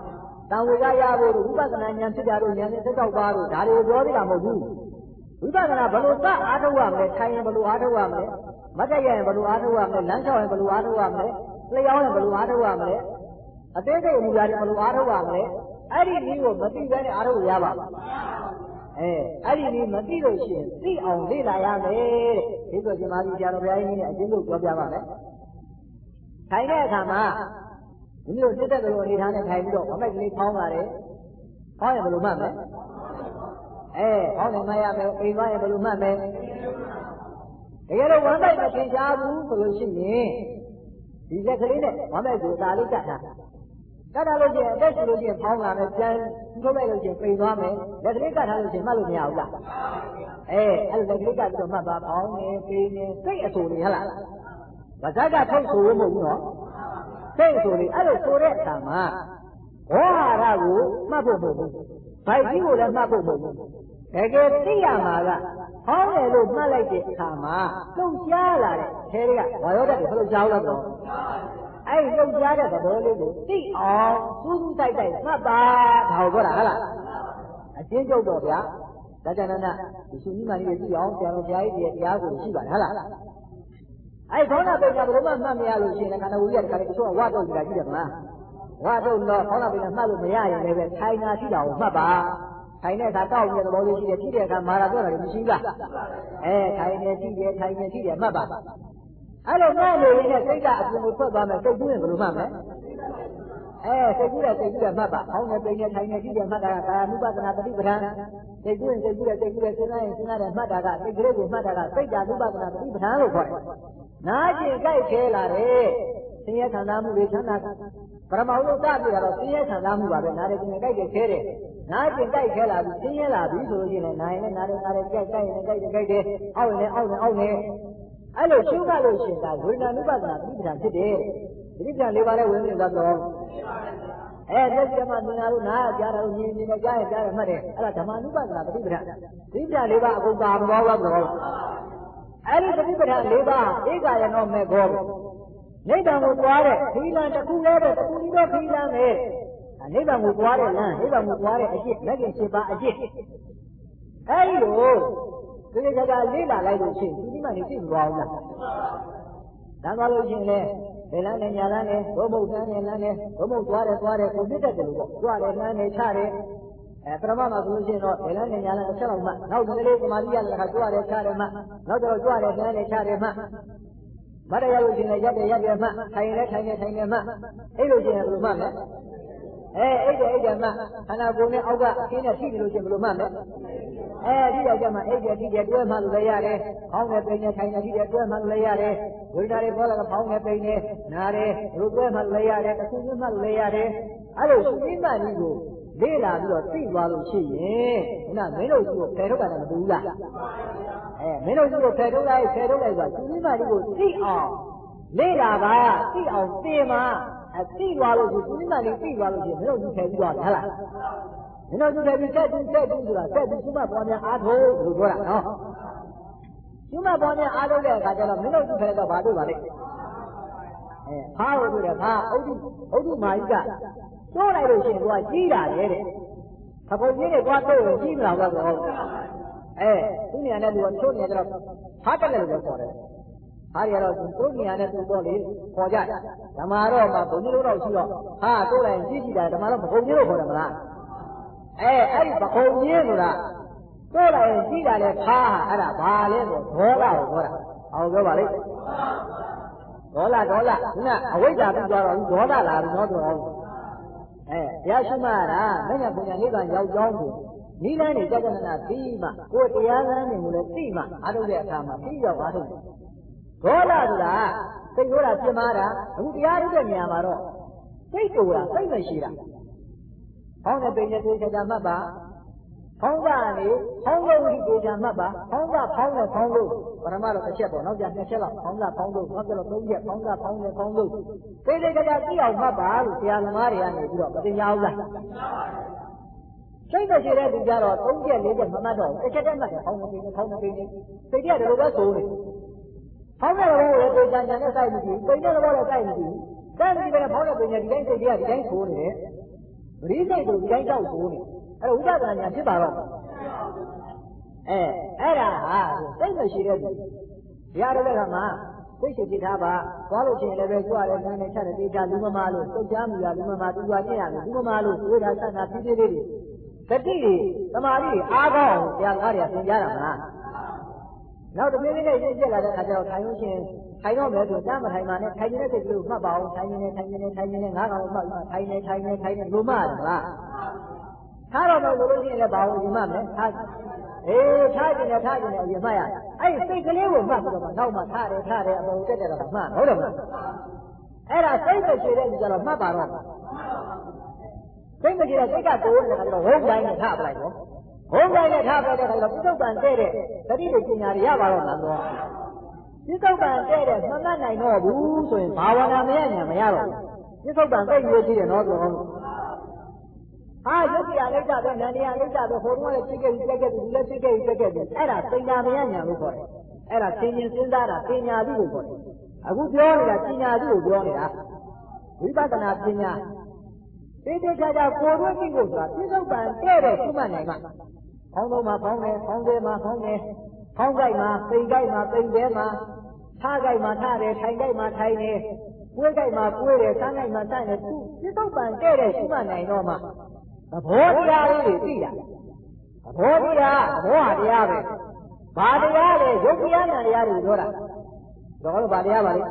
တန်ဝေကရဖို့ဝိပဿနာဉာဏ်ဖြစ်တာတို့ဉာဏ်နဲ့သက်တော့ပါတို့ဒါတွေပြောသေးတာမဟုတ်ဘူးဝိပဿနာဘယ်လိုစအားထုတ်ရမလဲထိုင်ရင်ဘယ်လိုအားထုတ်ရမလဲမတ်တက်ရရင်ဘယ်လိုအားထုတ်ရမလဲလမ်းလျှောက်ရင်ဘယ်လိုအားထုတ်ရမလဲလျှောက်ရင်ဘယ်လိုအားထုတ်ရမလဲအသေးစိတ်အမူအရာတွေဘယ်လိုအားထုတ်ရမလဲအဲ့ဒီနည်းကိုမသိဘဲနဲ့အားထုတ်ရပါအဲအဲ့ဒီနည်းမသိလို့ရှိရင်သိအောင်လေ့လာရမယ်တဲ့ဒီဆိုရှင်မာသီဆရာတော်ဘုရားကြီးနဲ့အကျဉ်းချုပ်ပြောပြပါမယ်ထိုင်တဲ့အခါမှာဒီလိုတက်တဲ့လိုအနေထားနဲ့ထိုင်ပြီးတော့ဝမိုက်ကလေးဖောင်းလာတယ်ဖောင်းရင်ဘယ်လိုမှတ်မလဲအဲဖောင်းရင်မှတ်ရမယ်အိမ်သွားရင်ဘယ်လိုမှတ်မလဲတကယ်လို့ဝမိုက်မသင်ရှားဘူးဆိုလို့ရှိရင်ဒီလက်ကလေးနဲ့ဝမိုက်ကိုဒါလေးကတ်ထားကတ်ထားလို့ရှိရင်အသက်ရှင်လို့ရှိရင်ဖောင်းလာမယ်ပြန်ထုတ်လိုက်လို့ရှိရင်ပိန်သွားမယ်လက်ကလေးကတ်ထားလို့ရှိရင်မှတ်လို့မရဘူးလားအဲအဲ့လက်ကလေးကတ်ပြီးတော့မှတ်ပါဖောင်းနေပိန်နေစိတ်အဆူနေဟလားဗဇက်ကထုတ်ဆိုလို့မဟုတ်ဘူးနော်စိတ်ဆိုလေအဲ့လိုဆိုတဲ့အခါမှာဝါဟာရကိုမှတ်ဖို့မဟုတ်ဘူးဗိုက်ကြီးကိုလည်းမှတ်ဖို့မဟုတ်ဘူးတကယ်သိရမှာကဟောင်းတယ်လို့မှတ်လိုက်တဲ့အခါမှာလှုပ်ရှားလာတဲ့ခဲတွေကဝါရောတတ်တယ်ဘယ်လိုကြောက်လို့တော့အဲ့လှုပ်ရှားတဲ့သဘောလေးကိုသိအောင်စူးစူးတိုက်တိုက်မှတ်ပါဒါကိုပြောတာဟုတ်လားအချင်းကျုပ်တော့ဗျာဒါကြနနာဒီရှင်ကြီးမကြီးကြည့်အောင်ဆရာတော်ဘုရားကြီးရဲ့တရားကိုရှိပါတယ်ဟုတ်လားအဲ့ခေါင်းနာပိန်ကဘယ်လိုမှမှတ်မရလို့ရှိရင်ခန္ဓာကိုယ်ကြီးကတခါတည်းတချို့ကဝါတော့ကြည့်တာကြည့်တယ်မလားဝါတော့တော့ခေါင်းနာပိန်ကမှတ်လို့မရရင်လည်းပဲထိုင်နာရှိတာကိုမှတ်ပါထိုင်တဲ့အခါတောက်နေတဲ့သဘောလေးရှိတယ်ကြည့်တဲ့အခါမာရာပြောတာလည်းမရှိဘူးလားအဲထိုင်နေကြည့်တယ်ထိုင်နေကြည့်တယ်မှတ်ပါအဲ့လိုမှတ်လို့ရင်းနဲ့စိတ်ကအပြင်ကိုထွက်သွားမယ်စိတ်ကူးရင်ဘယ်လိုမှတ်မလဲအဲစိတ်ကူးတဲ့စိတ်ကူးတဲ့မှတ်ပါခေါင်းနဲ့ပိန်နဲ့ထိုင်နေကြည့်တယ်မှတ်တာကကာယ ानु ပဒနာတတိပဋ္ဌာန်စိတ်ကူးရင်စိတ်ကူးတဲ့စိတ်ကူးတဲ့စဉ်းစားရင်စဉ်းစားတဲ့မှတ်တာကစိတ်ကလေးကိုမှတ်တာကစိတ်ဓာ ानु ပဒနာတတိပဋ္ဌာန်လို့ခေါ်တယ်နာကျင်ကြိုက်ခဲလာတယ်ဆင်းရဲခံစားမှုတွေချမ်းသာပရမဟုလို့စပြတာတော့ဆင်းရဲခံစားမှုပါပဲနားတယ်ကျင်ကြိုက်တယ်ခဲတယ်နာကျင်ကြိုက်ခဲလာပြီးဆင်းရဲလာပြီဆိုလို့ရှိရင်နာရင်လည်းနားတယ်နားတယ်ကြိုက်ကြိုက်ရင်ကြိုက်တယ်ကြိုက်တယ်အောက်ရင်လည်းအောက်ရင်အောက်ရင်အဲ့လိုရှုမှတ်လို့ရှိရင်ဒါဝိညာဉ် ानु ပဒနာသတိပဋ္ဌာန်ဖြစ်တယ်သတိပဋ္ဌာန်လေးပါးနဲ့ဝင်နေသွားတော့အဲလက်ကျမသင်္ဃာလို့နားကြားတာလို့မြင်မြင်နဲ့ကြားရင်ကြားတယ်မှတ်တယ်အဲ့ဒါဓမ္မ ानु ပဒနာသတိပဋ္ဌာန်သတိပဋ္ဌာန်လေးပါးအကုန်ပါမသွားဘူးတော့အဲ့ဒီသတိပဋ္ဌာန်လေးပါးဧကယနောမေဘောနိဗ္ဗာန်ကိုသွားတဲ့ခီးလန်းတစ်ခုလည်းပဲတစ်ခုကြီးတော့ခီးလန်းပဲနိဗ္ဗာန်ကိုသွားတဲ့လမ်းနိဗ္ဗာန်ကိုသွားတဲ့အကျင့်လက်ကျင့်၈ပါးအကျင့်အဲ့ဒီလိုဒီလိုကြတာလေးလာလိုက်လို့ရှိရင်ဒီမှနေသိမသွားဘူးလားဒါသွားလို့ရှိရင်လေဘယ်လမ်းနဲ့ညာလမ်းနဲ့ဘုံဘုံလမ်းနဲ့လမ်းနဲ့ဘုံဘုံသွားတယ်သွားတယ်ကိုမြစ်တတ်တယ်လို့ပေါ့သွားတယ်လမ်းနဲ့ချတယ်အဲပရမမှာဆိုလို့ရှိရင်တော့ဘယ်လမ်းနဲ့ညာလမ်းအချက်လောက်မှနောက်ဒီလေးကမာတိရတဲ့ခါကြွတယ်ချတယ်မှနောက်တော့ကြွတယ်လမ်းနဲ့ချတယ်မှမတ်ရရလို့ရှိရင်ရက်တယ်ရက်တယ်မှထိုင်လဲထိုင်နေထိုင်နေမှအဲ့လိုရှိရင်ဘယ်လိုမှလဲအဲအဲ့တယ်အဲ့တယ်မှခန္ဓာကိုယ်နဲ့အောက်ကအင်းနဲ့ထိတယ်လို့ရှိရင်ဘယ်လိုမှလဲအဲဒီတော့ကျမှအဲ့တယ်ထိတယ်တွဲမှလို့လည်းရတယ်။ခေါင်းနဲ့ပိန်နဲ့ထိုင်နေထိတယ်တွဲမှလို့လည်းရတယ်။ဝိညာဉ်တွေပေါ်လာကခေါင်းနဲ့ပိန်နဲ့နားတယ်ဘလို့တွဲမှလို့လည်းရတယ်တစ်ခုချင်းမှလို့လည်းရတယ်။အဲ့လိုရှိမှန်ကြီးကိုလေ့လာပြီးတော့သိသွားလို့ရှိရင်ခုနမင်းတို့ကိုဖယ်ထုတ်တာလည်းမတူဘူးလား။အဲမင်းတို့ကိုဖယ်ထုတ်လိုက်ဖယ်ထုတ်လိုက်ဆိုရှိမှန်ကြီးကိုသိအောင်လေ့လာပါသိအောင်သင်ပါအသိသွားလို့ရှိမှန်ကြီးသိသွားလို့ရှိရင်မင်းတို့ဖယ်ပြီးသွားတယ်ဟုတ်လား။မင်းတို့ကလည်းဆက်ပြီးဆက်ပြီးဆိုတာဆက်ပြီးshumတ်ပေါ်များအားထုတ်လို့ပြောတာနော်shumတ်ပေါ်များအားထုတ်တဲ့အခါကျတော့မင်းတို့သူဖယ်တော့ဘာလို့ပါလဲအဲဖားလို့ပြောတယ်ဖားဥဒ္ဓဥဒ္ဓမာကြီးကတိုးလိုက်လို့ရှိရင်သူကကြီးတာလေတဲ့ခပုတ်ကြီးတွေသွားတိုးရင်ကြီးမလားတော့ဆိုအဲသူနေရာနဲ့သူကချိုးနေကြတော့ဖားတက်တယ်လို့ပြောတယ်ဟာရတော့သူနေရာနဲ့သူတော့လေခေါ်ကြဓမ္မတော့မှဘုံကြီးတို့တော့ရှိတော့ဟာတိုးလိုက်ရင်ကြီးကြီးတာဓမ္မတော့ဘုံကြီးတို့ခေါ်တယ်မလားအဲအဲ့ဒီပခုံးကြီးဆိုတာတိုးလိုက်ရင်ကြည့်တာလေဖားအဲ့ဒါဘာလဲဆိုဒေါလာကိုခေါ်တာအောင်ပြောပါလိမ့်ဒေါလာဒေါလာခုနအဝိဇ္ဇာပြီးသွားတော့ဒေါသလာပြီနော်ဆိုတော့အဲတရားရှိမှတာမညာပညာနိဗ္ဗာန်ရောက်ကြောင်းကိုနိလန်းနေကြကြနာပြီးမှကိုယ်တရားလမ်းနေကိုလည်းသိမှအားထုတ်တဲ့အခါမှာပြီးရောက်အားထုတ်တယ်ဒေါလာဆိုတာစိတ်ရိုးတာပြင်းမာတာအခုတရားထုတ်တဲ့နေရာမှာတော့စိတ်တူတာစိတ်မရှိတာဟောင်းတဲ့ပိန်နဲ့ကိုယ်ကြမှတ်ပါဟောင်းကနေဟောင်းလို့ဒီကိုယ်ကြမှတ်ပါဟောင်းကဖောင်းနဲ့ဖောင်းလို့ပရမတော့တစ်ချက်ပေါ့နောက်ကျနှစ်ချက်လောက်ဟောင်းကဖောင်းလို့နောက်ကျတော့သုံးချက်ဟောင်းကဖောင်းနဲ့ဖောင်းလို့ပိန်လေးကြကြသိအောင်မှတ်ပါလို့ဆရာသမားတွေကနေပြီးတော့မသိညာဘူးလားစိတ်မရှိတဲ့သူကြတော့သုံးချက်လေးချက်မမှတ်တော့တစ်ချက်တည်းမှတ်တယ်ဟောင်းနဲ့ပိန်နဲ့ဖောင်းနဲ့ပိန်နဲ့စိတ်ကတည်းကလိုပဲဆိုနေဟောင်းတဲ့ဘောကိုလည်းကိုယ်ကြံကြံနဲ့စိုက်နေပြီပိန်တဲ့ဘောလည်းစိုက်နေပြီစိုက်နေပြီပဲဖောင်းတဲ့ပိန်နဲ့ဒီတိုင်းစိတ်ကဒီတိုင်းဆိုနေတယ်ရိစိတ်ကိုကြိုက်တော့ဘူးနေအဲ့တော့ဥပဒနာညာဖြစ်ပါတော့အဲအဲ့ဒါဟာစိတ်မရှိတဲ့သူတရားတော်ကမှစိတ်ရှိကြထားပါသွားလို့ရှိရင်လည်းပဲကြွရတယ်နားနဲ့ချက်တယ်တေချာလူမမာလို့တုတ်ချားမိရလူမမာတူပါကျင့်ရတယ်လူမမာလို့ဝိဒါဆန္ဒဖြည်းဖြည်းလေးတွေတတိတွေသမာဓိတွေအားကောင်းအောင်တရားကားတွေကသင်ကြားတာမလားနောက်တစ်ပြေးလေးနဲ့ရှင်းပြလာတဲ့အခါကျတော့ထိုင်လို့ရှိရင်ထိုင်တော့မယ်ဆိုကြားမထိုင်ပါနဲ့ထိုင်နေတဲ့စိတ်ကလေးကိုမှတ်ပါအောင်ထိုင်နေနေထိုင်နေနေထိုင်နေနေငါးကောင်မှတ်ပြီးထိုင်နေထိုင်နေထိုင်နေလို့မှတ်တယ်လားထားတော့မယ်ဆိုလို့ရှိရင်လည်းဘာလို့ရင်မှတ်မလဲထားအေးထားကြည့်နေထားကြည့်နေအရင်မှတ်ရအဲ့စိတ်ကလေးကိုမှတ်ပြီးတော့မှနောက်မှထားတယ်ထားတယ်အပေါ်တက်တယ်တော့မှတ်ဟုတ်တယ်မလားအဲ့ဒါစိတ်ကိုခြေတဲ့လူကြတော့မှတ်ပါတော့စိတ်မကြည့်တဲ့စိတ်ကတိုးနေတာကတော့ဝုန်းတိုင်းနဲ့ထားပလိုက်တော့ဝုန်းတိုင်းနဲ့ထားပလိုက်တဲ့အခါကျတော့ပြစ္ဆုတ်ပံတဲ့တဲ့သတိတွေပညာတွေရပါတော့လားတော့ပြစ္ဆုတ်ပံတဲ့တဲ့မမှတ်နိုင်တော့ဘူးဆိုရင်ဘာဝနာမရညာမရတော့ဘူးပြစ္ဆုတ်ပံသိရွေးကြည့်တယ်နော်ဆိုတော့ဟာယုတ်တရားလိုက်တာပဲနန္တရားလိုက်တာပဲဟိုတုန်းကလည်းသိခဲ့ပြီးတက်ခဲ့ပြီးလည်းသိခဲ့ပြီးတက်ခဲ့ပြီးအဲ့ဒါပညာမရညာလို့ခေါ်တယ်အဲ့ဒါသင်ရင်စဉ်းစားတာပညာသိလို့ခေါ်တယ်အခုပြောနေတာပညာသိလို့ပြောနေတာဝိပဿနာပညာတေတေချာချာကိုယ်တွင်းကြည့်ဖို့ဆိုတာပြစ္ဆုတ်ပံတဲ့တဲ့ရှိမှနိုင်မှာခေါင်းလုံးမှာခေါင်းတယ်ခေါင်းသေးမှာခေါင်းတယ်ခေါင်းကြိုက်မှာပိန်ကြိုက်မှာပိန်သေးမှာထားကြိုက်မှာထားတယ်ထိုင်ကြိုက်မှာထိုင်တယ်ကိုယ်ကြိုက်မှာကိုယ်တယ်ဆန်းကြိုက်မှာဆန်းတယ်သူပြစ္ဆုတ်ပံတဲ့တဲ့ရှိမှနိုင်တော့မှသဘောတရားလေးတွေသိတာသဘောတရားသဘောဟာတရားပဲဘာတရားလဲယုတ်တရားနဲ့တရားတွေပြောတာတော့ဘာတရားပါလဲ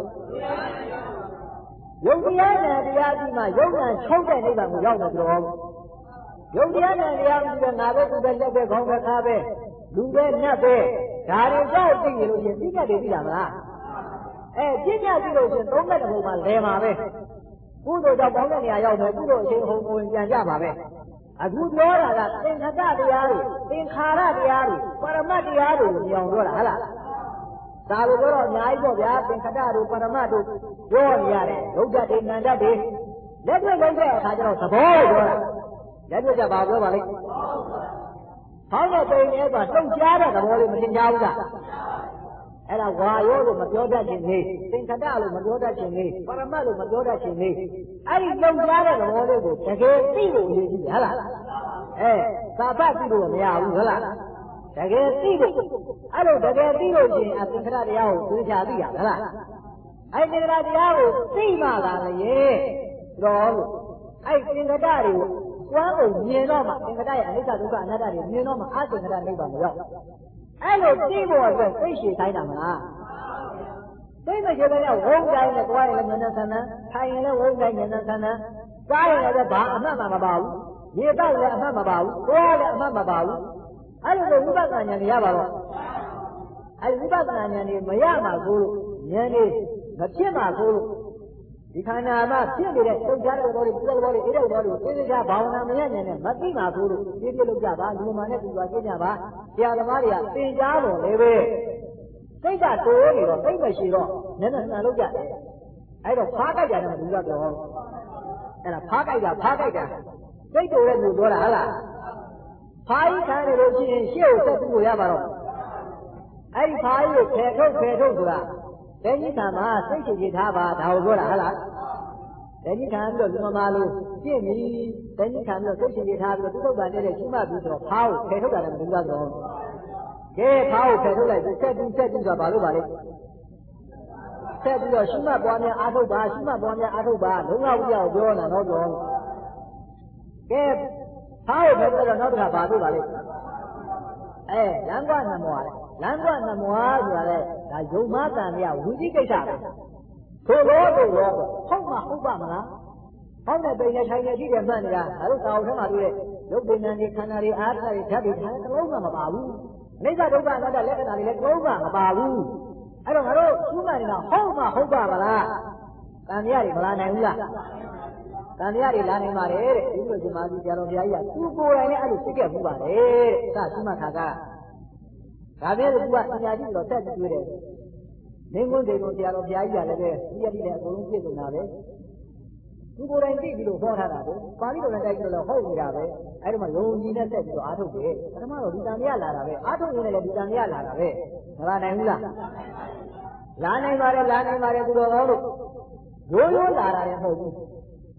ယုတ်တရားနဲ့တရားပြီးမှယုတ်နဲ့ချုပ်တဲ့နိဗ္ဗာန်ကိုရောက်မယ်ပြောယုတ်တရားနဲ့တရားပြီးတော့ငါပဲသူပဲလက်ပဲခေါင်းပဲခါပဲလူပဲနတ်ပဲဒါတွေကြောက်သိရလို့ရှင်ပြည့်ညတ်တွေသိတာမလားအဲပြည့်ညတ်ပြီလို့ရှင်သုံးတဲ့ဘုံမှာလဲမှာပဲကုသိုလ်ကြောင့်ကောင်းတဲ့နေရာရောက်မယ်ကုသိုလ်အချင်းဟုံကိုပြန်ကြပါပဲအခုပြောတာကသင်္ခတတရားတွေသင်္ခါရတရားတွေပရမတ်တရားတွေကိုပြောင်းပြောတာဟုတ်လားဒါလိုပြောတော့အများကြီးပေါ့ဗျာသင်္ခတတို့ပရမတ်တို့ပြောနေရတယ်ဒုက္ခတွေနန္ဒတွေလက်တွေ့လုံးတဲ့အခါကျတော့သဘောကိုပြောတာလက်တွေ့ကဘာပြောပါလိမ့်ဟောင်းတဲ့ပိန်ရဲ့ကတုတ်ကြားတဲ့သဘောလေးမသင်ကြားဘူးလားအဲ့ဒါဝါရောလို့မပြောတတ်ခြင်းလေးသင်္ခတလို့မပြောတတ်ခြင်းလေးပရမတ်လို့မပြောတတ်ခြင်းလေးအဲ့ဒီတုတ်ကြားတဲ့သဘောလေးကိုတကယ်သိလို့အရေးကြီးတယ်ဟုတ်လားအဲသာပတ်သိလို့မရဘူးဟုတ်လားတကယ်သိလို့အဲ့လိုတကယ်သိလို့ရှိရင်အသင်္ခတတရားကိုသိချာသိရဟုတ်လားအဲ့သင်္ခတတရားကိုသိမှသာလေတော်လို့အဲ့သင်္ခတတွေကိုကျွမ်းကိုမြင်တော့မှသင်္ခတရဲ့အနိစ္စဒုက္ခအနတ္တတွေမြင်တော့မှအသင်္ခတနိဗ္ဗာန်ကိုရောက်အဲ့လိုသိဖို့အတွက်သိရှိတိုင်းတာမလားသိမရှိတဲ့ဝုန်းတိုင်းနဲ့တွားရင်လည်းဉာဏ်ဆန်းဆန်းထိုင်ရင်လည်းဝုန်းတိုင်းဉာဏ်ဆန်းဆန်းစားရင်လည်းဘာအမှတ်မှမပါဘူးရေတောက်လည်းအမှတ်မပါဘူးတွားလည်းအမှတ်မပါဘူးအဲ့လိုဝိပဿနာဉာဏ်ရပါတော့အဲ့ဝိပဿနာဉာဏ်တွေမရမှာကိုလို့ဉာဏ်တွေမဖြစ်မှာကိုလို့ဒီခန္ဓာမှာဖြစ်နေတဲ့တုတ်ကြားတဲ့ဘောတွေပြည့်တဲ့ဘောတွေအေးတဲ့ဘောတွေကိုသိသိချာဘာဝနာမရဉာဏ်နဲ့မသိမှာကိုလို့ပြည့်ပြည့်လုပ်ကြပါလူမှန်နဲ့သူကသိကြပါတရားသမားတွေကသင်ကြားတော်လည်းပဲစိတ်ကတိုးနေတော့စိတ်မရှိတော့ဉာဏ်နဲ့ဆန်လုပ်ကြတယ်အဲ့တော့ဖားကြိုက်တယ်မလူကပြောအဲ့ဒါဖားကြိုက်တာဖားကြိုက်တာစိတ်တိုးတဲ့လူပြောတာဟုတ်လားဖားကြီးခံနေလို့ရှိရင်ရှေ့ကိုဆက်ပြီးကိုရပါတော့အဲ့ဒီဖားကြီးကိုဖယ်ထုတ်ဖယ်ထုတ်ဆိုတာတဏှိခံမှာစိတ်ရှိကြထားပါဒါကိုပြောတာဟုတ်လားတဏှိခံပြီးတော့ဒီမှာလို့ပြည့်ပြီတဏှိခံပြီးတော့စိတ်ရှိကြထားပြီးတော့သုတ္တန်တဲ့ရှိမှပြီးတော့ဖားကိုဖယ်ထုတ်တာလည်းမလုပ်တော့ကဲဖားကိုဖယ်ထုတ်လိုက်ပြီးဆက်ပြီးဆက်ပြီးဆိုတာဘာလို့ပါလဲဆက်ပြီးတော့ရှိမှပွားများအားထုတ်ပါရှိမှပွားများအားထုတ်ပါလုံးဝဝိယကိုပြောတာတော့တော့ကဲဖားကိုဖယ်ထုတ်တော့နောက်တစ်ခါဘာလို့ပါလဲအဲလမ်းကွာနမောလေလမ်းကွာနမောဆိုတာလေဒါယုံမတန်ရဝိသိကိစ္စပဲထိုလိုတို့ရောဟုတ်မှဟုတ်ပါမလားဟောင်းတဲ့ပိန်နဲ့ထိုင်နေရှိတယ်မှတ်နေတာဒါတို့သာဝထမှာတွေ့တဲ့ရုပ်ပိန်နဲ့ခန္ဓာတွေအားထားတွေဓာတ်တွေဒါလည်းတစ်လုံးမှမပါဘူးအနိစ္စဒုက္ခအနတ္တလက္ခဏာတွေလည်းတစ်လုံးမှမပါဘူးအဲ့တော့ငါတို့ရှုမှတ်နေတာဟုတ်မှဟုတ်ပါမလားတန်တရားတွေမလာနိုင်ဘူးလားတန်တရားတွေလာနိုင်ပါတယ်တဲ့ဒီလိုရှင်မာကြီးဆရာတော်ဘုရားကြီးကသူ့ကိုယ်တိုင်နဲ့အဲ့လိုသိခဲ့မှုပါတယ်တဲ့ဒါရှုမှတ်ခါကဒါပြည့်သူကပညာရှိတော့ဆက်ပြီးတွေ့တယ်မင်းကွန်းဒေကိုဆရာတော်ဘုရားကြီးကလည်းပဲဒီရည်နဲ့အကုန်လုံးပြည့်စုံတာပဲသူကိုယ်တိုင်သိပြီးလို့ဟောထားတာပဲပါဠိတော်နဲ့တိုက်ပြီးတော့ဟုတ်နေတာပဲအဲ့ဒီမှာယုံကြည်နဲ့ဆက်ပြီးတော့အားထုတ်တယ်ပထမတော့ဒီတန်တရားလာတာပဲအားထုတ်ရင်လည်းဒီတန်တရားလာတာပဲမလာနိုင်ဘူးလားလာနိုင်ပါတယ်လာနိုင်ပါတယ်သူတော်ကောင်းတို့ရိုးရိုးလာတာလည်းမဟုတ်ဘူး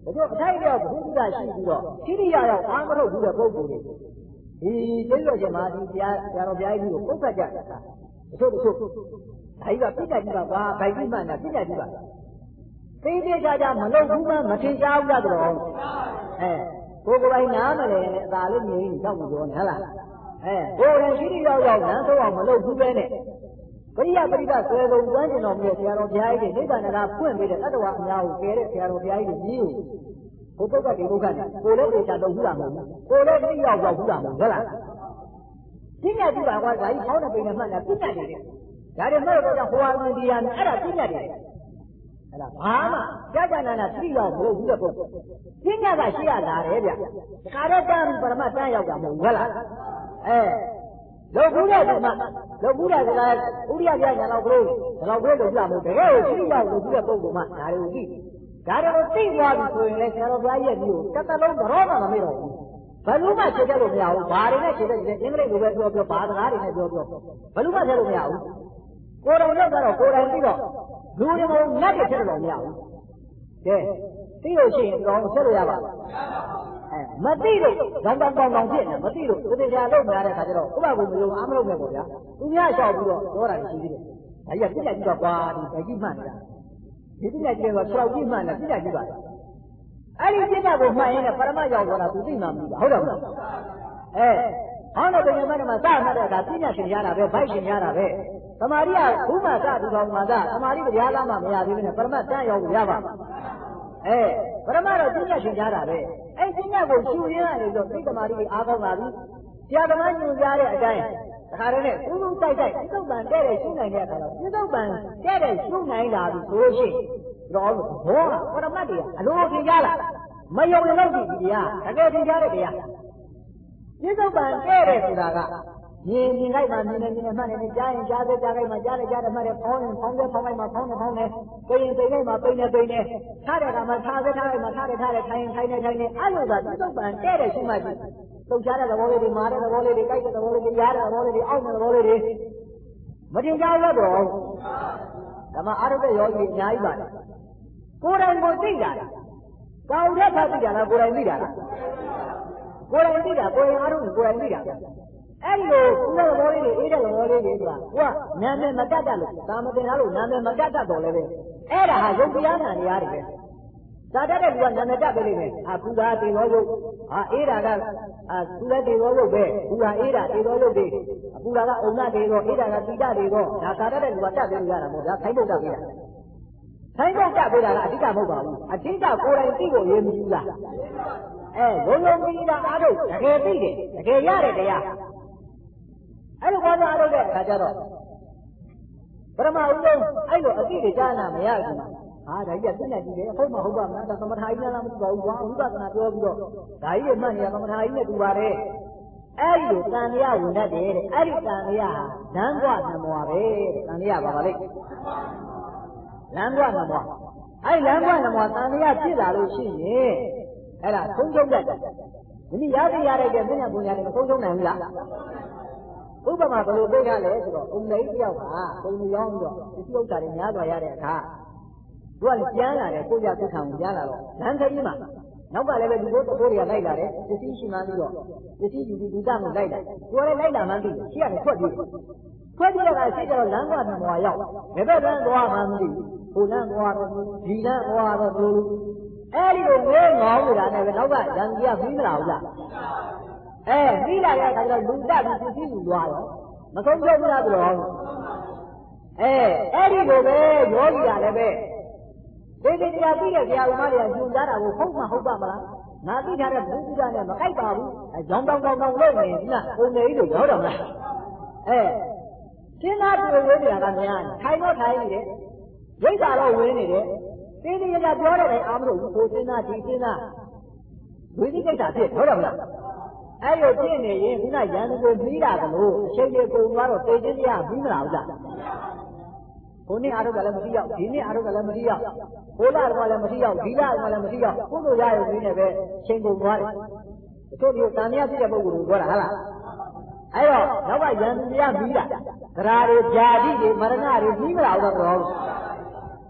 တို့အထိုက်တော့ဘုရားရှိပြီးတော့ခိရိယာရောက်အာမထုတ်ဘူးတဲ့ပုဂ္ဂိုလ်တွေဒီကျေးဇူးရှင်မာဒီတရားဆရာတော်ဘုရားကြီးကိုပုတ်ဖတ်ကြတာတချို့တချို့ဒါကြီးကပြစ်တတ်ကြပါကွာဗိုက်ကြီးမှန်တာပြစ်တတ်ကြပါသိသေးကြကြမလုံဘူးမှမထင်ရှားဘူးလားတော့အဲကိုယ်ကိုယ်ပိုင်နားမလဲနဲ့အသာလေးမြင်ရင်ကြောက်မှုပြောနေဟလားအဲကိုယ်ရင်ရှိတိရောက်ရောက်နန်းဆုံးအောင်မလုပ်ဘူးပဲနဲ့ပရိယပရိသဆွဲဆုံးကျွမ်းကျင်တော်မူတဲ့ဆရာတော်ဘုရားကြီးတွေနိဗ္ဗာန်ကဖွင့်ပေးတဲ့တတ္တဝါအများကိုကယ်တဲ့ဆရာတော်ဘုရားကြီးတွေကြီးကိုဘုပုဂ္ဂတိဘုက္ခနဲ့ကိုယ်လည်းပြေချတော့ဘူးလားမဟုတ်ဘူးကိုယ်လည်းသိရောက်ရောက်ဘူးလားမဟုတ်ဟုတ်လားပြညာကြည့်ပါကွာဒါကြီးခေါင်းနဲ့ပိန်နဲ့မှတ်နေပြညာနေတယ်ဒါတွေမဲ့တော့ဟိုဟာဝင်ဒီဟာနဲ့အဲ့ဒါပြညာနေတယ်အဲ့ဒါဘာမှကြာကြာနာနာသိရောက်မလို့ဘူးတဲ့ပုဂ္ဂိုလ်ပြညာကရှိရလာတယ်ဗျတခါတော့တန်းပြီးပရမတန်းရောက်တာမဟုတ်ဘူးဟုတ်လားအဲလောက်ဘူးတဲ့ကမှလောက်ဘူးတဲ့ကဥရိယပြညာတော့ဘလို့ဒါတော့ဘလို့လို့ပြမို့တကယ်ကိုရှိရောက်လို့ဘူးတဲ့ပုဂ္ဂိုလ်မှဒါတွေကိုသိဒါတွေကိုသိသွားပြီဆိုရင်လည်းဆရာတော်ဘုရားရဲ့မျိုးတစ်သက်လုံးတော့မှမမေ့တော့ဘူးဘယ်လိုမှခြေတက်လို့မရဘူးဘာတွေနဲ့ခြေတက်တယ်အင်္ဂလိပ်လိုပဲပြောပြောဘာစကားတွေနဲ့ပြောပြောဘယ်လိုမှခြေလို့မရဘူးကိုယ်တော်ရောက်တော့ကိုယ်တိုင်ပြီးတော့လူတွေကိုငတ်တယ်ဖြစ်လို့မရဘူးကဲသိလို့ရှိရင်တော့ဆက်လို့ရပါဘူးအဲမသိလို့ရောင်းတောင်းတောင်းတောင်းဖြစ်နေမသိလို့သေသေးချာလုပ်မရတဲ့ခါကျတော့ဥပကုမယုံအားမလုပ်နဲ့ပေါ့ဗျာသူများလျှောက်ပြီးတော့ပြောတာရှိသေးတယ်ဒါကြီးကပြည့်ကြည့်တော့ကွာဒီဗကြီးမှန်နေတာဒီပြည့်ကြည့်တော့ခြေောက်ကြီးမှန်တယ်ပြည့်ကြည့်ပါလားအဲ့ဒီပြည့်ကြကိုမှန်ရင်လည်းပရမရောက်သွားတာသူသိမှမဟုတ်ဘူးဟုတ်တယ်မဟုတ်အဲဟောတော့ဘယ်မှာမှစမှတ်တဲ့အခါပြည့်ညရှင်ရတာပဲဗိုက်ရှင်ရတာပဲသမာဓိကဘုမစတူတော်မှာကသမာဓိတရားသားမှမရသေးဘူးနဲ့ပရမတန်းရောက်ရပါအဲပရမတော့ပြည့်ညရှင်ရတာပဲအဲ့ပြည့်ညကိုရှူရင်းရတယ်ဆိုသိသမာဓိအားကောင်းလာပြီဆရာသမားညွှန်ကြားတဲ့အတိုင်းတခါတည်းနဲ့ဥပုတိုက်တိုက်ပြစ္ဆုတ်ပံတဲ့တဲ့ရှုနိုင်တဲ့အခါတော့ပြစ္ဆုတ်ပံတဲ့တဲ့ရှုနိုင်လာပြီဆိုလို့ရှိရင်တော့ဘောပရမတ်တရားအလိုထင်ကြလားမယုံရင်တော့ဒီတရားတကယ်ထင်ကြတဲ့တရားပြစ္ဆုတ်ပံတဲ့တဲ့ဆိုတာကမြင်မြင်လိုက်မှမြင်နေမြင်နေမှတ်နေကြားရင်ကြားသေးကြားလိုက်မှကြားတယ်ကြားတယ်မှတ်တယ်ဖောင်းရင်ဖောင်းတယ်ဖောင်းလိုက်မှဖောင်းတယ်ဖောင်းတယ်ပိန်ရင်ပိန်လိုက်မှပိန်တယ်ပိန်တယ်ထားတဲ့အခါမှာထားသေးထားလိုက်မှထားတယ်ထားတယ်ထိုင်ရင်ထိုင်နေထိုင်နေအဲ့လိုသာပြစ္ဆုတ်ပံတဲ့တဲ့ရှုမှတ်ကြည့်လှုပ်ရှားတဲ့သဘောလေးတွေမာတဲ့သဘောလေးတွေကြိုက်တဲ့သဘောလေးတွေရားတဲ့သဘောလေးတွေအောက်တဲ့သဘောလေးတွေမတင်ကြဘူးတော့ဓမ္မအာရုံတဲ့ယောဂီအများကြီးပါတယ်ကိုယ်တိုင်ကိုသိတာကောင်းတဲ့ဖတ်သိတာလားကိုယ်တိုင်သိတာလားကိုယ်တိုင်သိတာကိုယ်အာရုံကိုယ်တိုင်သိတာအဲ့ဒီလိုကုသသဘောလေးတွေအေးတဲ့သဘောလေးတွေဆိုတာကိုကနာမည်မတတ်တတ်လို့ဒါမတင်လားလို့နာမည်မတတ်တတ်တော့လည်းပဲအဲ့ဒါဟာယုတ်တရားနာနေရတယ်ပဲသာတတ်တဲ့လူကနာမည်တတ်ပဲလိမ့်မယ်အာပူဇာတေသောယုတ်အာအေးတာကအာသူလည်းတေသောယုတ်ပဲပူဇာအေးတာတေသောယုတ်တွေအပူဇာကအုံနာတေသောအေးတာကတိတတေသောဒါသာတတ်တဲ့လူကတတ်ပြီးရတာမဟုတ်ဗျာခိုင်းဖို့တတ်ပြီးတာခိုင်းဖို့တတ်ပြီးတာကအဓိကမဟုတ်ပါဘူးအဓိကကိုယ်တိုင်သိဖို့ရေးမကြည့်လားအဲလုံးလုံးပြီးတာအားထုတ်တကယ်သိတယ်တကယ်ရတဲ့တရားအဲ့လိုဘာသာအားထုတ်တဲ့အခါကျတော့ပရမဥဒုံအဲ့လိုအသိတွေကြားနာမရဘူးဟာဒါကြီးကသိနေကြည့်တယ်ဟုတ်မဟုတ်ပါမလားသမထာကြီးလားမသိပါဘူးကွာဝိပဿနာပြောပြီးတော့ဒါကြီးကမှတ်နေတာသမထာကြီးနဲ့တူပါတယ်အဲ့ဒီလိုတန်မြဝင်တတ်တယ်တဲ့အဲ့ဒီတန်မြဟာလမ်းကွာနမောပဲတဲ့တန်မြပါပါလိမ့်လမ်းကွာနမောအဲ့လမ်းကွာနမောတန်မြဖြစ်လာလို့ရှိရင်အဲ့ဒါသုံးချုပ်တတ်တယ်ဒီရရရတဲ့ပြညာပူညာတွေမသုံးချုပ်နိုင်ဘူးလားဥပမာဘယ်လိုသိကြလဲဆိုတော့ဥမ္မိတ်တယောက်ကပုံရောင်းပြီးတော့ဒီဥစ္စာတွေများသွားရတဲ့အခါသူကလည်းပြန်လာတယ်ကိုကြသိခံကိုပြန်လာတော့လမ်းခရီးမှာနောက်ကလည်းပဲဒီလိုတိုးတွေကလိုက်လာတယ်ပစ္စည်းရှိမှန်းပြီးတော့ပစ္စည်းဒီဒီဒီတမ်းကိုလိုက်လာကိုလည်းလိုက်လာမှန်းပြီးရှေ့ကနေထွက်ပြေးထွက်ပြေးတော့ရှေ့ကျတော့လမ်းကနမောရောက်ဘယ်ဘက်လမ်းသွားမှန်းမသိဘူးဟိုလမ်းသွားတော့ဒီလမ်းသွားတော့သူအဲ့ဒီလိုငဲငေါနေတာနဲ့ပဲနောက်ကရန်ကြီးကပြီးမလာဘူးလားအဲပြီးလာတဲ့အခါကျတော့လူတက်ပြီးပစ္စည်းယူသွားတော့မဆုံးဖြတ်ဘူးလားဆိုတော့အဲအဲ့ဒီလိုပဲယောဂီကလည်းပဲဒီဒီတရားပြီးတဲ့တရားဥမာတွေကညွှန်ကြားတာကိုဟုတ်မှဟုတ်ပါမလားငါသိထားတဲ့ဘုရားနဲ့မကိုက်ပါဘူးအဲကြောင်းတောင်းတောင်းတောင်းလုပ်နေပြီလားပုံနေကြီးလို့ပြောတော့မလားအဲရှင်းသားပြောလို့တရားကများနေထိုင်တော့ထိုင်နေတယ်ရိတ်တာတော့ဝင်နေတယ်တင်းတင်းရရပြောတဲ့တိုင်းအားမလို့ဘူးကိုရှင်းသားဒီရှင်းသားဝိသိကိစ္စဖြစ်ဟုတ်တယ်မလားအဲ့လိုဖြစ်နေရင်ခုနရန်သူကိုပြီးတာကလို့အချိန်ကြီးကုန်သွားတော့တေချင်းတရားပြီးမလားဟုတ်လားကိုနေ့အားထုတ်ကလည်းမသိရောက်ဒီနေ့အားထုတ်ကလည်းမသိရောက်ကိုလာတော့လည်းမသိရောက်ဒီလာတော့လည်းမသိရောက်ကိုလိုရရုံလေးနဲ့ပဲချိန်ကုန်သွားတယ်အချို့ဒီတန်မြတ်ဖြစ်တဲ့ပုဂ္ဂိုလ်ကိုပြောတာဟုတ်လားအဲ့တော့နောက်ကရန်သူတရားပြီးတာဂရာတွေဗျာတိတွေမရဏတွေပြီးမလားဟုတ်တော့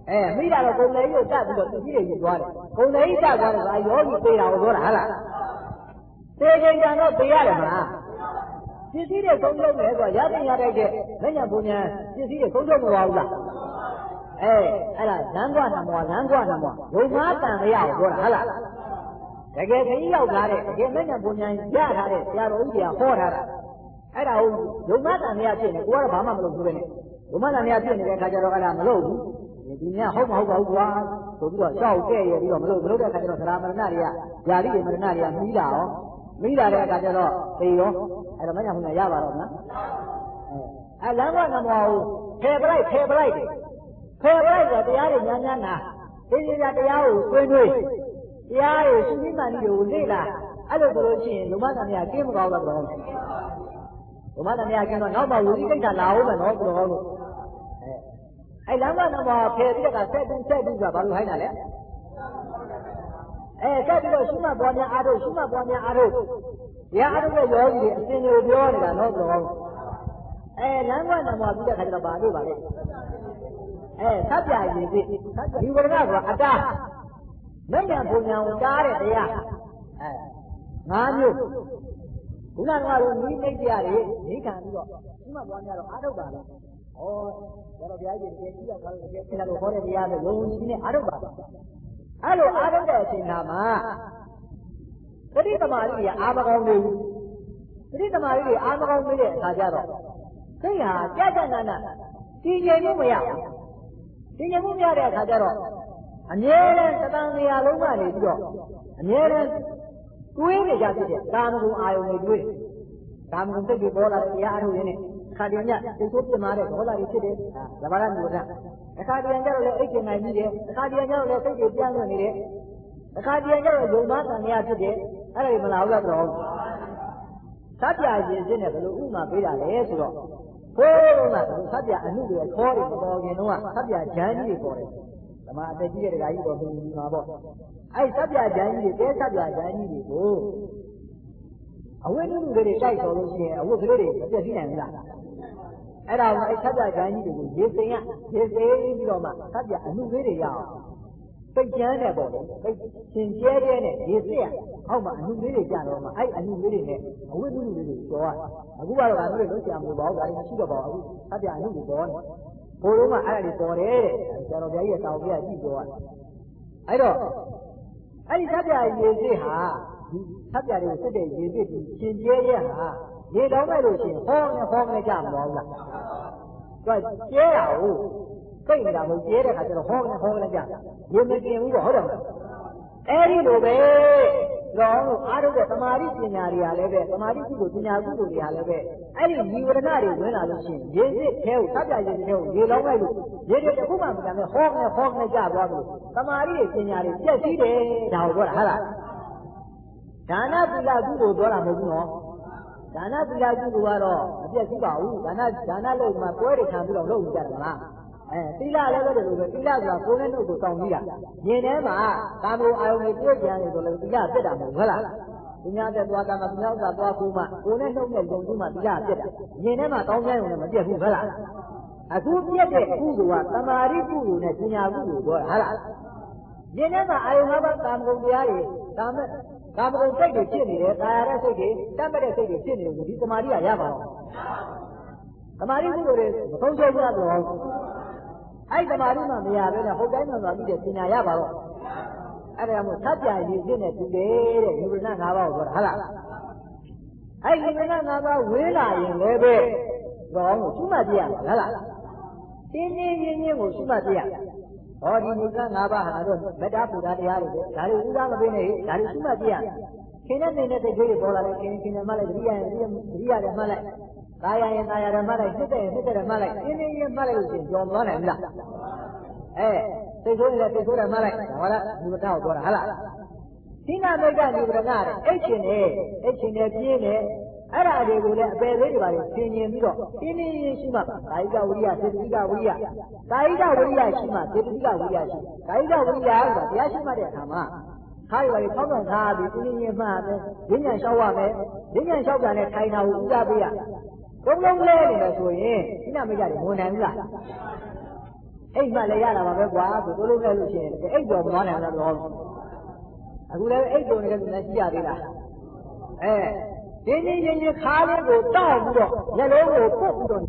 အဲမိတာတော့ဂုံလေကြီးကိုတတ်ပြီးတော့သူကြီးတွေယူသွားတယ်ဂုံလေကြီးတတ်သွားတယ်ဆိုအယောကြီးသေးတာကိုပြောတာဟုတ်လားသေချိန်တန်တော့သေရတယ်မလားပစ္စည်းတွေသုံးလုံးတယ်ဆိုရတဲ့ရတဲ့ကလက်ညံပုံညာပစ္စည်းတွေသုံးလုံးမသွားဘူးလားအဲအဲ့ဒါလမ်းကွာနမောလမ်းကွာနမောဘုံမားတန်ရအောင်ပြောတာဟုတ်လားတကယ်ခကြီးရောက်လာတဲ့တကယ်လက်ညံပုံညာရထားတဲ့ဆရာတော်ကြီးကဟောထားတာအဲ့ဒါဟုတ်ဘုံမားတန်ရဖြစ်နေကိုကတော့ဘာမှမလုပ်ဘူးလေဘုံမားတန်ရဖြစ်နေတဲ့ခါကျတော့အဲ့ဒါမလုပ်ဘူးဒီညဟုတ်မဟုတ်ပါဘူးကွာဆိုပြီးတော့ရှောက်တဲ့ရပြီးတော့မလုပ်မလုပ်တဲ့ခါကျတော့သရမရဏတွေကယာတိတွေမရဏတွေကမီးတာရောမိလာတဲ့အခါကျတော့သေရောအဲ့တော့မညာဘုရားရပါတော့မလားအဲလမ်းကနမောကိုဖယ်ပလိုက်ဖယ်ပလိုက်ဖယ်ပလိုက်ဆိုတရားတွေညာညာနာသိသိကြတရားကိုတွင်းတွင်းတရားကိုရှင်ကြီးမှန်ကြီးကိုလေ့လာအဲ့လိုဆိုလို့ရှိရင်ဓမ္မသံဃာကင်းမကောင်းတော့ဘူးဓမ္မသံဃာကင်းတော့နောက်မှဝိသိကိစ္စလာအောင်မယ်နော်ဘုရားတို့အဲအဲ့လမ်းကနမောဖယ်ပြီးတော့ဆက်တူးဆက်တူးဆိုတာဘာလို့ဟိုင်းတာလဲအဲဆက်ပြီးတော့ရှိမှပွားများအားထုတ်ရှိမှပွားများအားထုတ်တရားအားထုတ်တဲ့ယောဂီတွေအစဉ်ကိုပြောနေတာတော့ဘုရားအဲလမ်းကွာနမောပြီးတဲ့ခါကျတော့ဘာလို့ပါလဲအဲသတ်ပြရည်သိဒီဝရဏကအတားလက်ညာဘုံညာကိုတားတဲ့တရားအဲငါးမျိုးခုနကလိုနီးမိတ်တရားတွေနေခံပြီးတော့ရှိမှပွားများတော့အားထုတ်ပါလေဩတော်တော်ဘုရားကြီးတကယ်ကြည့်ရတာတကယ်သိလာလို့ခေါ်တဲ့တရားတွေလုံးဝကြီးနဲ့အားထုတ်ပါအဲ့လိုအားထုတ်တဲ့အချိန်မှာသတိသမารီတွေအာမကောင်းနေဘူးသတိသမารီတွေအာမကောင်းနေတဲ့အခါကျတော့စိတ်ဟာကြကြနာနာတည်ငြိမ်မှုမရဘူးတည်ငြိမ်မှုမရတဲ့အခါကျတော့အမြဲတမ်းသတန်နေရာလုံးကနေပြီးတော့အမြဲတမ်းတွေးနေကြဖြစ်တဲ့ကာမဂုဏ်အာယုန်တွေတွေးတယ်ကာမဂုဏ်စိတ်တွေပေါ်လာတဲ့တရားအထုတ်ရင်းနဲ့ခါတည်းညစိတ်ဆိုးပြင်းမာတဲ့ဒေါသတွေဖြစ်တယ်သဘာဝမျိုးတာအခါတည်းကျတော့လည်းအိတ်ကျင်နိုင်ပြီးတယ်အခါတည်းကျတော့လည်းစိတ်တွေပြန့်လွင့်နေတယ်အခါတည်းကျတော့ယုံသားတန်မြာဖြစ်တယ်အဲ့ဒါမလာဘူးလားတော့သတ်ပြရင်ချင်းနဲ့ဘယ်လိုဥမာပေးတာလဲဆိုတော့ဘိုးကသတ်ပြအမှုတွေခေါ်တယ်မတော်ခင်တော့သတ်ပြဂျမ်းကြီးတွေခေါ်တယ်ဓမ္မအတကြီးတဲ့ဒကာကြီးတော်ဘုံကြီးမှာပေါ့အဲ့သတ်ပြဂျမ်းကြီးတွေတဲသတ်ပြဂျမ်းကြီးတွေကိုအဝိနည်းတွေတိုက်တော်လို့ရှိရင်အဝတ်ကလေးတွေမပြည့်စည်နိုင်ဘူးလားအဲ့ဒါကိုအဲ့သတ်ပြဂျမ်းကြီးတွေကိုရေစိမ်ရရေစိမ်ပြီးတော့မှသတ်ပြအမှုလေးတွေရအောင်ပိတ်ကျန်းတဲ့ပေါ့လေပိတ်ရှင်ကျဲကျဲနဲ့ရေစစ်ရအောက်မှာအမှုလေးတွေကြတော့မှအဲ့အမှုလေးတွေနဲ့အဝိနည်းလေးတွေကျော်ရအခုကတော့ဒါမျိုးတွေလုံးချမလို့ပါဘူးဒါတွေမရှိတော့ပါဘူးသတ်ပြအမှုတွေပေါ်နေဘိုးလုံးကအဲ့ဒါတွေပေါ်တယ်တဲ့ဆရာတော်ဘုရားကြီးကတောင်းပြကြည့်ပြောရအဲ့တော့အဲ့ဒီသတ်ပြရေစစ်ဟာဒီသတ်ပြတွေကိုစစ်တဲ့ရေစစ်ကြီးရှင်ကျဲကျဲဟာရေတောင်းလိုက်လို့ရှိရင်ဟောနေဟောနေကြမလို့လားသူကကျဲတာကိုစိတ်နေတာမဟုတ်ကျဲတဲ့ခါကျတော့ဟောနေဟောနေကြရေမกินဘူးပေါ့ဟုတ်တယ်မလားအဲ့ဒီလိုပဲတော့အားထုတ်တဲ့သမာဓိပညာတွေကလည်းပဲသမာဓိကုသိုလ်ပညာကုသိုလ်တွေကလည်းပဲအဲ့ဒီညီဝရဏတွေဝင်လာလို့ရှိရင်ရေစစ်ထဲကိုသတ်ပြရေစစ်ထဲကိုရေလောင်းလိုက်လို့ရေတွေတစ်ခုမှမကြမ်းပဲဟောနေဟောနေကြသွားလို့သမာဓိရဲ့ပညာတွေပြည့်စည်တယ်ဒါကိုပြောတာဟုတ်လားဒါနသီလကုသိုလ်ပြောတာမဟုတ်ဘူးနော်ဒါနသီလကုသိုလ်ကတော့မပြည့်စည်ပါဘူးဒါနဒါနလို့မှပွဲတွေခံပြီးတော့လုပ်ကြတယ်မလားအဲသီလလည်းပဲလို့ပဲသီလဆိုတာကိုယ်နဲ့နှုတ်ကိုတောင်းပြီးတာမြင်ထဲမှာကာမဂုဏ်အာယုန်တွေပြည့်ကြတယ်ဆိုလည်းသီလပြတ်တာမဟုတ်ဟုတ်လားသူများတဲ့သွားတာမှသူများဥစ္စာသွားကူမှကိုယ်နဲ့နှုတ်နဲ့လုံကူမှသီလပြတ်တာမြင်ထဲမှာတောင်းကြရုံနဲ့မပြတ်ဘူးဟုတ်လားအခုပြတ်တဲ့ကုသိုလ်ကသမာဓိကုသိုလ်နဲ့ပညာကုသိုလ်ပြောတာဟုတ်လားမြင်ထဲမှာအာယုန်၅ပါးကာမဂုဏ်တရားတွေကာမကာမဂုဏ်စိတ်တွေဖြစ်နေတယ်ကာယတဲ့စိတ်တွေတတ်မဲ့တဲ့စိတ်တွေဖြစ်နေတယ်ဒီသမာဓိကရပါတော့သမာဓိကုသိုလ်တွေမဆုံးရှုံးဘူးလားတော့အဲ့သမာဓိမှမရဘဲနဲ့ဟုတ်တိုင်းမှသွားပြီးတဲ့ပညာရပါတော့အဲ့ဒါမို့သတ်ပြရည်ဖြစ်နေတူတယ်တဲ့ယူရဏ၅ပါးကိုပြောတာဟုတ်လားအဲ့ယူရဏ၅ပါးဝေးလာရင်လည်းပဲတော့ရှိမှပြရမှာဟုတ်လားတင်းတင်းရင်းရင်းကိုရှိမှပြရဟောဒီယူရဏ၅ပါးဟာတော့မေတ္တာပူဇာတရားတွေပဲဒါတွေဥဒ္ဒါမပေးနဲ့ဒါတွေရှိမှပြရခင်နဲ့နေတဲ့စိတ်တွေပေါ်လာတယ်ခင်ခင်နဲ့မှလိုက်တတိယရင်တတိယတယ်မှလိုက်သာယာရင်သာယာတယ်မှလိုက်စစ်တဲ့စစ်တဲ့မှလိုက်အင်းအင်းရင်မှလိုက်လို့ရှိရင်ကြော်မသွားနိုင်ဘူးလားအဲစိတ်ဆိုးနေတယ်စိတ်ဆိုးတယ်မှလိုက်ဒါကလည်းဒီမတောက်ပြောတာဟုတ်လားသိနာမိတ်ကဒီပရဏတဲ့အိတ်ချင်တယ်အိတ်ချင်တယ်ပြင်းတယ်အဲ့ဒါတွေကိုလည်းအပယ်လေးတွေပါရင်သင်ញင်ပြီးတော့အင်းအင်းရင်ရှိမှကာယကဝိရိယစေတသိကဝိရိယကာယကဝိရိယရှိမှစေတသိကဝိရိယရှိကာယကဝိရိယဆိုတာတရားရှိမှတဲ့အခါမှာခါရီပါရီခေါင်းဆောင်ထားပြီးအင်းအင်းမှမယ်ဉာဏ်ဉာဏ်လျှောက်ရမယ်ဉာဏ်ဉာဏ်လျှောက်တာနဲ့ထိုင်တာကိုဥဒပေးရကုန်းလုံးလဲနေတယ်ဆိုရင်ဒီနာမိတ်ကတွေဝင်နိုင်ဘူးလားအိမ်မှလည်းရတာပါပဲကွာဆိုတို့လို့လည်းလို့ရှိရင်အိတ်တော်မသွားနိုင်ဘူးတော့အခုလည်းအိတ်တော်နေတဲ့လူလည်းရှိရသေးလားအဲဒီနေ့ချင်းချင်းခါလေးကိုတောက်ပြီးတော့မျက်လုံးကိုပုတ်ပြီးတော့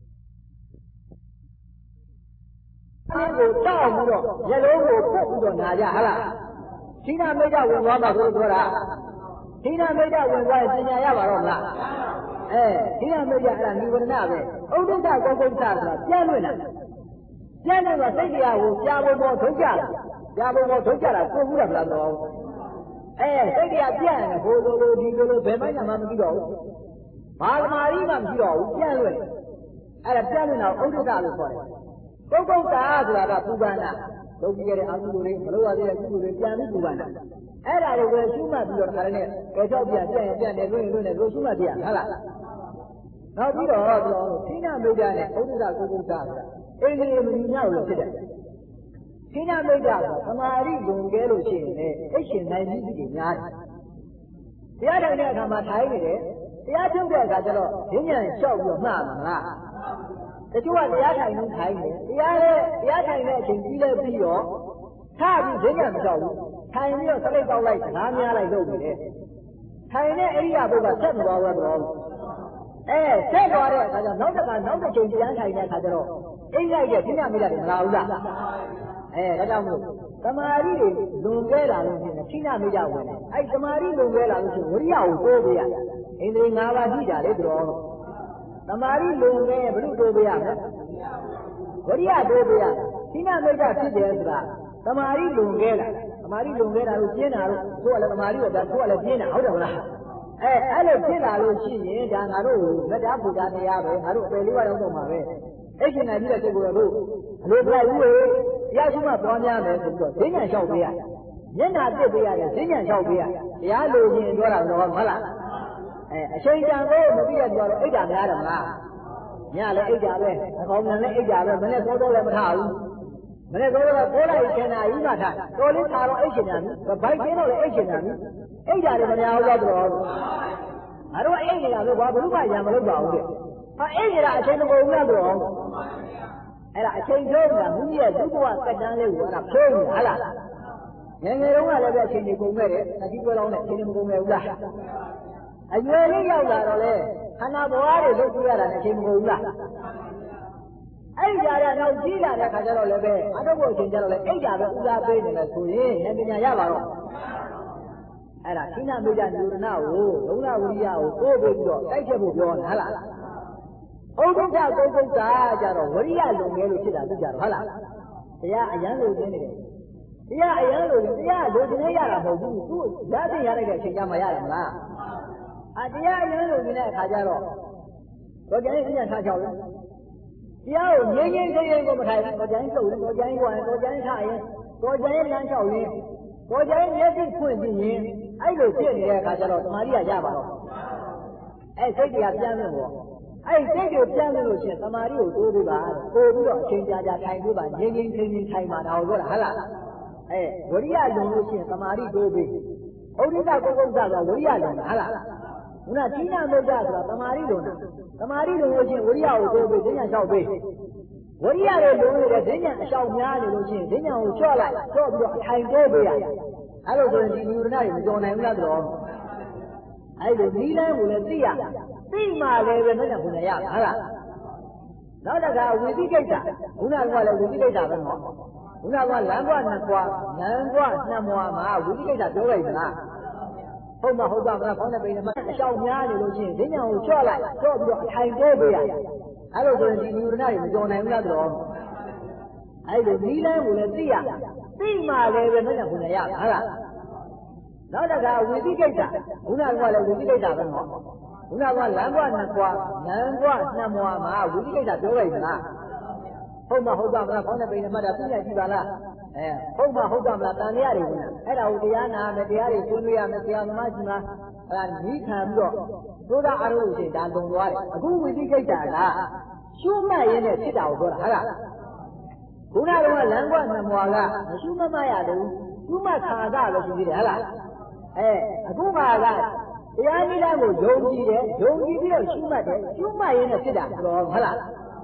ခါကိုတောက်ပြီးတော့မျက်လုံးကိုပုတ်ပြီးတော့နာကြဟလားသီနာမိတ်ကဝင်သွားမှာဆိုလို့ပြောတာသီနာမိတ်ကဝင်သွားရင်ပညာရပါတော့မလားအဲသီနာမိတ်ကအဲ့ဒါနိဝရဏပဲဥဒ္ဒတကောကုဋ္ဌဆိုတာပြန်လွင့်တာပြန်လွင့်တော့စိတ်တရားကိုကြာဖို့ပေါ်ထုတ်ကြတာကြာဖို့ပေါ်ထုတ်ကြတာကိုဘူးလားမလားတော့အဲစိတ်တရားပြန်တယ်ဟိုလိုလိုဒီလိုလိုဘယ်မှမှမသိတော့ဘူးဘာသမာဓိမှမရှိတော့ဘူးပြန်လွင့်အဲ့ဒါပြန်လွင့်တော့ဥဒ္ဒတလို့ခေါ်တယ်ပုဂ္ဂုတ္တာဆိုတာကပူပန်တာလုပ်ကြည့်ရတဲ့အမှုတွေမလုပ်ရသေးတဲ့ကုသိုလ်တွေပြန်ပြီးပူပန်တာအဲ့ဒါတွေကိုရှုမှတ်ပြီးတော့ခါရနဲ့ကြောက်ကြောက်ပြန်ပြန်ပြန်နေလို့လို့နဲ့လို့ရှုမှတ်ပြရဟုတ်လားနောက်ပြီးတော့ပြောလို့သီနာမိတ်တာနဲ့ဥဒ္ဒတကုက္ကုတ္တာဆိုတာအင်းကြီးမညီမျှလို့ဖြစ်တယ်သီနာမိတ်တာကသမာဓိဂုဏ်ကဲလို့ရှိရင်လေအိတ်ရှင်နိုင်မှုကြီးများတယ်တရားထိုင်တဲ့အခါမှာထိုင်နေတယ်တရားထုတ်တဲ့အခါကျတော့ဉာဏ်ဉာဏ်လျှောက်ပြီးတော့မှားမှာမလားတချို့ကတရားထိုင်နေထိုင်နေတရားရဲ့တရားထိုင်တဲ့အချိန်ကြီးလဲပြီးတော့ထားပြီးဈဉ္ဉံမကြောက်ဘူးထိုင်ပြီးတော့စလိတ်ပေါက်လိုက်စကားများလိုက်လုပ်နေတယ်ထိုင်တဲ့အိရိယာပုဂ္ဂိုလ်ကဆက်မသွားဘူးတော့အဲဆက်သွားတဲ့အခါကျတော့နောက်တစ်ခါနောက်တစ်ချိန်ပြန်ထိုင်တဲ့အခါကျတော့အိရိယာရဲ့ဈဉ္ဉံမိတာတွေမလာဘူးလားအဲဒါကြောင့်မို့သမာဓိတွေလွန်ကဲလာလို့ရှိရင်ခိဏမိကြဝင်တယ်အဲသမာဓိလွန်ကဲလာလို့ရှိရင်ဝိရိယကိုတိုးပေးရအိန္ဒြေ၅ပါးရှိကြလေတော်သမာဓိလုံငယ်ဘုရုတိုးပေးရမယ်ဝရိယတိုးပေးရသီနာမိတ်ကဖြစ်တယ်ဆိုတာသမာဓိလုံငယ်လာသမာဓိလုံငယ်လာလို့ကျင်းတာလို့သူကလည်းသမာဓိကိုဒါသူကလည်းကျင်းတာဟုတ်တယ်မလားအဲအဲ့လိုဖြစ်လာလို့ရှိရင်ဒါငါတို့မတရားပူဇာနေရပဲငါတို့အပယ်လေးပါးတော့မှာပဲအဲ့ရှင်နိုင်ပြီးတဲ့စိတ်ကိုတို့အလိုပြလိုက်ဦးလေတရားရှိမှပွားများမယ်ဆိုပြီးတော့ဈဉ္ဉံလျှောက်ပေးရမျက်နာတစ်ပေးရတယ်ဈဉ္ဉံလျှောက်ပေးရတရားလိုချင်ပြောတာတော့ဟုတ်လားအဲအချိန်တန်ကိုမသိရပြောတော့အိတ်တာများတယ်မလားညလည်းအိတ်တာပဲအကောင်မြန်လည်းအိတ်တာပဲမနေ့သောတော့လည်းမထဘူးမနေ့သောတော့ကိုလိုက်ချင်တာကြီးမှထတော်လေးထားတော့အိတ်ချင်တာပြီဘိုက်ခင်းတော့လည်းအိတ်ချင်တာပြီအိတ်တာလည်းမများဘူးတော့တော်ငါတို့အိတ်နေတာဆိုဘာဘုရားရံမလုပ်ပါဘူးတဲ့ဟာအိတ်နေတာအချိန်မကုန်ဘူးလားတော်အဲ့ဒါအချိန်ကျုံးတာမိမိရဲ့ဒုက္ခဝကတန်းလေးကိုအဲ့ဒါဖုံးဟာလားငယ်ငယ်တုန်းကလည်းပဲအချိန်ကြီးကုန်ခဲ့တယ်အကြီးပွဲလောင်းနဲ့အချိန်မကုန်ခဲ့ဘူးလားအရွယ်လေးရောက်လာတော့လေခန္ဓာဘဝတွေလုပ်ပြရတာနဲ့အချိန်မကုန်ဘူးလားအဲ့ဒီကြတဲ့နောက်ကြီးလာတဲ့ခါကျတော့လည်းပဲအတော့ဘုအချိန်ကျတော့လေအိတ်တာပဲဥစားပေးနေတယ်ဆိုရင်ဉာဏ်ပညာရပါတော့အဲ့ဒါခိဏမိတ်တညုရဏကိုလုံလဝိရိယကိုကိုးပြီးတော့တိုက်ချက်ဖို့ပြောတာဟုတ်လားဥဒ္ဒတကုက္ကုတ္တာကြတော့ဝရိယလုံငယ်လို့ဖြစ်တာသိကြတော့ဟုတ်လားတရားအယံလို့နေနေတယ်တရားအယံလို့တရားလိုချင်နေရတာမဟုတ်ဘူးသူရတဲ့ရလိုက်တဲ့အချိန်ကျမှရတယ်မလားအတရားအယံလို့နေတဲ့အခါကျတော့တော့ကျန်ရင်ထားချောက်လေတရားကိုငြိမ်းငြိမ်းချင်းချင်းကိုမထိုင်ဘူးတော့ကျန်စုပ်တော့ကျန်ကိုရင်တော့ကျန်ထားရင်တော့ကျန်လမ်းလျှောက်ရင်တော့ကျန်မျက်စိဖွင့်ပြီးရင်အဲ့လိုဖြစ်နေတဲ့အခါကျတော့တမာရီကရပါတော့အဲ့စိတ်တရားပြန်လို့ပေါ့အဲ့စိတ်ကိုပြန်လို့ရှိရင်တမာရီကိုတိုးပြီးပါပို့ပြီးတော့အချိန်ကြာကြာထိုင်ပြီးပါငြိမ်းငြိမ်းချင်းချင်းထိုင်ပါတော့ပြောတာဟုတ်လားအဲဝရိယလုံလို့ရှိရင်တမာရီတိုးပြီးဥဒိတကုက္ကုတ္တကဝရိယလုံတာဟုတ်လားခုနသီနာမိတ်တာဆိုတာတမာရီလုံတာတမာရီလုံလို့ရှိရင်ဝရိယကိုတိုးပြီးဈဉ္ဉံလျှောက်ပြီးဝရိယတွေလုံနေတဲ့ဈဉ္ဉံအလျှောက်များနေလို့ရှိရင်ဈဉ္ဉံကိုချော့လိုက်ချော့ပြီးတော့အထိုင်တိုးပေးရအဲ့လိုဆိုရင်ဒီနိဝရဏတွေမကြော်နိုင်ဘူးလားတော့အဲ့လိုနီးလန်းကိုလည်းသိရသိမှလည်းပဲမနဲ့ခုနရဟုတ်လားနောက်တစ်ခါဝိသိကိစ္စခုနကလည်းဝိသိကိစ္စပဲနော်ခုနကလမ်းကွာနှစ်ကွာလမ်းကွာနှစ်မွာမှာဝိသိကိစ္စပြောလိုက်သလားဟုတ်မဟုတ်ပါမလားခေါင်းနဲ့ပိန်နဲ့အရှောက်များနေလို့ရှိရင်ဈဉ္ဉံကိုချော့လိုက်ချော့ပြီးတော့အထိုင်တိုးပေးရအဲ့လိုဆိုရင်ဒီနိဝရဏတွေမကြော်နိုင်ဘူးလားတော့အဲ့လိုနီးလန်းကိုလည်းသိရသိမှလည်းပဲမနဲ့ခုနရဟုတ်လားနောက်တစ်ခါဝိသိကိစ္စခုနကလည်းဝိသိကိစ္စပဲနော်ခုနကလမ်းကွာနှစ်ကွာလမ်းကွာနှစ်မွာမှာဝိသိကိစ္စပြောလိုက်သလားဟုတ်မဟုတ်ပါမလားခေါင်းနဲ့ပိန်နဲ့မှတ်တာပြည့်ရကြည့်ပါလားအဲဟုတ်မဟုတ်ပါမလားတန်တရားတွေဝင်အဲ့ဒါကိုတရားနာမယ်တရားတွေဆွေးနွေးရမယ်ဆရာသမားကြီးမှာအဲ့ဒါနီးခံပြီးတော့သိုးသားအားလုံးရှင်ဒါလုံသွားတယ်အခုဝိသိကိစ္စကရှုမှတ်ရင်းနဲ့ဖြစ်တာကိုပြောတာဟုတ်လားခုနကလမ်းကွာနှစ်မွာကမရှုမမှတ်ရဘူးရှုမှတ်ခါသာလို့ရှိသေးတယ်ဟုတ်လားအဲအခုမှကတရားနည်းလမ်းကိုယုံကြည်တယ်ယုံကြည်ပြီးတော့ရှုမှတ်တယ်ရှုမှတ်ရင်းနဲ့ဖြစ်တာဆိုတော့ဟုတ်လား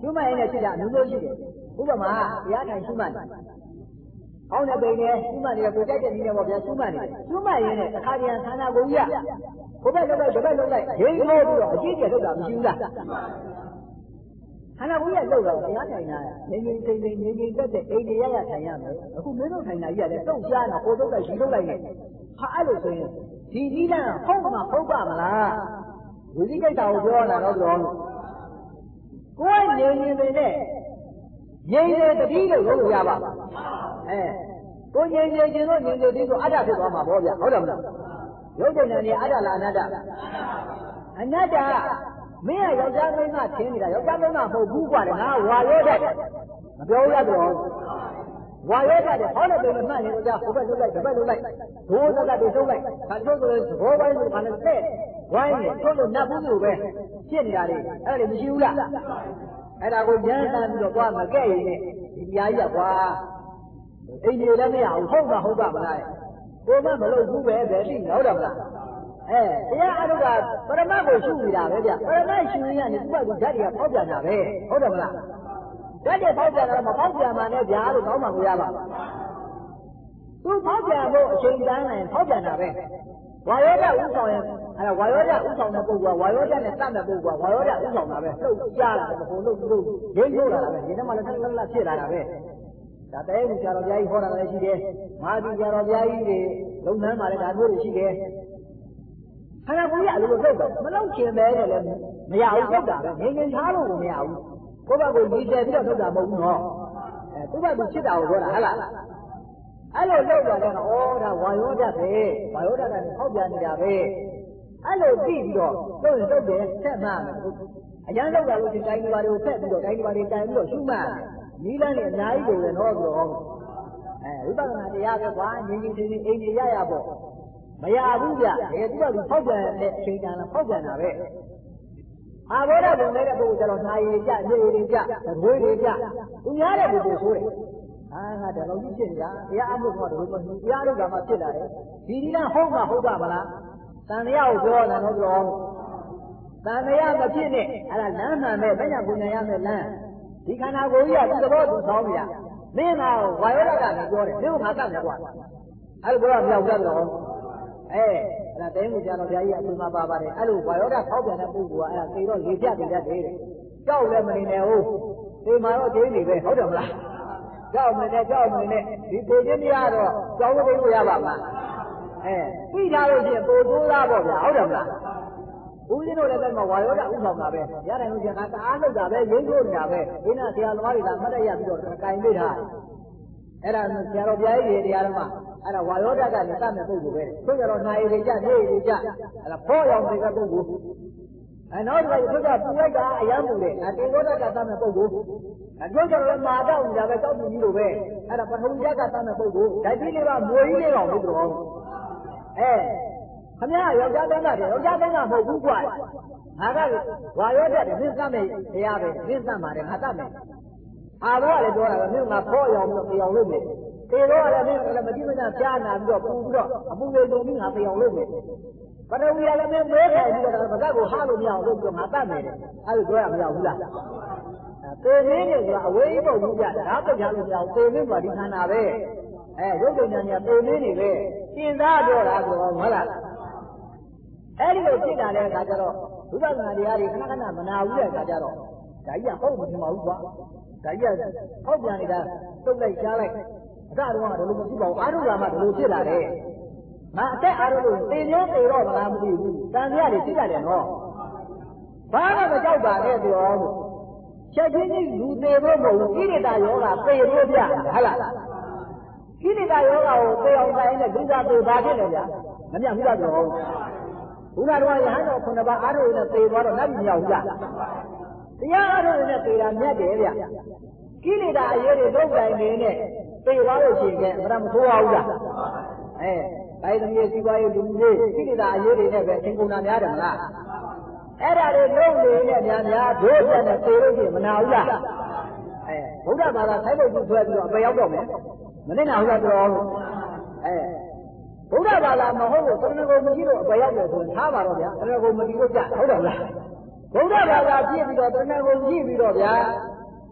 ရှုမှတ်ရင်လည်းဖြစ်တာအမျိုးမျိုးရှိတယ်ဥပမာတရားထိုင်ရှုမှတ်တယ်အောင်းတဲ့ပိန်နဲ့ရှုမှတ်နေတယ်ကိုကြိုက်တဲ့နည်းနဲ့ပေါ့ဗျာရှုမှတ်နေတယ်ရှုမှတ်ရင်လည်းအခါတရံခန္ဓာကိုယ်ကြီးကဘုဘက်လုံးလိုက်တပတ်လုံးလိုက်ရင်းမိုးပြီးတော့အကြီးကျယ်ထုတ်တာမရှိဘူးလားခန္ဓာကိုယ်ကြီးကလောက်တော့တရားထိုင်တာငြိမ်ငြိမ်သိမ့်သိမ့်ငြိမ်ငြိမ်သက်သက်အိမ်ရရထိုင်ရမယ်အခုမင်းတို့ထိုင်တာကြီးကလည်းတုတ်ရှားတာကိုတုတ်လိုက်ရှိတုတ်လိုက်နေဟာအဲ့လိုဆိုရင်ဒီကြီးကဟုတ်မှာဟုတ်ပါမလားဝိသိကိစ္စကိုပြောတာတော့ပြောကိုယ်ငြိမ်ငြိမ်သိမ့်နဲ့ငြိမ်နေတတိလို့လုပ်လို့ရပါလားအဲကိုငြိမ်ငြိမ်ခြင်းတို့ငြိမ်နေသည်ဆိုအတ္တဖြစ်သွားမှာပေါ့ဗျာဟုတ်တယ်မလားရုပ်ဉာဏ်နဲ့အတ္တလားအနတ္တအနတ္တမင်းကယောက်ျားမင်းကထင်နေတာယောက်ျားမင်းကမဟုတ်ဘူးกว่าတယ်ငါဝါရောတတ်မပြောရတော့ဝါရောတတ်တယ်ဟောတယ်ဘယ်လိုမှတ်နေကြဟိုဘက်လှုပ်လိုက်ဒီဘက်လှုပ်လိုက်ဒိုးသက်ကတွေလှုပ်လိုက်ခါထုတ်ဆိုသဘောပိုင်းဆိုခါနဲ့တဲ့ဝိုင်းနေထုတ်လို့နတ်ဘူးလို့ပဲဖြစ်နေတာလေအဲ့ဒါမရှိဘူးလားအဲ့ဒါကိုဉာဏ်တန်ပြီးတော့သွားမကဲ့ရင်ဒီတရားကြီးကကွာအိမ်ကြီးလည်းမရဘူးဟုတ်မှာဟုတ်ပါမလားကိုမမလုပ်ဘူးပဲဘယ်သိဟုတ်တယ်မလားအဲတရားအထုကပရမတ်ကိုရှုနေတာပဲဗျပရမတ်ရှုရင်ကနေသူ့ဘက်ကဓာတ်တွေကပေါက်ပြန်တာပဲဟုတ်တယ်မလားဓာတ်တွေပေါက်ပြန်တော့မပေါက်ပြန်မှလည်းဗျာလို့ကောင်းမှမရပါဘူးသူပေါက်ပြန်ဖို့အချိန်တန်းနိုင်ပေါက်ပြန်တာပဲဝါယောဓာတ်ဥဆောင်ရင်အဲဝါယောဓာတ်ဥဆောင်တဲ့ပုဂ္ဂိုလ်ကဝါယောဓာတ်နဲ့တတ်တဲ့ပုဂ္ဂိုလ်ကဝါယောဓာတ်ဥဆောင်တာပဲလှုပ်ရှားလာတယ်ဘုံလှုပ်လှုပ်ရင်းထိုးလာတာပဲဒီထဲမှာလည်းလှလှလှဖြစ်လာတာပဲဒါတဲကိုဆရာတော်ဘုရားကြီးဟောတာလည်းရှိတယ်မဟာဒီဆရာတော်ဘုရားကြီးတွေလုံနှမ်းပါလေဒါမျိုးတွေရှိတယ်ခန္ဓာကိုယ်ကြီးအလိုလိုလှုပ်တော့မလှုပ်ချင်ပဲနဲ့လည်းမရဘူးလှုပ်တာပဲငြိမ်ငြိမ်ထားလို့ကိုမရဘူးကိုယ့်ဘက်ကိုညီတယ်ပြီးတော့လှုပ်တာမဟုတ်ဘူးနော်အဲသူ့ဘက်ကိုဖြစ်တာကိုပြောတာဟဲ့လားအဲ့လိုလှုပ်တာလည်းဩဒါဝါယောဓာတ်ပဲဝါယောဓာတ်ကလည်းဟောက်ပြန်နေတာပဲအဲ့လိုသိပြီးတော့လှုပ်ရင်လှုပ်တယ်ဆက်မှမယ်အရန်လှုပ်တာလို့ဒီတိုင်းဒီပါတွေကိုဆက်ပြီးတော့တိုင်းဒီပါတွေတိုင်ပြီးတော့ရှုမှတ်နီးလန်းနဲ့အများကြီးကိုလည်းတော့ဆိုတော့အဲဝိပဿနာတရားပဲကွာငြိမ်ငြိမ်ချင်းချင်းအိမ်ကြီးရရပေါ့မရဘူးဗျတကယ်သူကဖောက်ပြန်တဲ့အချိန်တန်လားဖောက်ပြန်တာပဲအာဘောဓဘုံနဲ့တဲ့ပုဂ္ဂိုလ်ကျတော့နာရီကြနေရီကြသဘွေးတွေကြသူများတဲ့ပုဂ္ဂိုလ်ဆိုတယ်အာငါတလုံးကြီးဖြစ်နေတာတရားအမှုကတော့ဘယ်လိုမဟုတ်တရားလို့ကမှဖြစ်လာတယ်ဒီဒီလားဟုတ်မှဟုတ်ပါမလားတန်တရားကိုပြောတာတော့ပြောတန်တရားမဖြစ်နဲ့အဲ့ဒါလမ်းမှန်ပဲဘယ်ညာပူညာရမယ်လမ်းဒီခန္ဓာကိုယ်ကြီးကသူ့သဘောသူဆောင်ပြမင်းကဝါယောဓာတ်ကနေပြောတယ်မင်းကငါတတ်မယ်ကွာအဲ့လိုပြောတော့မြောက်တတ်တော့အဲအဲ့ဒါတိုင်းကိုကြာတော့ဘုရားကြီးအပြင်မှာပါပါတယ်အဲ့လိုဝါယောဓာတ်ဖောက်ပြန်တဲ့ပုဂ္ဂိုလ်ကအဲ့ဒါသိတော့လေပြတ်နေတတ်တယ်ကြောက်လည်းမနေနဲ့ဟုတ်ဒီမှာတော့ကျင်းနေပဲဟုတ်တယ်မလားကြောက်မနေနဲ့ကြောက်မနေနဲ့ဒီသိချင်းတရားတော့ကြောက်လို့လို့ရပါမလားအဲပြီးထားလို့ရှိရင်ပို့တိုးသားပေါ့ဗျာဟုတ်တယ်မလားဦးဇင်းတို့လည်းပဲဝါယောဓာတ်ဥဆောင်တာပဲရတယ်လို့ကျန်တာတအားလုပ်တာပဲရင်းထိုးနေတာပဲဒီနာဆရာသမားတွေကမှတ်ရရပြီးတော့ကင်ပေးထားအဲ့ဒါဆရာတော်ဘုရားကြီးတရားတော်မှာအဲ့ဒါဝါယောဓာတ်ကလည်းတတ်မဲ့ပုဂ္ဂိုလ်ပဲသူကြတော့နိုင်ရည်ကြနေရည်ကြအဲ့ဒါဖောရောင်တဲ့ပုဂ္ဂိုလ်အဲနောက်တစ်ခါသူကပူလိုက်တာအယမ်းပူတယ်အတေဘောဓာတ်ကတတ်မဲ့ပုဂ္ဂိုလ်အကျိုးကြတော့မာတော့နေတာပဲကြောက်ပြင်းကြီးလိုပဲအဲ့ဒါပထဝီဓာတ်ကတတ်မဲ့ပုဂ္ဂိုလ်ဓာတ်ကြီးလေးကမွေကြီးလေးကောင်လို့ပြောအဲခမရယောက်ျားတန်းတာတယ်ယောက်ျားတန်းတာမဟုတ်ဘူးကွာငါကဝါရောတတ်တယ်မင်းသတ်မယ်တရားပဲမင်းသတ်ပါတယ်ငါသတ်မယ်အာဘောကလည်းပြောတာပဲမင်းငါဖောရောင်ပြီးတော့ပြောင်းလုပ်မယ်တေတော့လည်းမင်းလည်းမကြည့်မကြပြားနာပြီးတော့ပူပြီးတော့အပူလေးလုံးပြီးငါပြောင်းလုပ်မယ်ပထဝီကလည်းမင်းမဲခိုင်ပြီးတော့ဗကတ်ကိုဟာလို့မရအောင်လုပ်ပြီးတော့ငါသတ်မယ်အဲ့လိုပြောရမရဘူးလားတေမင်းတွေကအဝေးပုတ်ဘူးကြဒါပုတ်ချလို့မရအောင်တေမင်းကဒီခန္ဓာပဲအဲရုပ်ဉာဏ်ညာတေမင်းတွေပဲသင်သားပြောတာဆိုတော့ဟုတ်လားအဲ့ဒီလိုဖြစ်တာတဲ့အခါကျတော့ဝိပဿနာတရားတွေခဏခဏမနာဘူးတဲ့အခါကျတော့ဒါကြီးကဟုတ်မထင်ပါဘူးကွာဒါကြီးကဟောက်ပြန်နေတာတုတ်လိုက်ရှားလိုက်အစတုန်းကတော့လို့မဖြစ်ပါဘူးအာရုံကမှဒီလိုဖြစ်လာတယ်ငါအသက်အာရုံလို့သေရောသေတော့မလားမသိဘူးတန်မြတွေဖြစ်ရတယ်နော်ဘာမှမကြောက်ပါနဲ့ပြောချက်ချင်းကြီးလူသေးဖို့မဟုတ်ဘူးကိလေသာယောဂသေလို့ပြဟုတ်လားကိလေသာယောဂကိုသေအောင်တိုင်းနဲ့ဒုက္ခသေပါဖြစ်တယ်ဗျာမမြတ်ဘူးလားပြောဘုရားတော်ရဟန်းတော်ခုနှစ်ပါးအားထုတ်နဲ့သေသွားတော့နတ်ပြည်မြောက်လားတရားအားထုတ်နဲ့သေတာမြတ်တယ်ဗျကိလေသာအရေးတွေဒုက္ခတိုင်းနေနဲ့သေသွားလို့ရှိရင်ကဲမဆိုးပါဘူးလားအဲတိုင်းသမီးစီပွားရေးလူမျိုးကိလေသာအရေးတွေနဲ့ပဲသင်္ကုဏများတယ်မလားအဲ့ဒါတွေလုံးနေတဲ့များများဒုစရနဲ့သေလို့ရှိရင်မနာဘူးလားအဲဗုဒ္ဓဘာသာဆိုင်ဖို့ဆွဲပြီးတော့အပေရောက်တော့မယ်မနစ်နာဘူးလားတော်အဲဘုရားဘာသာမဟုတ်ဘူးသရဏဂုံမကြီးလို့အပယ်ရောက်တယ်ဆိုရင်ထားပါတော့ဗျာသရဏဂုံမကြီးလို့ကြဟုတ်တယ်လားဘုရားဘာသာပြည့်ပြီးတော့သရဏဂုံကြီးပြီးတော့ဗျာ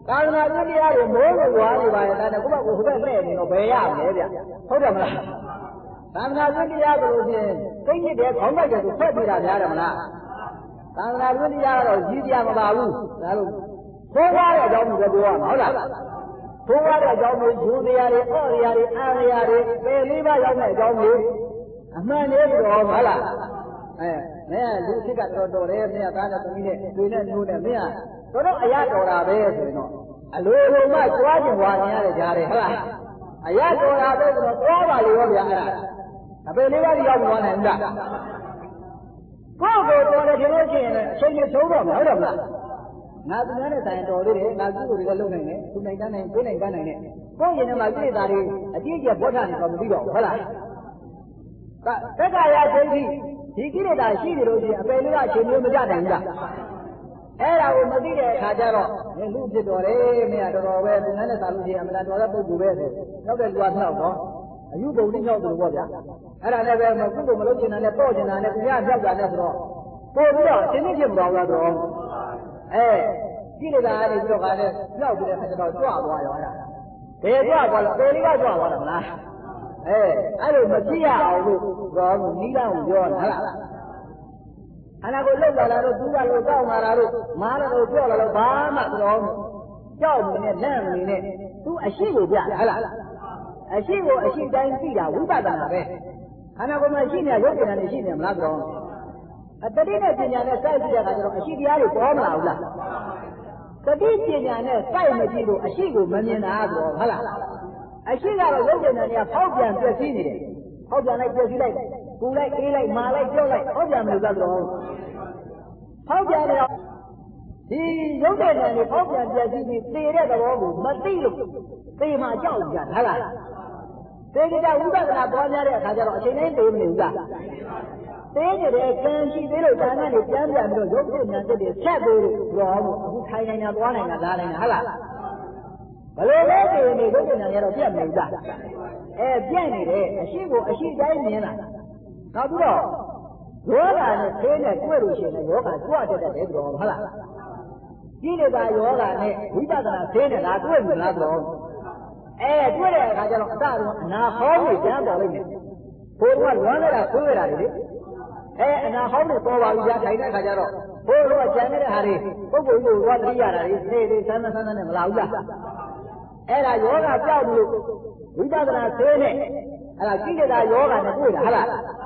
သာသနာ့တရားတွေမိုးလို့ွားနေပါရဲ့ဒါနဲ့ကိုယ့်ဘက်ကိုဟိုဘက်လှည့်နေတော့ဘယ်ရမလဲဗျဟုတ်တယ်မလားသာသနာ့တရားဆိုလို့ချင်းသိညစ်တယ်ခေါင်းလိုက်တယ်ဆိုဖက်ပြတာများတယ်မလားသာသနာ့တရားကတော့ကြီးပြမပါဘူးဒါလို့သိုးွားတဲ့အကြောင်းကိုပြောရမှာဟုတ်လားသိုးွားတဲ့အကြောင်းကိုယူတရားတွေအော့တရားတွေအားတရားတွေပယ်လေးပါးရောက်တဲ့အကြောင်းကိုအမှန်လေးပြောဟုတ်လားအဲမင်းကလူစစ်ကတော်တော်တယ်မင်းကသားနဲ့သမီးနဲ့တွေ့နဲ့ညိုးနဲ့မင်းကတော့တော့အရတော်တာပဲဆိုရင်တော့အလိုလိုမှကြွားကျင်ွားနေရတဲ့ကြားတယ်ဟုတ်လားအရတော်တာပဲဆိုတော့သွားပါလေရောဗျာအဲ့ဒါအပေလေးပါးရောက်သွားနိုင်ဘူးလားကိုယ့်ကိုယ်တော်တယ်ဒီလိုချင်းအချိန်နဲ့သုံးတော့မဟုတ်တော့မလားငါသူများနဲ့ဆိုင်တော်လေးတွေငါသူ့ကိုယ်တွေလည်းလုံနိုင်တယ်သူနိုင်တန်းနိုင်ပြေးနိုင်တန်းနိုင်တယ်ကိုယ့်ရင်ထဲမှာပြည့်တာတွေအကြည့်အကျဘောထားနေတော့မသိတော့ဘူးဟုတ်လားတက္ကရာဒိဋ္ဌိဒီကိလေသာရှိနေလို့ရှိရင်အပေလေးကအချိန်မျိုးမကြနိုင်ဘူးလားအဲ့ဒါကိုမသိတဲ့အခါကျတော့မင်းလူဖြစ်တော်တယ်မင်းကတော်တော်ပဲသူများနဲ့ဆိုင်လို့ရှိရင်အမှန်တော်တဲ့ပုဂ္ဂိုလ်ပဲဆိုနောက်တဲ့လူကထောက်တော့အယူပုံတိမြောက်သူပေါ့ဗျာအဲ့ဒါလည်းပဲမကုသိုလ်မလုပ်ချင်တာနဲ့တော့ချင်တာနဲ့သူရပြောက်တာနဲ့ဆိုတော့ပို့ပြီးတော့ရှင်းနေချင်းမတော်ဘူးတော့အဲကြည့်နေတာကနေပြီးတော့ခါနဲ့ပြောက်ပြီးတဲ့ခါကျတော့ကြွသွားရောအဲ့ဒါဘယ်ကြွသွားလဲပေလေးကကြွသွားတယ်မလားအဲအဲ့လိုမကြည့်ရအောင်လို့တော့နီးတော့ပြောတာဟုတ်လားအနာကိုလောက်လာတာတော့သူကလို့တောက်လာတာလို့မားလို့ပြောလာလို့ဘာမှတော့ကြောက်နေနဲ့လန့်နေနဲ့သူအရှိကိုပြဟုတ်လားအရှိကိုအရှိတိုင်းသိတာဝိပဿနာပဲခန္ဓာကိုယ်မှာရှိနေရုပ်ဉာဏ်နဲ့ရှိနေမလားတော့အတတိနဲ့ပညာနဲ့စိုက်ကြည့်တဲ့အခါကျတော့အရှိတရားတွေပေါ်မလာဘူးလားတတိပညာနဲ့စိုက်မကြည့်လို့အရှိကိုမမြင်တာဆိုတော့ဟုတ်လားအရှိကတော့ရုပ်ဉာဏ်တွေကဖောက်ပြန်ပြည့်စည်နေတယ်ဖောက်ပြန်လိုက်ပြည့်စည်လိုက်ကူလိုက်အေးလိုက်မာလိုက်ကြောက်လိုက်ဖောက်ပြန်မလို့ဆိုတော့ဖောက်ပြန်နေတော့ဒီရုပ်ဉာဏ်တွေဖောက်ပြန်ပြည့်စည်ပြီးသေတဲ့သဘောကိုမသိလို့သေမှကြောက်ကြတာဟုတ်လားသေကြဝိပဿနာပေါ်များတဲ့အခါကျတော့အချိန်တိုင်းသေမနေဘူးလားသေနေတယ်ကံရှိသေးလို့ဒါနဲ့ပြန်ပြန်ပြီးတော့ရုပ်ပြဉာဏ်တက်တွေဆက်သေးလို့ရောအခုထိုင်နေတာသွားနေတာလာနေတာဟုတ်လားဘယ်လိုလဲသေနေရုပ်ပြဉာဏ်ရတော့ပြတ်မနေဘူးလားအဲပြတ်နေတယ်အရှိကိုအရှိတိုင်းမြင်လာနောက်ပြီးတော့ယောဂနဲ့သေနဲ့တွေ့လို့ရှိရင်ယောဂကြွတတ်တယ်ဆိုတော့ဟုတ်လားကိလေသာယောဂနဲ့ဝိပဿနာသေနဲ့လားတွေ့မလားဆိုတော့အဲတွေ့တဲ့အခါကျတော့အတတော့အနာဟောင်းကိုကျမ်းပေါ်လိုက်မယ်ဘိုးကလွမ်းနေတာခွေးရတာလေအဲအနာဟောင်းကိုပေါ်ပါပြီကြာထိုင်တဲ့အခါကျတော့ဘိုးကကျန်နေတဲ့ဟာတွေပုဂ္ဂိုလ်ကိုဝါသတိရတာတွေသေသေးဆန်းဆန်းဆန်းနဲ့မလာဘူးလားအဲ့ဒါယောဂကြောက်လို့ဝိပဿနာသေးနဲ့အဲ့ဒါကိလေသာယောဂနဲ့တွေ့တာဟုတ်လား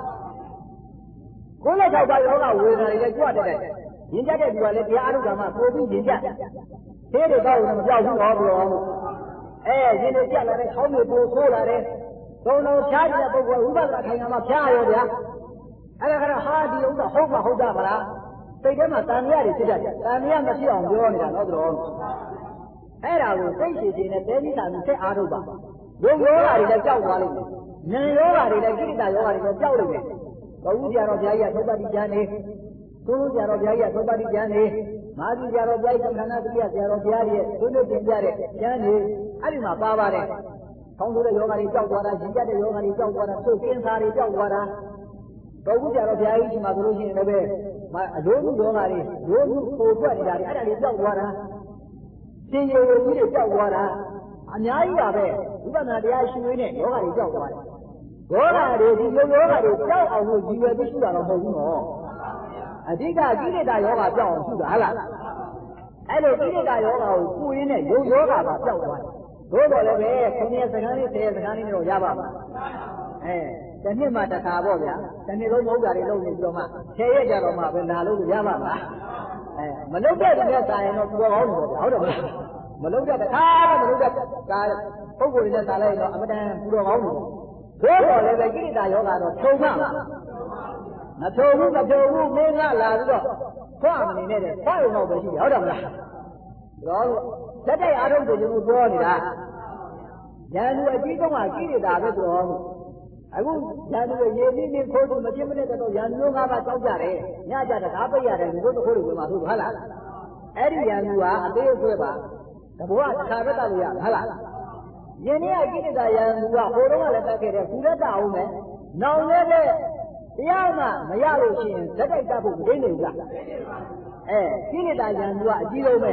ကိုယ်နဲ့ကြောက်တာယောဂဝေဒနာတွေလည်းကြွတတ်တယ်ရင်ကြတဲ့ဒီကလည်းတရားအထုတ်တာမှပိုပြီးရင်ကြသေးတွေတော့မကြောက်ဘူးတော့ပြောအဲရင်တွေကြက်လာတဲ့ခေါင်းတွေပိုဆိုးလာတဲ့သုံးလုံးဖြားတဲ့ပုဂ္ဂိုလ်ဝိပဿနာထိုင်တာမှဖြားရောဗျာအဲ့ဒါကတော့ဟာဒီဥစ္စာဟုတ်မှဟုတ်တာမလားစိတ်ထဲမှာတန်မြရတွေဖြစ်တတ်တယ်တန်မြရမဖြစ်အောင်ပြောနေတာတော့တော့အဲ့ဒါကိုစိတ်ရှိရှိနဲ့တဲမိတာနဲ့ဆက်အားထုတ်ပါရုပ်ယောဂါတွေလည်းကြောက်သွားလိမ့်မယ်ဉာဏ်ယောဂါတွေလည်းကိဋ္တာယောဂါတွေလည်းကြောက်လိမ့်မယ်ဘဝကြတော့ဘုရားကြီးကသုပ္ပတိကျမ်းနေသူတို့ကြတော့ဘုရားကြီးကသုပ္ပတိကျမ်းနေမာသီကြတော့ဘုရားကြီးကခန္ဓာတတိယကြတော့ဘုရားကြီးရဲ့သူတို့တင်ပြတဲ့ကျမ်းနေအဲ့ဒီမှာပါပါတယ်။ခေါင်းဆိုးတဲ့ယောဂါတွေကြောက်သွားတာ၊ရင်ကျတဲ့ယောဂါတွေကြောက်သွားတာ၊ဆုတ်ကင်းစားတွေကြောက်သွားတာ။တော့ခုကြတော့ဘုရားကြီးဒီမှာဆိုလို့ရှိရင်လည်းအလိုမှုယောဂါတွေလိုမှုပို့ထွက်နေတာတွေအဲ့ဒါတွေကြောက်သွားတာ။ရှင်ရေကိုကြီးတွေကြောက်သွားတာအများကြီးပါပဲဝိပဿနာတရားရှိရင်းနဲ့ယောဂါတွေကြောက်သွားတယ်။ယောဂါတွေဒီယောဂါတွေကြောက်အောင်လို့ရည်ရွယ်ပြီးရှိတာတော့မဟုတ်ဘူးနော်။အဓိကကိလေသာယောဂါကြောက်အောင်ရှိတာဟုတ်လား။အဲ့လိုကိလေသာယောဂါကိုပူရင်းနဲ့ယုတ်ယောဂါပါကြောက်သွားတယ်။သို့တော်လည်းပဲခုနှစ်စကားလေးဆယ်စကားလေးတော့ရပါမှာအဲတစ်နှစ်မှတစ်ခါပေါ့ဗျာတစ်နှစ်လုံးမဟုတ်တာတွေလုပ်နေပြီးတော့မှဆယ်ရက်ကြတော့မှပဲလာလို့ရပါမှာအဲမလုပ်တဲ့တည်းစာရင်တော့ပူတော်ကောင်းတယ်ပေါ့ဗျာဟုတ်တယ်မလားမလုပ်တဲ့တစ်ခါတော့မလုပ်တဲ့ကာပုဂ္ဂိုလ်တွေနဲ့စာလိုက်တော့အမတန်ပူတော်ကောင်းတယ်သို့တော်လည်းပဲကိလေသာယောဂါတော့ထုံမှမထုံဘူးမထုံဘူးမင်းကလာပြီးတော့ဖွာမနေနဲ့တဲ့ဖွာရုံတော့ပဲရှိတယ်ဟုတ်တယ်မလားတော့လက်တိုက်အားထုတ်တယ်လို့ပြောနေတာဉာဏ်လူအကြီးဆုံးကကိလေသာပဲဆိုတော့အခုဉာဏ်လူရဲ့ရေပြီးပြီးခိုးသူမပြစ်မနဲ့တော့ဉာဏ်မျိုးငါးပါးတောက်ကြတယ်ညကြတကားပိတ်ရတယ်လူတို့တစ်ခုတွေဝင်မှာသို့ဟုတ်လားအဲ့ဒီဉာဏ်လူကအသေးအဆွဲပါတဘောကတစ်ခါပဲတောက်လို့ရဟုတ်လားယင်းနေ့ကကိလေသာဉာဏ်လူကဟိုတုန်းကလည်းတက်ခဲ့တယ်ခုလည်းတောက်အောင်မယ်နောင်လည်းပဲတရားမှမရလို့ရှိရင်လက်တိုက်တတ်ဖို့မသိနေဘူးလားအဲကိလေသာဉာဏ်လူကအကြီးဆုံးပဲ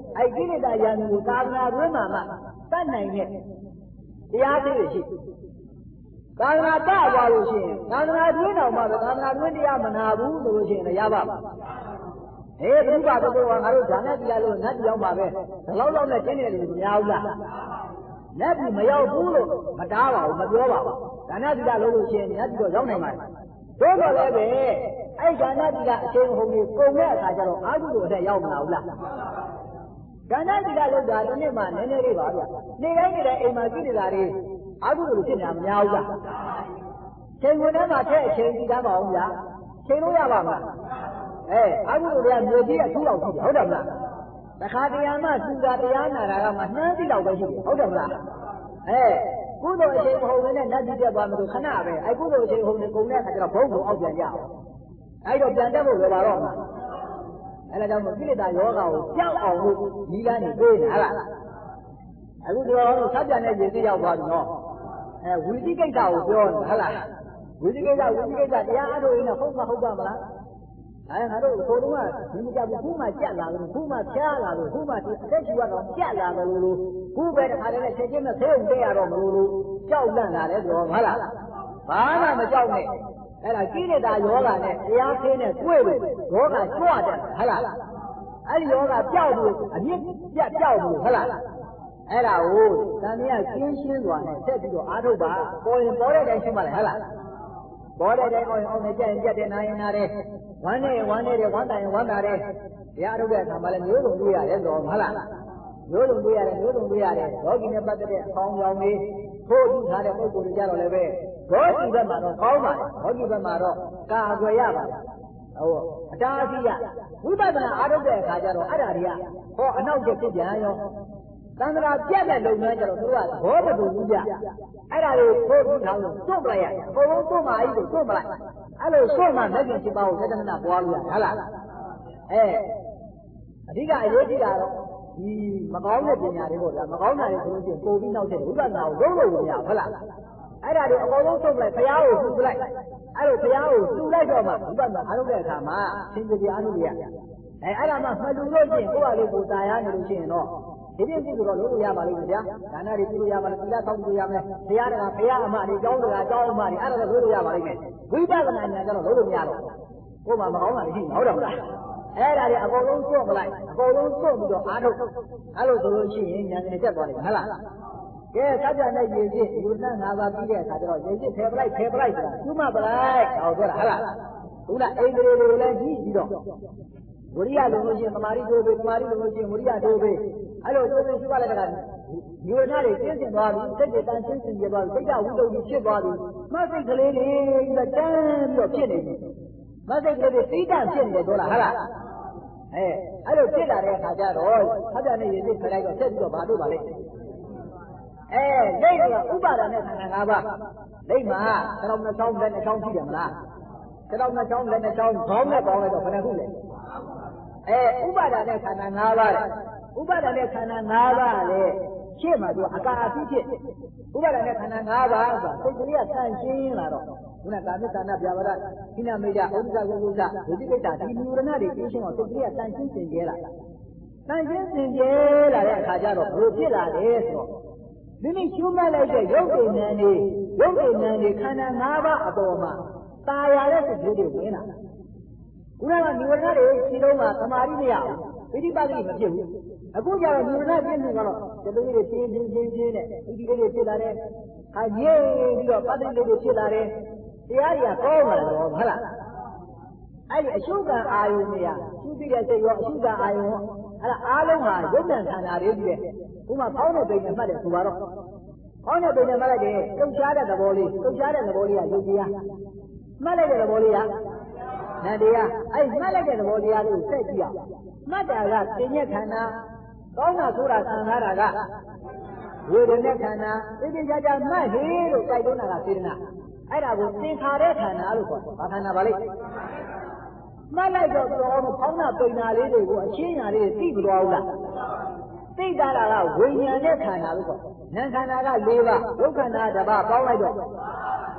ai kini ta yan ku ka na ruwa ma ma tat nai neတရားသေးရရှိသာသနာတသွားလို့ရှိရင်သာသနာတွင်းတော်မှာပဲသာသနာတွင်းတရားမနာဘူးဆိုလို့ရှိရင်လည်းရပါ့မလားဟေးဘုရားတို့ကငါတို့ဒါနဲ့တရားလို့နတ်ပြောင်းပါပဲဒီလောက်လောက်နဲ့ကျင်းနေတယ်မများဘူးလားနတ်ပြည်မရောက်ဘူးလို့မတားပါဘူးမပြောပါဘူးဒါနဲ့တရားလို့လို့ရှိရင်နတ်ပြည်တော့ရောက်နိုင်ပါတယ်သို့တော်လည်းပဲအဲ့ဒါနဲ့တရားအချင်းဟုံကြီးကုန်တဲ့အခါကျတော့အာဟုတို့အထက်ရောက်မလာဘူးလားဒါနတိကလောက်တာဒီနေ့မှနည်းနည်းလေးပါဗျ။နေတိုင်းနေတိုင်းအိမ်မှာကြည့်နေတာတွေအာဟုလိုဖြစ်နေတာမများဘူးလား။ချိန်ဝင်ထဲမှာထည့်အချိန်ကြည့်တတ်ပါအောင်ဗျာ။ချိန်လို့ရပါမလား။အဲအာဟုလိုကမြေကြီးအထူးလောက်ရှိတယ်ဟုတ်တယ်မလား။တခါတရားမှသူကတရားနာတာကမှနှမ်းတိလောက်ပဲရှိတယ်ဟုတ်တယ်မလား။အဲကုသိုလ်အချိန်မဟုတ်နဲ့နတ်ပြည်တက်သွားမလို့ခဏပဲအဲကုသိုလ်အချိန်ဟုတ်နေကုန်တဲ့အခါကျတော့ဘုံဘုံအောက်ပြန်ကြအောင်။အဲတော့ပြန်တက်ဖို့လိုပါတော့မှာ။အဲ့ဒါကြောင့်ကိလေသာယောဂါကိုကြောက်အောင်လို့ဒီကနေပြေးနေဟလားအခုဒီတော့ဆက်ပြန်တဲ့ရည်စည်းရောက်သွားပြီနော်အဲဝိသိကိစ္စကိုပြောနေဟလားဝိသိကိစ္စဝိသိကိစ္စတရားအားထုတ်ရင်ဟုတ်မဟုတ်ပါမလားအဲငါတို့ကိုယ်တော့ဒီမကြဘူးခုမှကြက်လာလို့ခုမှဖျားလာလို့ခုမှဒီအသက်ရှူရတော့ကြက်လာတယ်လို့ခုပဲတခါတည်းနဲ့ချက်ချင်းနဲ့ဆေးုံတက်ရတော့မလို့လို့ကြောက်လန့်လာတယ်ဆိုတော့ဟုတ်လားဘာမှမကြောက်နဲ့အဲ့ဒါကိလေသာယောဂနဲ့တရားခင်းနဲ့တွေ့လို့ယောဂကြွတယ်ဟုတ်လားအဲ့ဒီယောဂပျောက်ပြီးအမြင့်ပြတ်ပျောက်ပြီးဟုတ်လားအဲ့ဒါကိုတန်မြတ်ကျင်းရှင်းစွာနဲ့ဆက်ပြီးတော့အားထုတ်ပါပေါ်ရင်ပေါ်တဲ့တိုင်းရှင်းပါလေဟုတ်လားပေါ်တဲ့တိုင်းပေါ်ရင်အောင်နေကြရင်ကြက်တယ်နာရင်နာတယ်ဝမ်းနေဝမ်းနေတယ်ဝမ်းတိုင်ဝမ်းတာတယ်တရားထုတ်တဲ့အခါမှာလည်းမျိုးစုံတွေ့ရတယ်ဆိုဟုတ်လားမျိုးစုံတွေ့ရတယ်မျိုးစုံတွေ့ရတယ်ယောဂီနဲ့ပတ်သက်တဲ့အကောင်းကြောင်းတွေထိုးယူထားတဲ့ပုဂ္ဂိုလ်တွေကြတော့လည်းပဲဘောဓိဘက်မှာတော့ကောင်းပါတယ်ဘောဓိဘက်မှာတော့ကာကွယ်ရပါတယ်ဟိုအတားအဆီးရဝိပဿနာအားထုတ်တဲ့အခါကျတော့အဲ့ဒါတွေကဟောအနောက်ကျဖြစ်ပြန်ရောသံဃာပြတ်တဲ့လုပ်ငန်းကျတော့သူကဘောဓဘုံကြီးပြအဲ့ဒါတွေထိုးယူထားလို့သွတ်ပလိုက်ရအကုန်လုံးသွတ်မှအဲ့ဒီသွတ်မလိုက်အဲ့လိုသွတ်မှလက်ကျင်ဖြစ်ပါဦးသဒ္ဒနာပွားလို့ရဟုတ်လားအဲအဓိကအရေးကြီးတာတော့ဒီမကောင်းတဲ့ပညာတွေပေါ့ဗျာမကောင်းတာတွေဆိုလို့ရှိရင်ပို့ပြီးနောက်တဲ့ဝိပဿနာကိုလုံးလို့မရဟုတ်လားအဲ့ဒါတွေအကုန်လုံးထုတ်လိုက်ဘုရားကိုစုလိုက်အဲ့လိုဘုရားကိုစုလိုက်တော့မှဝိပဿနာအားထုတ်တဲ့အခါမှာသင်္ကြန်အားထုတ်ရအဲအဲ့ဒါမှမလူလို့ရှိရင်ကိုယ့်အလေးကိုတာယာနေလို့ရှိရင်တော့ဒီပြည့်စုံတော့လုံးလို့ရပါလိမ့်မယ်ဗျာဒါနတွေပြုလို့ရပါလိမ့်သီလဆောက်လို့ရမယ်ဘုရားတကာဘုရားအမတွေကျောင်းတကာကျောင်းအမတွေအဲ့ဒါတော့လုံးလို့ရပါလိမ့်မယ်ဝိပဿနာဉာဏ်ကျတော့လုံးလို့မရတော့ကိုယ်မှမကောင်းတာရှိမှာဟုတ်တယ်မလားအဲ့ဒါတွေအကုန်လုံးစွန့်ပလိုက်အကုန်လုံးစွန့်ပြီးတော့အားထုတ်အဲ့လိုဆိုလို့ရှိရင်ဉာဏ်နဲ့တက်သွားတယ်ဟုတ်လားကဲစัจ जा နဲ့ရည်စစ်လူနဲ့ငါးပါးပြီးတဲ့အခါကျတော့ရည်စစ်ဖယ်ပလိုက်ဖယ်ပလိုက်ဆိုတာကျူးမပလိုက်ဟောပြောတာဟုတ်လားခုနအိန္ဒြေတွေကိုလည်းကြည့်ပြီးတော့ဝိရိယလုံးလို့ရှိရင်သမာဓိတိုးပြီးသမာဓိလုံးလို့ရှိရင်ဝိရိယတိုးပြီးအဲ့လိုတိုးပြီးရှိပါလိုက်တာဒီဝိညာဉ်တွေကျင်းစင်သွားပြီစိတ်တွေတန်ရှင်းစင်ကြသွားပြီစိတ်ကဝိတုဒ္ဓိဖြစ်သွားပြီမစိတ်ကလေးတွေပြီးတော့တန်းပြီးတော့ဖြစ်နေတယ်မစိတ်ကလေးတွေသိတတ်ဖြစ်နေတယ်ပြောလားဟုတ်လားအဲအဲ့လိုဖြစ်လာတဲ့အခါကျတော့စัจ जा နဲ့ရည်စစ်ဖယ်လိုက်တော့ဆက်ပြီးတော့ဘာလို့ပါလဲအဲလက်ရဥပါဒနဲ့ခန္ဓာ၅ပါးလက်မှာခြေထောက်နှစ်ချောင်းလက်နှစ်ချောင်းရှိတယ်မလားခြေထောက်နှစ်ချောင်းလက်နှစ်ချောင်းခေါင်းနဲ့ပေါင်းလိုက်တော့ဘယ်နှခုလဲအဲဥပါဒနဲ့ခန္ဓာ၅ပါးဥပါဒနဲ့ခန္ဓာ၅ပါးလေရှေ့မှာသူအကာအသိဖြစ်ဥပါဒနဲ့ခန္ဓာ၅ပါးဆိုတာစိတ်ကလေးကဆန့်ရှင်းလာတော့ခုနကာမိသနာပြာပါဒခိနမေယဥဒ္ဒကုကုသဒုတိကိတ္တဒီမူရဏတွေပြင်းရှင်းအောင်စိတ်ကလေးကဆန့်ရှင်းစင်ကြဲလာဆန့်ရှင်းစင်ကြဲလာတဲ့အခါကျတော့ဘယ်ဖြစ်လာလဲဆိုတော့မိမိရှုမှတ်လိုက်တဲ့ရုပ်ဉာဏ်တွေရုပ်ဉာဏ်တွေခန္ဓာ၅ပါးအပေါ်မှာตายရတဲ့စိတ်တွေဝင်လာခုနကနိဝရဏတွေခြေလုံးမှာသမာဓိမရဘူးပိဋိပတ်တိမဖြစ်ဘူးအခုကျတော့နိဝရဏပြည့်စုံတော့ကျတုံးလေးပြင်းပြင်းပြင်းပြင်းနဲ့ပိဋိလေးဖြစ်လာတယ်အငြိမ့်ပြီးတော့ပတ္တိလေးတွေဖြစ်လာတယ်တရားတွေကကောင်းလာတယ်ဟုတ်လားအဲ့ဒီအရှုခံအာယုန်တွေကရှုပြီးတဲ့စိတ်ရောအရှုခံအာယုန်ရောအဲ့ဒါအားလုံးဟာရုပ်ဉာဏ်ခန္ဓာတွေကြီးတဲ့ဥမာဖောင်းတဲ့ပိန်နဲ့မှတ်တယ်ဆိုပါတော့ဖောင်းတဲ့ပိန်နဲ့မှတ်လိုက်တယ်လှုပ်ရှားတဲ့သဘောလေးလှုပ်ရှားတဲ့သဘောလေးကယုတ်တရားမှတ်လိုက်တဲ့သဘောလေးကနန္တရားအဲ့မှတ်လိုက်တဲ့သဘောတရားလေးကိုဆက်ကြည့်အောင်မှတ်တာကသင်္ညက်ခန္ဓာကောင်းတာဆိုတာခံစားတာကဝေဒနာခန္ဓာသိသိကြကြမှတ်ဟေးလို့ကြိုက်တော့တာကစေတနာအဲ့ဒါကိုသင်္ခါရခန္ဓာလို့ခေါ်တယ်ဘာခန္ဓာပါလဲမှတ်လိုက်တော့တော့ဖောင်းတာပိန်တာလေးတွေကိုအချင်းညာလေးသိပြီးတော့ဟုတ်လားသိကြတာကဝိညာဉ်နဲ့ခန္ဓာလို့ခေါ်နာခန္ဓာက၄ပါးဒုက္ခန္ဓာတစ်ပါးပေါင်းလိုက်တော့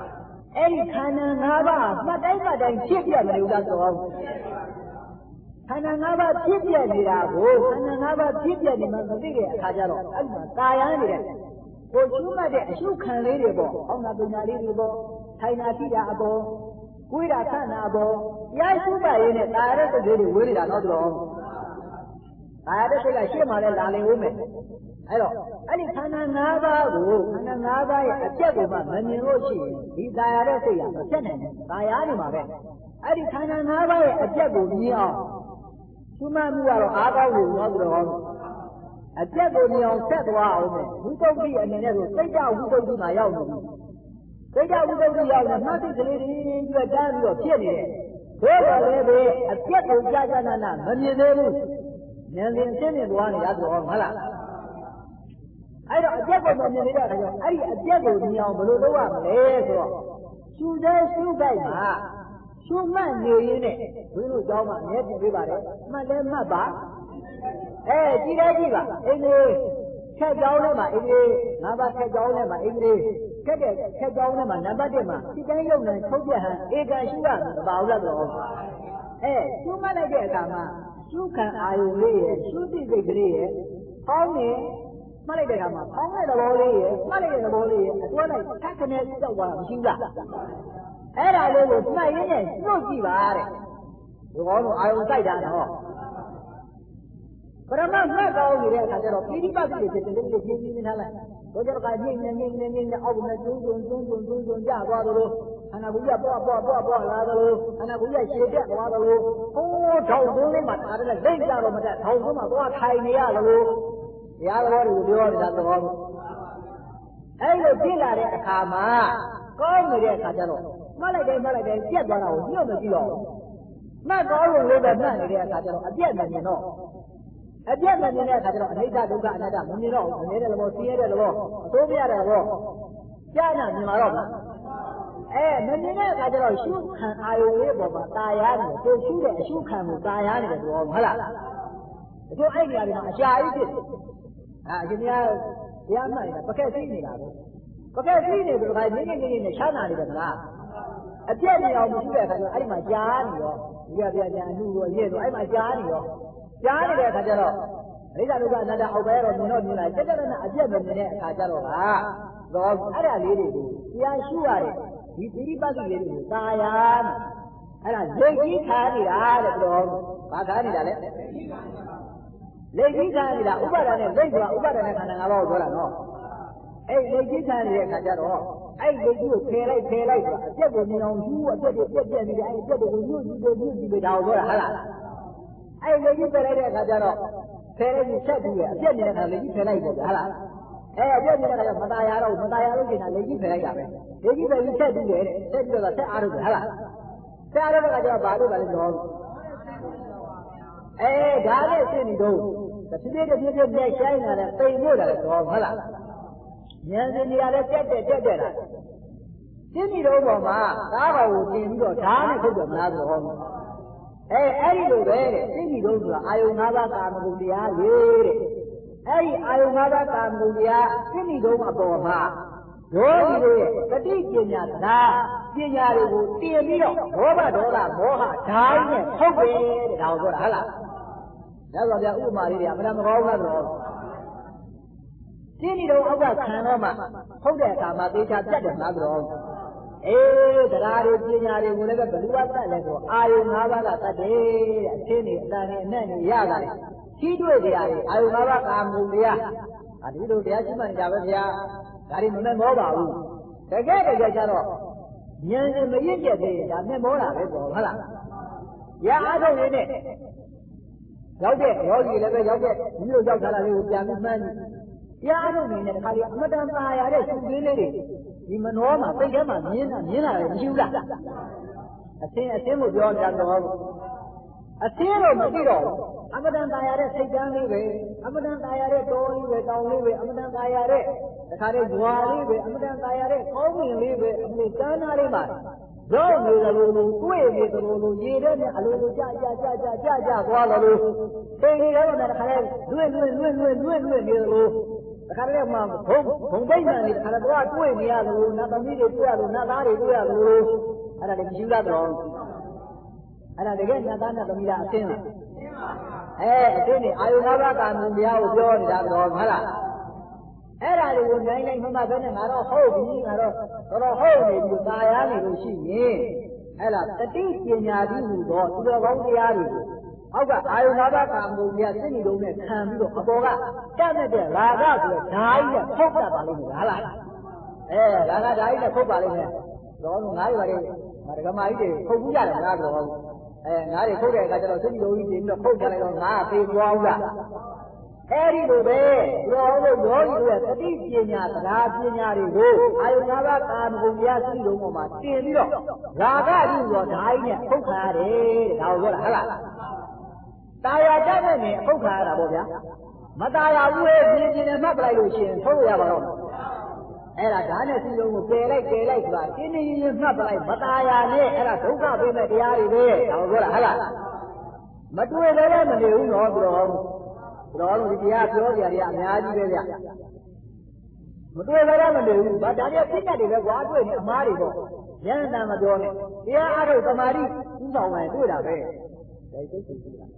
အဲ့ဒီခန္ဓာ၅ပါးမှတ်တိုင်းမှတ်တိုင်းဖြစ်ပြမလို့လားဆိုတော့ခန္ဓာ၅ပါးဖြစ်ပြနေတာကိုခန္ဓာ၅ပါးဖြစ်ပြနေမှမသိတဲ့အခါကျတော့အဲ့ဒီမှာตายရနေတဲ့ကိုရှုမှတ်တဲ့အရှုခံလေးတွေပေါ့အောင်းနာပညာလေးတွေပေါ့ထိုင်နာထိတာအပေါ်ကိုယ်တာခန္ဓာအပေါ်တရားရှုမှတ်ရင်းနဲ့ตายရတဲ့စိတ်တွေဝေးနေတာတော့တော်ตายရတဲ့စိတ်ကရှေ့မှာလဲလာလင်ဦးမယ်အဲ့တော့အဲ့ဒီခန္ဓာ၅ပါးကိုခန္ဓာ၅ပါးရဲ့အပြတ်ကိုမှမမြင်လို့ရှိရင်ဒီตายရတဲ့စိတ်ကမပြတ်နိုင်ဘူးตายရနေမှာပဲအဲ့ဒီခန္ဓာ၅ပါးရဲ့အပြတ်ကိုမြင်အောင်ရှုမှတ်မှုကတော့အားကောင်းလို့တော့တော်အပြတ်ကိုမြင်အောင်ဆက်သွားအောင်မယ်ဝိသုဒ္ဓိအနေနဲ့ဆိုစိတ်ကြဝိသုဒ္ဓိမှာရောက်နေပြီစိတ်ကြဝိသုဒ္ဓိရောက်နေမှတ်သိကလေးတွေပြတ်တန်းပြီးတော့ဖြစ်နေတယ်ဘယ်လိုလဲပဲအပြတ်ကိုကြာကြာနာနာမမြင်သေးဘူးဉာဏ်စဉ်ရှင်းနေသွားနေတာဆိုတော့ဟုတ်လားအဲ့တော့အပြတ်ကိုမမြင်နေတဲ့အခါကျတော့အဲ့ဒီအပြတ်ကိုမြင်အောင်ဘယ်လိုလုပ်ရမလဲဆိုတော့ရှုတဲ့ရှုခိုက်မှာရှုမှတ်နေရင်းနဲ့ဘုန်းကြီးတို့ကျောင်းမှာအမြဲပြင်ပေးပါတယ်မှတ်လဲမှတ်ပါအဲကြည့်တယ်ကြည့်ပါအင်းလေးထက်ကြောင်းထဲမှာအင်းလေးငါးပါးထက်ကြောင်းထဲမှာအင်းလေးထက်တဲ့ထက်ကြောင်းထဲမှာနံပါတ်တစ်မှာဒီတိုင်းရုပ်နဲ့ထုတ်ပြဟန်ဧကရှုရမှာမပါဘူးလားတော့အဲရှုမှတ်လိုက်တဲ့အခါမှာရှုခံအာယုလေးရဲ့ရှုသိစိတ်ကလေးရဲ့ဖောင်းနေမှတ်လိုက်တဲ့အခါမှာဖောင်းတဲ့သဘောလေးရဲ့မှတ်လိုက်တဲ့သဘောလေးရဲ့အတွဲလိုက်ထက်ကနေကြောက်သွားတာမရှိဘူးလားအဲ့ဒါလေးကိုမှတ်ရင်းနဲ့ညှို့ကြည့်ပါတဲ့ဒီကောင်းတို့အာယုံတိုက်တာတော့ပရမတ်မှတ်ကောင်းနေတဲ့အခါကျတော့ပိဋိပတ်တိဖြစ်တဲ့လေးလေးချင်းချင်းထားလိုက်တို့ကြတော့ကညင်ညင်ညင်ညင်ညင်အောက်ကနေကျုံကျုံကျုံကျုံကျုံကျုံကြသွားသလိုခန္ဓာကိုယ်ကပွားပွားပွားပွားလာသလိုခန္ဓာကိုယ်ကရှည်ပြတ်သွားသလိုဟိုးထောင်သွင်းလေးမှာထားတဲ့လိမ့်ကြတော့မတတ်ထောင်သွင်းမှာသွားထိုင်နေရသလိုတရားတော်တွေကိုပြောနေတာသဘောမျိုးအဲ့လိုဖြစ်လာတဲ့အခါမှာကောင်းနေတဲ့အခါကျတော့မှတ်လိုက်တယ်မှတ်လိုက်တယ်ပြတ်သွားတာကိုညှို့မကြည့်တော့မှတ်ကောင်းလို့လည်းပဲမှတ်နေတဲ့အခါကျတော့အပြတ်မမြင်တော့အပြတ်မမြင်တဲ့အခါကျတော့အနိစ္စဒုက္ခအနတ္တမမြင်တော့ဘူးမမြင်တဲ့သဘောသိရတဲ့သဘောအသိမရတဲ့သဘောကြားနာမြင်လာတော့ဘူးအဲမမြင်တဲ့အခါကျတော့ရှုခံအာယုလေးပေါ်မှာตายရနေတယ်ကိုရှုတဲ့အရှုခံကိုตายရနေတယ်ဆိုတော့ဟုတ်လားဒီအဲ့ဒီအရာတွေမှာအရှာကြီးဖြစ်အာအရှင်များတရားမှတ်နေတာပကက်သိနေတာပဲပကက်သိနေပြီခါနေနေနေနေချမ်းသာနေတယ်မလားအပြည့်နေအောင်မရှိတဲ့အခါကျတော့အဲ့ဒီမှာကြားနေရောဒီကပြညာအမှုရောရဲ့တော့အဲ့မှာကြားနေရောကြားနေတဲ့အခါကျတော့အိဒါဒုက္ခအနတ္တအောက်ပဲတော့မြင်တော့မြင်လာတက်တက်နဲ့အပြည့်မမြင်တဲ့အခါကျတော့ဟာတော့အဲ့ဒါလေးတွေကိုတရားရှုရတယ်ဒီပိဋိပတ်တိလေးတွေကိုသာယာအဲ့ဒါလက်ကြီးခါနေတာတဲ့တော့ဘာခါနေတာလဲလက်ကြီးခါနေတာဥပါဒာနဲ့လက်ဆိုတာဥပါဒာနဲ့ခန္ဓာ၅ပါးကိုပြောတာနော်အဲ့လက်ကြီးခါနေတဲ့အခါကျတော့အဲ့လက်ကြီးကိုဖယ်လိုက်ဖယ်လိုက်ဆိုတာအပြည့်ကိုမြင်အောင်ရှုအပြည့်ကိုပြည့်ပြည့်နေတယ်အဲ့အပြည့်ကိုညှို့ကြည့်တယ်ညှို့ကြည့်တယ်ဒါကိုပြောတာဟုတ်လားအဲ့လက်ကြီးဖယ်လိုက်တဲ့အခါကျတော့ဖယ်လိုက်ပြီးဆက်ပြီးအပြည့်နေတဲ့အခါလက်ကြီးဖယ်လိုက်ပေါ့ဗျာဟုတ်လားအဲအပြည့်နေတဲ့အခါကျမตายရတော့မตายရလို့ကျင်တာလက်ကြီးဖယ်လိုက်တာပဲလက်ကြီးဖယ်ပြီးဆက်ပြီးတယ်ဆက်ပြီးတော့ဆက်အားလို့ဟုတ်လားဆက်အားလို့ကကျတော့ဘာလို့ပါလဲဆိုတော့အဲဒါနဲ့ရှင်းနေတော့တဖြည်းဖြည်းတဖြည်းဖြည်းနဲ့ရှိုင်းလာတဲ့ပိန်လို့လာတော့ဟုတ်လားဉာဏ်စဉ်နေရာလဲတက်တက်တက်တက်လာရှင်းနေတော့ပေါ်မှာကားပေါ်ကိုတင်ပြီးတော့ဓာတ်နဲ့ထုတ်တယ်မလားဆိုတော့အဲအဲ့ဒီလိုပဲတဲ့ရှင်းနေတော့ဆိုတာအာယုံ၅ပါးကာမဂုဏ်တရားလေးတဲ့အဲ့ဒီအာယုံ၅ပါးကာမဂုဏ်တရားရှင်းနေတော့အပေါ်မှာယောဂီတို့ရဲ့တတိပညာသာပညာတွေကိုတင်ပြီးတော့ဘောဘဒေါသမောဟဓာတ်နဲ့ထုတ်တယ်တဲ့ဒါကိုပြောတာဟုတ်လားဒါဆိုဗျာဥပမာလေးတွေအမှန်မကောင်းလားတော့ရှင်းနေတော့အောက်ကခံတော့မှဟုတ်တဲ့အခါမှာသေချာပြတ်တယ်လားတော့အေးတရားတွေပညာတွေကိုလည်းပဲဘယ်လိုတတ်လဲဆိုအာယုံ၅ပါးကတတ်တယ်တဲ့အချင်းတွေအတန်တွေအနက်တွေရတာလေရှိတွေ့တရားတွေအာယုံ၅ပါးကာမဂုဏ်တရားအဒီလိုတရားရှိမှန်ကြပါဗျာဒါတွေမမဲ့မောပါဘူးတကယ်တကယ်ကျတော့ဉာဏ်နဲ့မရင့်ကျက်သေးဒါမဲ့မောတာပဲပေါ့ဟုတ်လားရအားထုတ်နေနဲ့ရောက်တဲ့ယောဂီလည်းပဲရောက်တဲ့ဒီလိုရောက်လာတာလေးကိုပြန်ပြီးမှန်းကြည့်တရားအားထုတ်နေတဲ့ခါလေးအမတန်သာရတဲ့ရှင်သေးလေးတွေဒီမနှောမှာသိတဲ့မှာမြင်းတာမြင်းတာလည်းမရှိဘူးလားအသင်းအသင်းကိုပြောကြတော့အသင်းတော့မရှိတော့အမတန်သာရတဲ့စိတ်ကမ်းလေးပဲအမတန်သာရတဲ့တောလေးပဲတောင်လေးပဲအမတန်သာရတဲ့တခါလေးဂျွာလေးပဲအမတန်သာရတဲ့ကောင်းကင်လေးပဲအမလေးကမ်းသားလေးမှာရောက်နေတယ်လို့တွေ့နေတယ်လို့ရေတဲ့နဲ့အလိုလိုကြကြကြကြကြကြသွားတယ်လို့သိနေတယ်တော့တခါလေးလွင့်လွင့်လွင့်လွင့်လွင့်လွင့်နေတယ်လို့တခါလေးမှဘုံဘုံဒိတ်မှန်နေတခါလေးတော့တွေ့နေရလို့နတ်သမီးတွေတွေ့ရလို့နတ်သားတွေတွေ့ရလို့အဲ့ဒါလည်းမရှိလားတော့အဲ့ဒါတကယ်နတ်သားနတ်သမီးလားအသိလားအဲအတင်းနေအာယုနာဘကာမတရားကိုပြောနေတာတော့ဟုတ်လားအဲ့ဒါတွေကိုနိုင်နိုင်မှမပဲနဲ့ငါတော့ဟုတ်ပြီငါတော့တော်တော်ဟုတ်နေပြီသာယာနေလို့ရှိရင်အဲ့ဒါတတိပညာပြီးဟူသောသူတော်ကောင်းတရားတွေကိုအောက်ကအာယုနာဘကာမတရားသိနေလုံးနဲ့ခံပြီးတော့အပေါ်ကတတ်တဲ့ရာဂဆိုတဲ့ဓာတ်ကြီးနဲ့ဖုတ်တတ်ပါလိမ့်မယ်ဟုတ်လားအဲရာဂဓာတ်ကြီးနဲ့ဖုတ်ပါလိမ့်မယ်တော့ငါးရွာလေးဒကမာကြီးတွေဖုတ်ဘူးကြတယ်ငါတော့အဲငါးတွေဖုတ်တဲ့အခါကျတော့သိနေလုံးကြီးပြင်ပြီးတော့ဖုတ်ကြလိုက်တော့ငါးသေးသွားဦးလားအဲဒီလိုပဲရောလို့ယောဂီတို့ရဲ့သတိပညာသရာပညာတွေကိုအာယုနာဘကာမဂုဏ်တရားသိလုံးပေါ်မှာတင်ပြီးတော့ရာဂတိရောဓာတ်ကြီးနဲ့ဖုတ်ခါရတယ်တဲ့ဒါကိုပြောတာဟုတ်လားတာယာတတ်တဲ့နေဖုတ်ခါရတာပေါ့ဗျာမတာယာဘူးရဲ့ပြင်းပြင်းနဲ့မှတ်ပလိုက်လို့ရှိရင်ဖုတ်ရပါတော့အဲ့ဒါဓာတ်နဲ့သိလုံးကိုပယ်လိုက်ပယ်လိုက်ဆိုတာတင်းတင်းရင်းမှတ်ပလိုက်မတာယာနဲ့အဲ့ဒါဒုက္ခပေးမဲ့တရားတွေပဲဒါကိုပြောတာဟုတ်လားမတွေ့လည်းမနေဘူးနော်ပြောတော့တော်တော်ဒီတရားပြောကြရအများကြီးပဲဗျမတွေ့ကြရမလို့ဘူးဒါတရားဖြစ်တတ်တယ်ပဲကွာတွေ့နေအမားတွေပေါ့ဉာဏ်တန်မပြောနဲ့တရားအားထုတ်သမာဓိဥဆောင်မယ်တွေ့တာပဲဒါစိတ်စိတ်ရှိတာ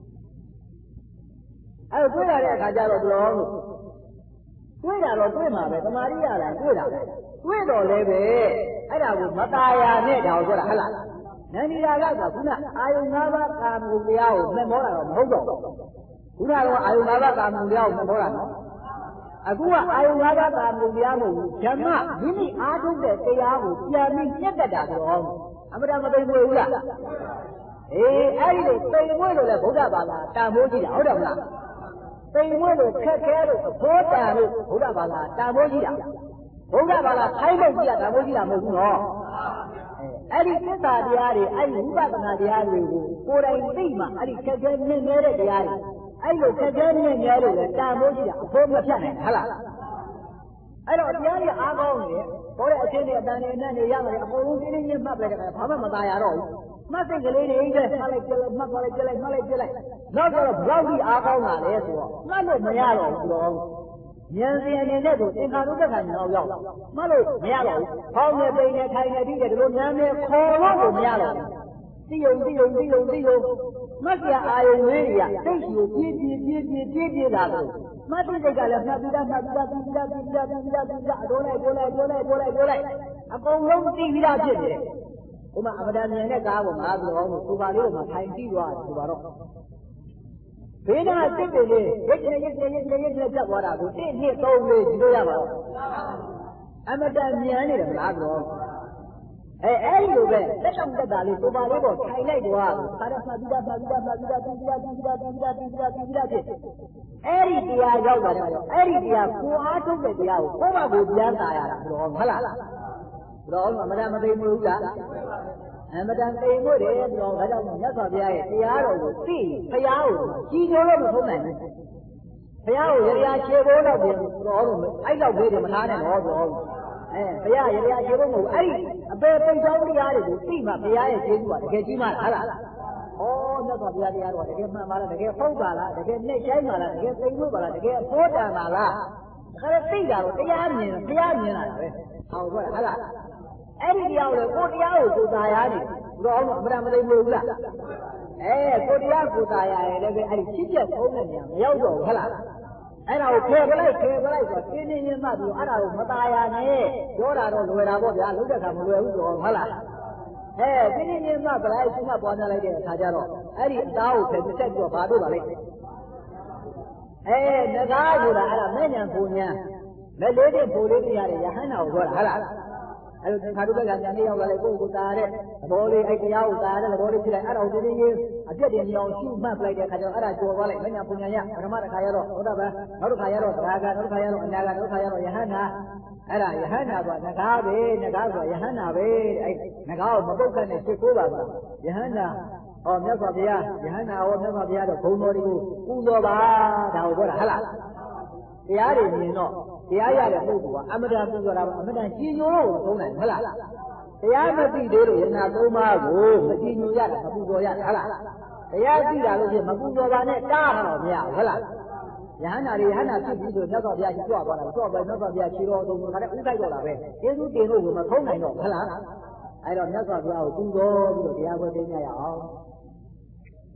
အဲ့တွေ့ရတဲ့အခါကျတော့တော်တော်တွေ့တာတော့တွေ့မှာပဲသမာဓိရတာတွေ့တာပဲတွေ့တော့လည်းပဲအဲ့ဒါကိုမตาယာနဲ့ဒါကိုပြောတာဟုတ်လားနန္ဒီရာကကခုနအာယု၅ပါးကာမဂုဏ်တရားကိုမဲ့မောတာတော့မဟုတ်တော့ခုနကတော့အာယု၅ပါးကာမဂုဏ်တရားကိုမဲ့မောတာနော်အခုကအာယု၅ပါးကာမဂုဏ်တရားမဟုတ်ဘူးဓမ္မမိမိအားထုတ်တဲ့တရားကိုပြန်ပြီးညက်တတ်တာဆိုတော့အမှန်တမသိဘူးဘူးလားအေးအဲ့ဒီလိုသိမွေ့လို့လည်းဗုဒ္ဓဘာသာတန်ဖိုးကြည့်တာဟုတ်တယ်မလားသိမွေ့လို့ခက်ခဲလို့အဖို့တန်လို့ဗုဒ္ဓဘာသာတန်ဖိုးကြည့်တာဗုဒ္ဓဘာသာခိုင်းလို့ကြည့်တာတန်ဖိုးကြည့်တာမဟုတ်ဘူးနော်အဲ့ဒီသစ္စာတရားတွေအဲ့ဒီဝိပဿနာတရားတွေကိုကိုယ်တိုင်သိမှအဲ့ဒီခက်ခဲနည်းနည်းတဲ့တရားတွေအဲ့လိုခက်ခဲနည်းနည်းလို့လည်းတန်ဖိုးကြည့်တာအဖို့မဖြတ်နိုင်ဟုတ်လားအဲ့တော့တရားကြီးအားကောင်းနေတယ်ဘောတဲ့အချင်းတွေအတန်တွေနဲ့နေရမယ်အကုန်လုံးတင်းတင်းချင်းမှတ်ပလိုက်တဲ့အခါဘာမှမသာရတော့ဘူးမှတ်စိတ်ကလေးတွေအိတ်ပဲမှတ်လိုက်ပြလိုက်မှတ်သွားလိုက်ပြလိုက်မှတ်လိုက်ပြလိုက်နောက်တော့ဘလောက်ကြီးအားကောင်းလာလဲဆိုတော့မှတ်လို့မရတော့ဘူးတော့ဉာဏ်စီအနေနဲ့ကိုသင်္ခါရုပ္ပကဉာဏ်ရောက်ရောက်မှတ်လို့မရတော့ဘူး။ဖောင်းနေပိန်နေထိုင်နေပြီးတယ်ဒီလိုဉာဏ်နဲ့ခေါ်လို့ကိုမရတော့ဘူး။သိယုံသိယုံသိယုံသိယုံမှတ်ပြအာယုံလေးတွေကသိကိုပြည့်ပြည့်ပြည့်ပြည့်ပြည့်ပြည့်လာလို့မှတ်တဲ့စိတ်ကလည်းမှတ်ပြီးသားမှတ်ပြီးသားပြီးသားပြီးသားပြီးသားပြီးသားအတော်လိုက်ပြောလိုက်ပြောလိုက်ပြောလိုက်ပြောလိုက်အကုန်လုံးသိပြီးသားဖြစ်နေတယ်။ဥမာအမတန်ဉာဏ်နဲ့ကားပေါ်မှာပြီးတော့သူပါလေးကိုမှထိုင်ပြီးသွားတယ်ဆိုတော့ဘေးနာစိတ်တွေလေးရိတ်နေရိတ်နေရိတ်နေရိတ်နေပြတ်သွားတာကိုတစ်နှစ်သုံးလေးဒီလိုရပါတော့အမတန်ဉာဏ်နေတယ်မလားတော့အဲအဲ့ဒီလိုပဲတက်တောင်တက်တာလေးကိုပါလေးပေါ်ထိုင်လိုက်သွားတယ်ဒါတော့မှတ်ပြီးသားမှတ်ပြီးသားမှတ်ပြီးသားပြီးသားပြီးသားပြီးသားပြီးသားပြီးသားဖြစ်အဲ့ဒီတရားရောက်လာတော့အဲ့ဒီတရားကိုအားထုတ်တဲ့တရားကိုကိုယ့်ဘာကိုပြန်သာရတာတော့ဟုတ်လားတော့အမတန်မသိဘူးဘူးလားအမတန်သိမှုတယ်ပြီးတော့ဒါကြောင့်မြတ်စွာဘုရားရဲ့တရားတော်ကိုသိဘုရားကိုကြီးကျိုးလို့မထုံးနိုင်ဘူးဘုရားကိုရရခြေဘိုးတော့ပြင်တော်လို့အဲ့တော့ဘေးတွေမထားနဲ့တော့တော်အဲဘုရားရရခြေဘိုးမဟုတ်အဲ့ဒီအပေပိတ်ကြောင်းတရားတွေကိုသိမှဘုရားရဲ့ခြေကူကတကယ်ကြီးမှလားလားဩမြတ်စွာဘုရားတရားတော်ကတကယ်မှန်ပါလားတကယ်ဟုတ်ပါလားတကယ်နဲ့ဆိုင်ပါလားတကယ်သိမှုပါလားတကယ်အဖို့တန်ပါလားဒါကြသိတာတော့တရားမြင်ဘုရားမြင်လာတာပဲဟောပြောတာဟုတ်လားအဲ့ဒီတရားကိုကိုတရားကိုကိုသာယာနေတော့အောင်အမှန်မသိဘူးလားအဲကိုတရားကိုသာယာရဲ့လည်းပဲအဲ့ဒီချစ်ချက်သုံးတဲ့နေရာမရောက်တော့ဘူးဟုတ်လားအဲ့ဒါကိုဖယ်ပလိုက်ဖယ်ပလိုက်ဆိုတင်းတင်းချင်းမှတ်ပြီးအဲ့ဒါကိုမသာယာနဲ့ပြောတာတော့လွယ်တာပေါ့ဗျာလုံးတဲ့ခါမလွယ်ဘူးတော့ဟုတ်လားအဲတင်းတင်းချင်းမှတ်ပလိုက်ရှင်းမှပွားများလိုက်တဲ့အခါကျတော့အဲ့ဒီအသားကိုဖယ်ပြဆက်ပြီးတော့ဘာတို့ပါလဲအဲငကားဆိုတာအဲ့ဒါမဲ့ညာပူညာမဲ့လေးတဲ့ပူလေးတွေရတယ်ယဟန္တာကိုပြောတာဟုတ်လားအဲ့လိုသင်္ခါရုပ္ပကဉာဏ်နဲ့ရောက်လာလေကိုယ်ကိုသာတဲ့သဘောလေးအဲ့တရားကိုသာတဲ့သဘောလေးဖြစ်လိုက်အဲ့ဒါကိုတင်းတင်းကြီးအပြည့်တင်မြောင်ရှုမှတ်လိုက်တဲ့အခါကျတော့အဲ့ဒါကျော်သွားလိုက်မညာပူညာရပထမတစ်ခါရတော့သောတာပန်နောက်တစ်ခါရတော့သရဂါနောက်တစ်ခါရတော့အနာဂါနောက်တစ်ခါရတော့ယဟန္တာအဲ့ဒါယဟန္တာကငကားပဲငကားဆိုယဟန္တာပဲအဲ့ငကားကိုမပုတ်ခတ်နဲ့ဖြစ်ကိုးပါပါယဟန္တာဟောမြတ်စွာဘုရားယဟန္တာဟောမြတ်စွာဘုရားတော့ဘုံတော်တွေကိုပူဇော်ပါဒါကိုပြောတာဟုတ်လားတရားတွေမြင်တော့တရားရတဲ့ပုဂ္ဂိုလ်ကအမတန်ပူဇော်တာအမတန်ကြီးညိုလို့သုံးတယ်ဟုတ်လားတရားမသိသေးလို့ယနာသုံးပါးကိုမကြီးညိုရတယ်မပူဇော်ရတယ်ဟုတ်လားတရားသိတာလို့ဖြစ်မပူဇော်ပါနဲ့တားတော့မရဘူးဟုတ်လားယဟန္တာတွေယဟန္တာဖြစ်ပြီးဆိုမြတ်စွာဘုရားကြီးကြွသွားတာကြွသွားမြတ်စွာဘုရားခြေတော်သုံးခါတည်းဥတိုက်တော့တာပဲကျေးဇူးတင်လို့မထုံးနိုင်တော့ဟုတ်လားအဲ့တော့မြတ်စွာဘုရားကိုပူဇော်ပြီးတော့တရားပွဲသိကြရအောင်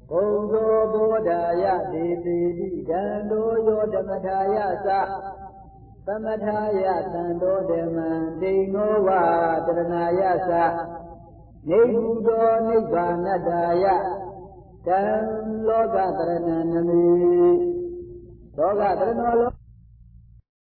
ဘုံသောဘောဓာယဒေတိတိဒံတောယောဓမ္မထာယသသမထာယသံတောဓမ္မံဒိငောဝါတရဏာယသနေဟုသောနိဗ္ဗာနတ္တာယတံလောကတရဏံနမိလောကတရဏော